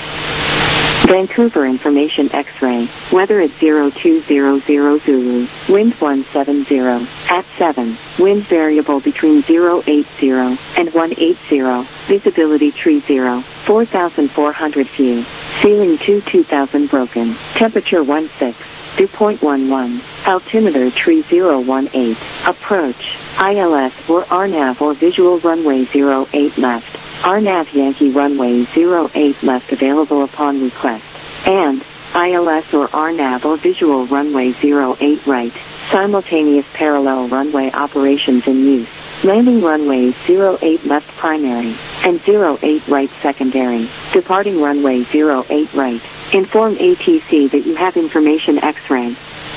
Vancouver information X-ray. Weather at zero two zero zero Zulu. Wind one seven zero. At seven. Wind variable between zero eight zero and one eight zero. Visibility tree zero. four thousand four hundred view. Ceiling two two thousand broken. Temperature one six. Dew point one one. Altimeter tree zero one eight. Approach. I L S or R NAV or visual runway zero eight left. R NAV Yankee runway zero eight left available upon request. And I L S or R NAV or visual runway zero eight right. Simultaneous parallel runway operations in use. Landing runway zero eight left primary and zero eight right secondary. Departing runway zero eight right. Inform A T C that you have information X-ray.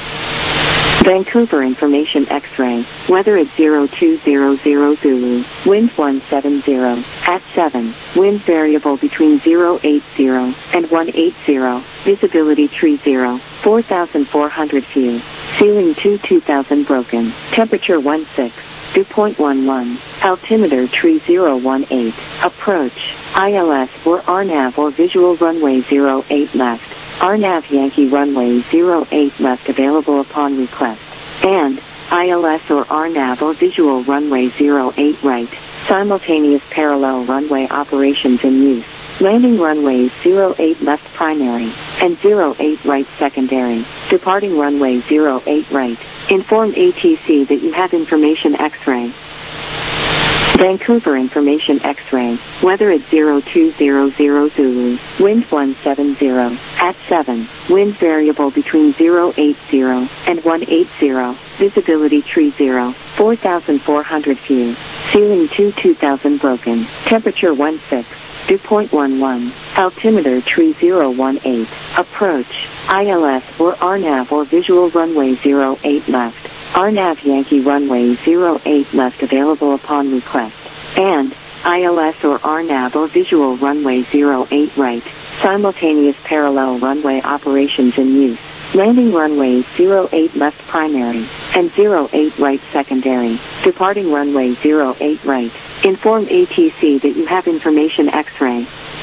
Vancouver information X-ray. Weather at zero two zero zero Zulu. Wind one seven zero. At seven. Wind variable between zero eight zero and one eight zero. Visibility tree zero. four thousand four hundred view. Ceiling two two thousand broken. Temperature one six. Dew point one one. Altimeter tree zero one eight. Approach. I L S or R NAV or visual runway zero eight left. R NAV Yankee runway zero eight left available upon request. And I L S or R NAV or visual runway zero eight right. Simultaneous parallel runway operations in use. Landing runway zero eight left primary and zero eight right secondary. Departing runway zero eight right. Inform A T C that you have information X-ray. Vancouver information X-ray. Weather at zero two zero zero Zulu. Wind one seven zero. At seven. Wind variable between zero eight zero and one eight zero. Visibility tree zero. four thousand four hundred view. Ceiling two two thousand broken. Temperature one six. Dew point one one. Altimeter tree zero one eight. Approach. I L S or R NAV or visual runway zero eight left. R NAV Yankee runway zero eight left available upon request. And I L S or R NAV or visual runway zero eight right. Simultaneous parallel runway operations in use. Landing runway zero eight left primary and zero eight right secondary. Departing runway zero eight right. Inform A T C that you have information X-ray.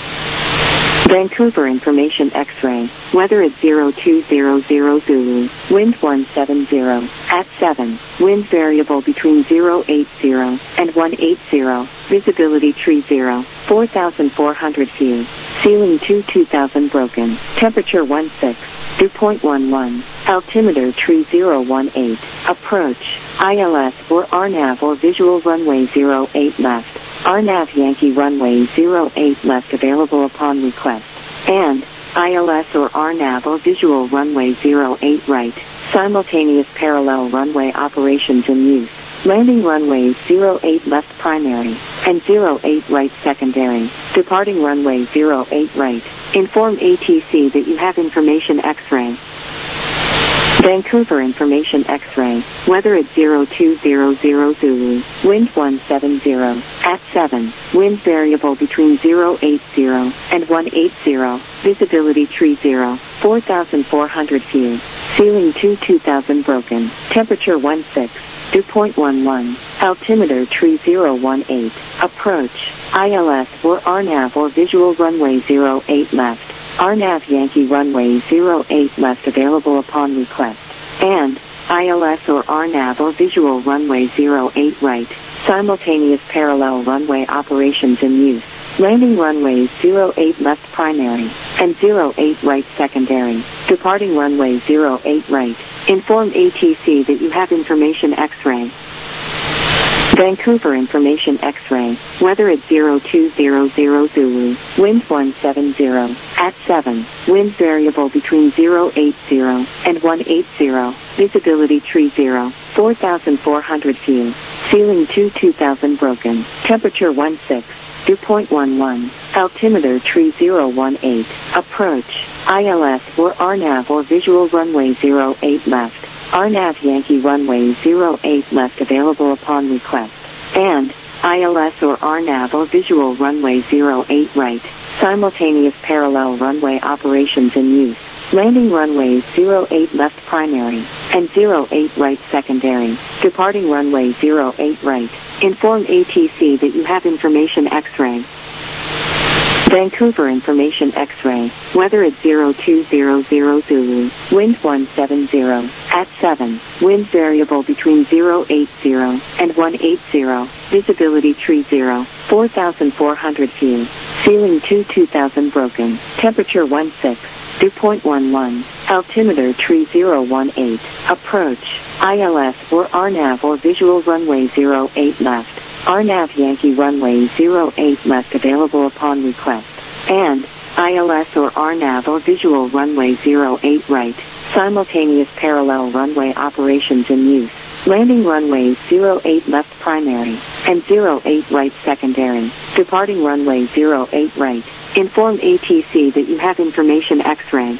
Vancouver information X-ray. Weather at zero two zero zero Zulu. Wind one seven zero. At seven. Wind variable between zero eight zero and one eight zero. Visibility tree zero. four thousand four hundred view. Ceiling two two thousand broken. Temperature one six. Dew point one one. Altimeter tree zero one eight. Approach. I L S or R NAV or visual runway zero eight left. R NAV Yankee runway zero eight left available upon request. And I L S or R NAV or visual runway zero eight right. Simultaneous parallel runway operations in use. Landing runway zero eight left primary, and zero eight right secondary. Departing runway zero eight right. Inform A T C that you have information X-ray. Vancouver information X-ray. Weather at zero two zero zero Zulu. Wind one seven zero. At seven. Wind variable between zero eight zero and one eight zero. Visibility tree zero. four thousand four hundred view. Ceiling two two thousand broken. Temperature one six. Dew point one one. Altimeter tree zero one eight. Approach. I L S or R NAV or visual runway zero eight left. R NAV Yankee runway zero eight left available upon request. And I L S or R NAV or visual runway zero eight right. Simultaneous parallel runway operations in use. Landing runways zero eight left primary and zero eight right secondary. Departing runway zero eight right. Inform A T C that you have information X-ray. Vancouver information X-ray. Weather at zero two zero zero Zulu. Wind one seven zero. At seven. Wind variable between zero eight zero and one eight zero. Visibility tree zero. four thousand four hundred view. Ceiling two two thousand broken. Temperature one six. Dew point one one. Altimeter tree zero one eight. Approach. I L S or R NAV or visual runway zero eight left. R NAV Yankee runway zero eight left available upon request. And I L S or R NAV or visual runway zero eight right. Simultaneous parallel runway operations in use. Landing runways zero eight left primary and zero eight right secondary. Departing runway zero eight right. Inform A T C that you have information X-ray. Vancouver information X-ray. Weather at zero two zero zero Zulu. Wind one seven zero. At seven. Wind variable between zero eight zero and one eight zero. Visibility tree zero. four thousand four hundred view. Ceiling two two thousand broken. Temperature one six. Dew point one one. Altimeter tree zero one eight. Approach. I L S or R NAV or visual runway zero eight left. R NAV Yankee runway zero eight left available upon request. And I L S or R NAV or visual runway zero eight right. Simultaneous parallel runway operations in use. Landing runways zero eight left primary and zero eight right secondary. Departing runway zero eight right. Inform A T C that you have information X-ray.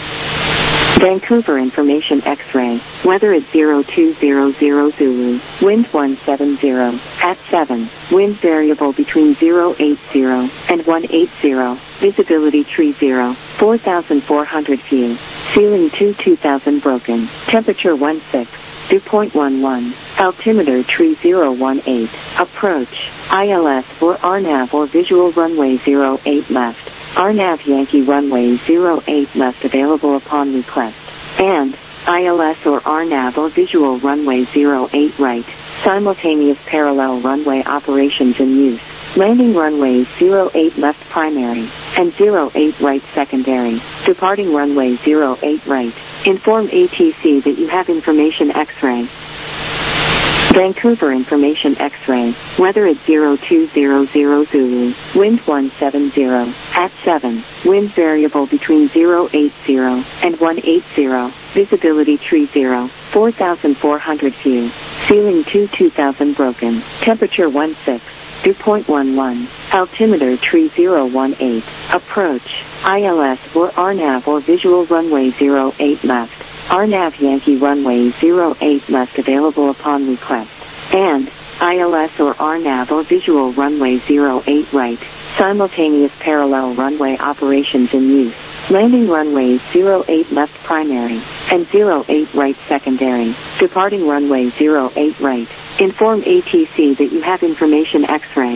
Vancouver information X-ray. Weather at zero two zero zero Zulu. Wind one seven zero. At seven. Wind variable between zero eight zero and one eight zero. Visibility tree zero. four thousand four hundred view. Ceiling two two thousand broken. Temperature one six. Dew point one one. Altimeter tree zero one eight. Approach. I L S or R NAV or visual runway zero eight left. R NAV Yankee runway zero eight left available upon request. And I L S or R NAV or visual runway zero eight right. Simultaneous parallel runway operations in use. Landing runways zero eight left primary and zero eight right secondary. Departing runway zero eight right. Inform A T C that you have information X-ray. Vancouver information X-ray. Weather at zero two zero zero Zulu. Wind one seven zero. At seven. Wind variable between zero eight zero and one eight zero. Visibility tree zero. four thousand four hundred view. Ceiling two two thousand broken. Temperature one six. Dew point one one. Altimeter tree zero one eight. Approach. I L S or R NAV or visual runway zero eight left. R NAV Yankee runway zero eight left available upon request. And I L S or R NAV or visual runway zero eight right. Simultaneous parallel runway operations in use. Landing runways zero eight left primary and zero eight right secondary. Departing runway zero eight right. Inform A T C that you have information X-ray.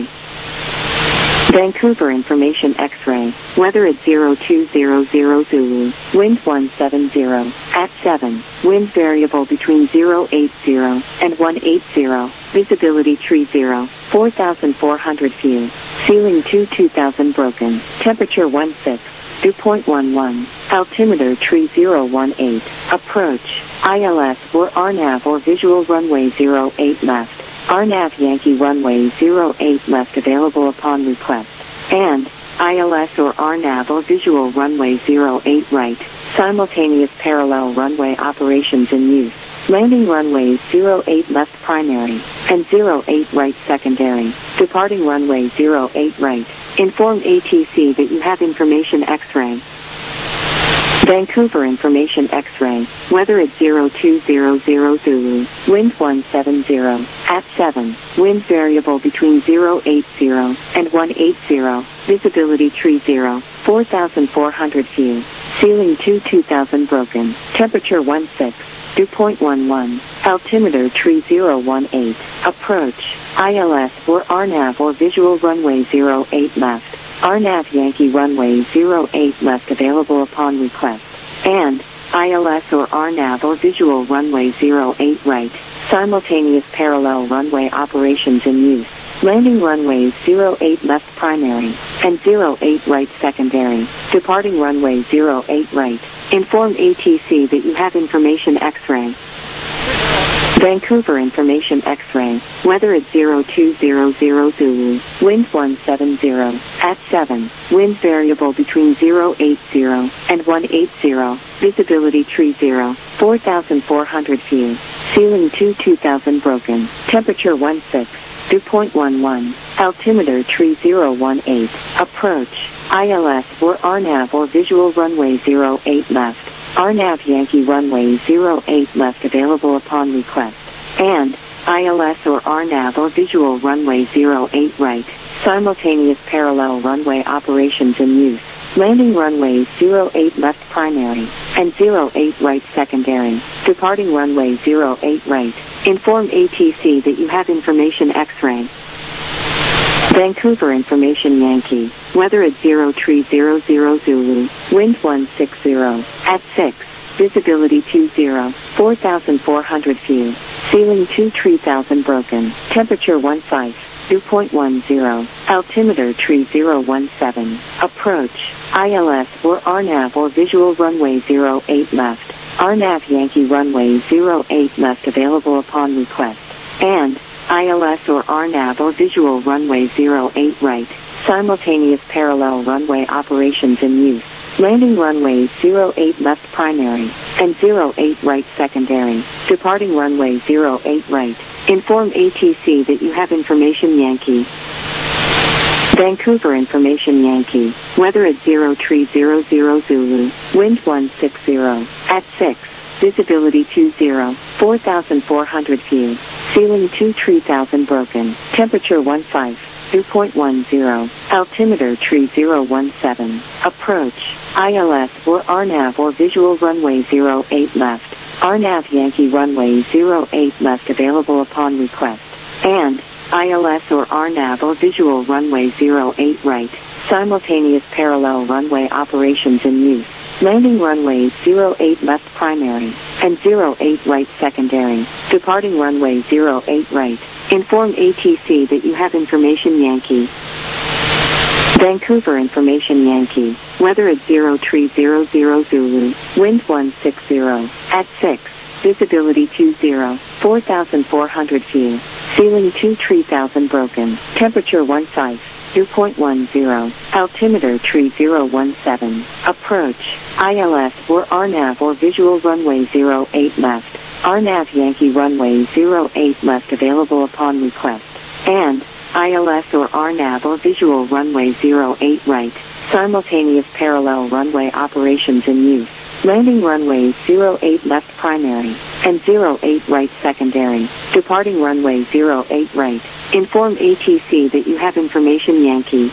Vancouver information X-ray. Weather at zero two zero zero Zulu. Wind one seven zero. At seven. Wind variable between zero eight zero and one eight zero. Visibility tree zero. four thousand four hundred view. Ceiling two two thousand broken. Temperature one six. Dew point one one. Altimeter tree zero one eight. Approach. I L S or R NAV or visual runway zero eight left. R NAV Yankee runway zero eight left available upon request. And I L S or R NAV or visual runway zero eight right. Simultaneous parallel runway operations in use. Landing runways zero eight left primary and zero eight right secondary. Departing runway zero eight right. Inform A T C that you have information X-ray. Vancouver information X-ray. Weather at zero two zero zero Zulu. Wind one seven zero. At seven. Wind variable between zero eight zero and one eight zero. Visibility tree zero. four thousand four hundred view. Ceiling two two thousand broken. Temperature one six. Dew point one one. Altimeter tree zero one eight. Approach. I L S or R NAV or visual runway zero eight left. R NAV Yankee runway zero eight left available upon request. And I L S or R NAV or visual runway zero eight right. Simultaneous parallel runway operations in use. Landing runways zero eight left primary and zero eight right secondary. Departing runway zero eight right. Inform A T C that you have information X-ray. Vancouver information X-ray. Weather at zero two zero zero Zulu. Wind one seven zero. At seven. Wind variable between zero eight zero and one eight zero. Visibility tree zero. four thousand four hundred view. Ceiling two two thousand broken. Temperature one six. Dew point one one. Altimeter tree zero one eight. Approach. I L S or R NAV or visual runway zero eight left. R NAV Yankee runway zero eight left available upon request. And I L S or R NAV or visual runway zero eight right. Simultaneous parallel runway operations in use. Landing runways zero eight left primary and zero eight right secondary. Departing runway zero eight right. Inform A T C that you have information X-ray. Vancouver information Yankee. Weather at zero three zero zero Zulu. Wind one six zero. At six. Visibility two zero. four thousand four hundred view. Ceiling two three thousand broken. Temperature one five. Dew point one zero. Altimeter tree zero one seven. Approach. I L S or R NAV or visual runway zero eight left. R NAV Yankee runway zero eight left available upon request. And I L S or R NAV or visual runway zero eight right. Simultaneous parallel runway operations in use. Landing runways zero eight left primary and zero eight right secondary. Departing runway zero eight right. Inform A T C that you have information Yankee. Vancouver information Yankee. Weather at zero three zero zero Zulu. Wind one six zero. At six. Visibility two zero. four thousand four hundred view. Ceiling two three thousand broken. Temperature one five. Dew point one zero. Altimeter tree zero one seven. Approach. I L S or R NAV or visual runway zero eight left. R NAV Yankee runway zero eight left available upon request. And I L S or R NAV or visual runway zero eight right. Simultaneous parallel runway operations in use. Landing runways zero eight left primary and zero eight right secondary. Departing runway zero eight right. Inform A T C that you have information Yankee. Vancouver information Yankee. Weather at zero three zero zero Zulu. Wind one six zero. At six. Visibility two zero. four thousand four hundred view. Ceiling two three thousand broken. Temperature one five. Dew point one zero. Altimeter tree zero one seven. Approach. I L S or R NAV or visual runway zero eight left. R NAV Yankee runway zero eight left available upon request. And I L S or R NAV or visual runway zero eight right. Simultaneous parallel runway operations in use. Landing runways zero eight left primary and zero eight right secondary. Departing runway zero eight right. Inform A T C that you have information Yankee.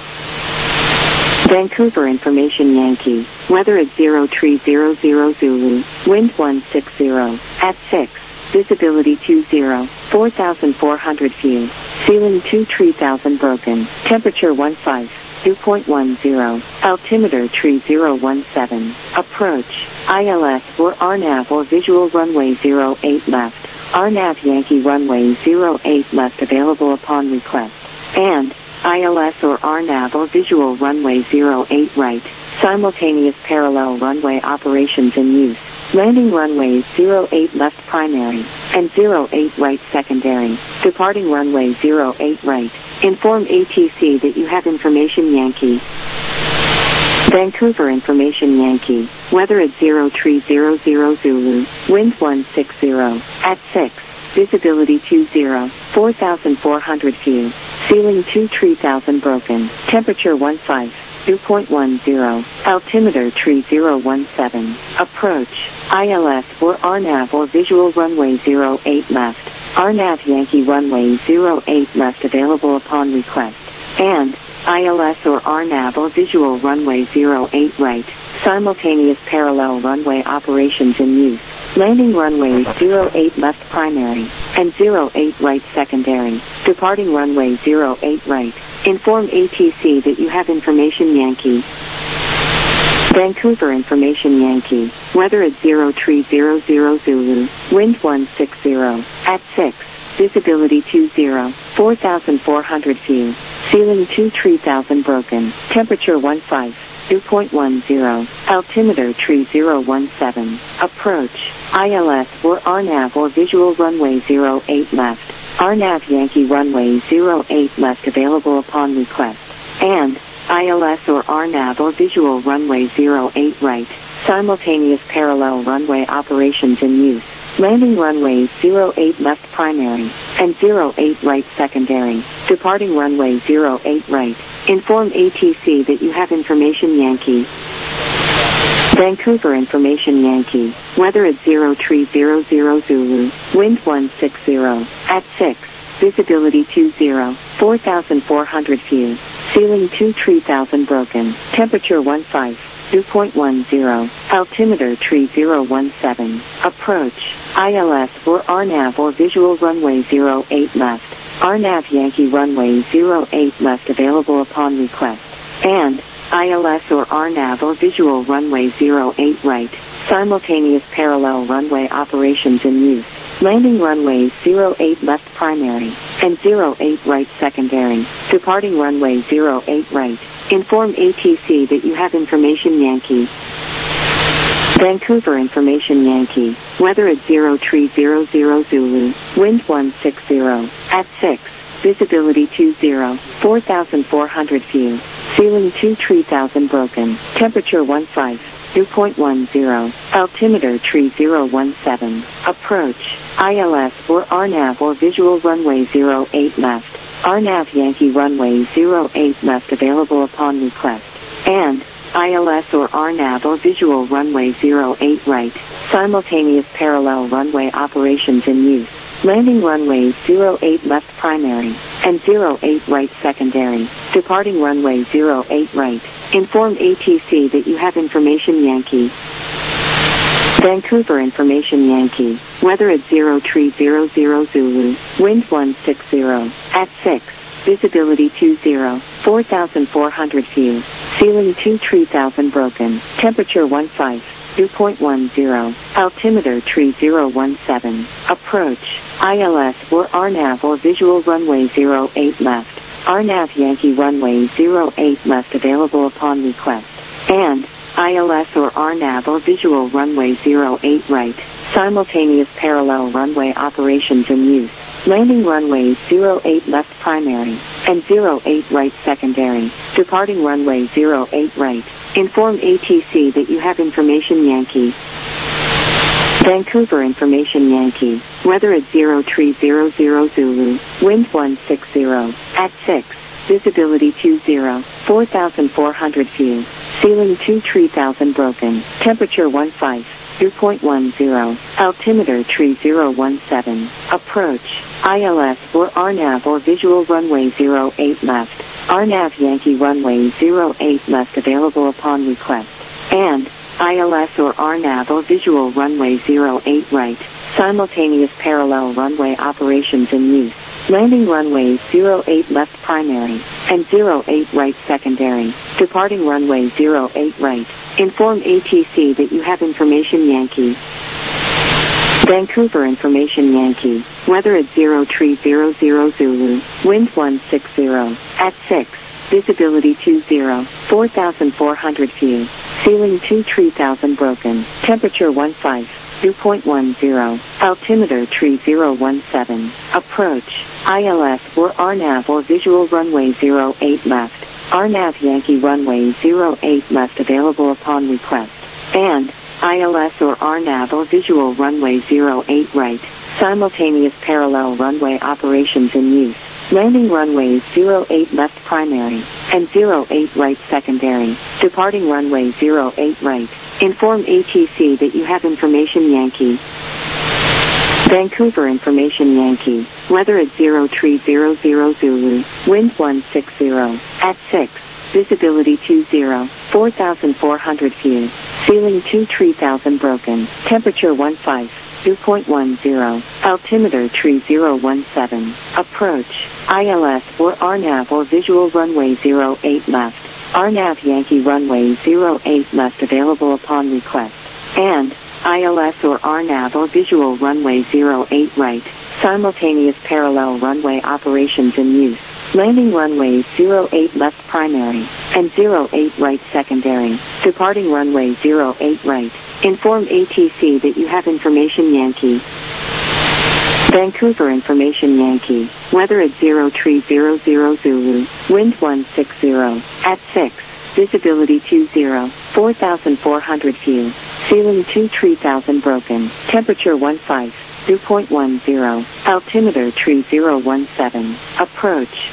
Vancouver information Yankee. Weather at zero three zero zero Zulu. Wind one six zero. At six. Visibility two zero. four thousand four hundred view. Ceiling two three thousand broken. Temperature one five. Dew point one zero. Altimeter tree zero one seven. Approach. I L S or R NAV or visual runway zero eight left. R NAV Yankee runway zero eight left available upon request. And I L S or R NAV or visual runway zero eight right. Simultaneous parallel runway operations in use. Landing runways zero eight left primary and zero eight right secondary. Departing runway zero eight right. Inform A T C that you have information Yankee. Vancouver Information Yankee, weather at zero three zero zero Zulu, wind one six zero, at six, visibility two zero, four thousand four hundred view, ceiling two three thousand broken, temperature one five, dew point one zero, altimeter three zero one seven, approach, I L S or R NAV or visual runway zero eight left, R NAV Yankee runway zero eight left available upon request, and I L S or R NAV or visual runway zero eight right, simultaneous parallel runway operations in use, landing runway zero eight left primary, and zero eight right secondary, departing runway zero eight right, inform A T C that you have information Yankee. Vancouver Information Yankee, weather at zero three zero zero Zulu, wind one six zero, at six, visibility two zero, four thousand four hundred view, ceiling two three thousand broken, temperature one five, dew point one zero, altimeter three zero one seven, approach, I L S or R NAV or visual runway zero eight left, R NAV Yankee runway zero eight left available upon request, and I L S or R NAV or visual runway zero eight right, simultaneous parallel runway operations in use, landing runway zero eight left primary, and zero eight right secondary, departing runway zero eight right, inform A T C that you have information Yankee. Vancouver Information Yankee, weather at zero three zero zero Zulu, wind one six zero, at six, visibility two zero, four thousand four hundred view, ceiling two three thousand broken, temperature one five, dew point one zero, altimeter three zero one seven, approach, I L S or R NAV or visual runway zero eight left, R NAV Yankee runway zero eight left available upon request, and I L S or R NAV or visual runway zero eight right, simultaneous parallel runway operations in use, landing runway zero eight left primary, and zero eight right secondary, departing runway zero eight right, inform A T C that you have information Yankee. Vancouver Information Yankee, weather at zero three zero zero Zulu, wind one six zero, at six, visibility two zero, four thousand four hundred view, ceiling two three thousand broken, temperature one five, dew point one zero, altimeter three zero one seven, approach, I L S or R NAV or visual runway zero eight left, R NAV Yankee runway zero eight left available upon request, and I L S or R NAV or visual runway zero eight right, simultaneous parallel runway operations in use, landing runway zero eight left primary, and zero eight right secondary, departing runway zero eight right, inform A T C that you have information Yankee. Vancouver Information Yankee, weather at zero three zero zero Zulu, wind one six zero, at six, visibility two zero, four thousand four hundred view, ceiling two three thousand broken, temperature one five, dew point one zero, altimeter three zero one seven, approach, I L S or R NAV or visual runway zero eight left, R NAV Yankee runway zero eight left available upon request, and I L S or R NAV or visual runway zero eight right, simultaneous parallel runway operations in use, landing runway zero eight left primary, and zero eight right secondary, departing runway zero eight right, inform A T C that you have information Yankee. Vancouver Information Yankee, weather at zero three zero zero Zulu, wind one six zero, at six, visibility two zero, four thousand four hundred view, ceiling two three thousand broken, temperature one five, dew point one zero, altimeter three zero one seven, approach, I L S or R NAV or visual runway zero eight left, R NAV Yankee runway zero eight left available upon request, and I L S or R NAV or visual runway zero eight right, simultaneous parallel runway operations in use, landing runway zero eight left primary, and zero eight right secondary, departing runway zero eight right, inform A T C that you have information Yankee. Vancouver Information Yankee, weather at zero three zero zero Zulu, wind one six zero, at six, visibility two zero, four thousand four hundred view, ceiling two three thousand broken, temperature one five, dew point one zero, altimeter three zero one seven, approach, I L S or R NAV or visual runway zero eight left, R N A V Yankee runway zero eight left available upon request. And I L S or R N A V or visual runway zero eight right. Simultaneous parallel runway operations in use. Landing runways zero eight left primary and zero eight right secondary. Departing runway zero eight right. Inform A T C that you have information Yankee. Vancouver information Yankee. Weather at zero three zero zero Zulu. Wind one six zero. At six. Visibility two zero. four thousand four hundred feet. Ceiling two three thousand broken. Temperature one five. two point one zero. Altimeter three zero one seven. Approach. I L S or R N A V or visual runway zero eight left. R N A V Yankee runway zero eight left available upon request. And I L S or R N A V or visual runway zero eight right. Simultaneous parallel runway operations in use. Landing runways zero eight left primary and zero eight right secondary. Departing runway zero eight right. Inform A T C that you have information Yankee. Vancouver information Yankee. Weather at zero three zero zero Zulu. Wind one six zero. At six. Visibility two zero. four thousand four hundred feet. Ceiling two three thousand broken. Temperature one five. two point one zero. Altimeter three zero one seven. Approach.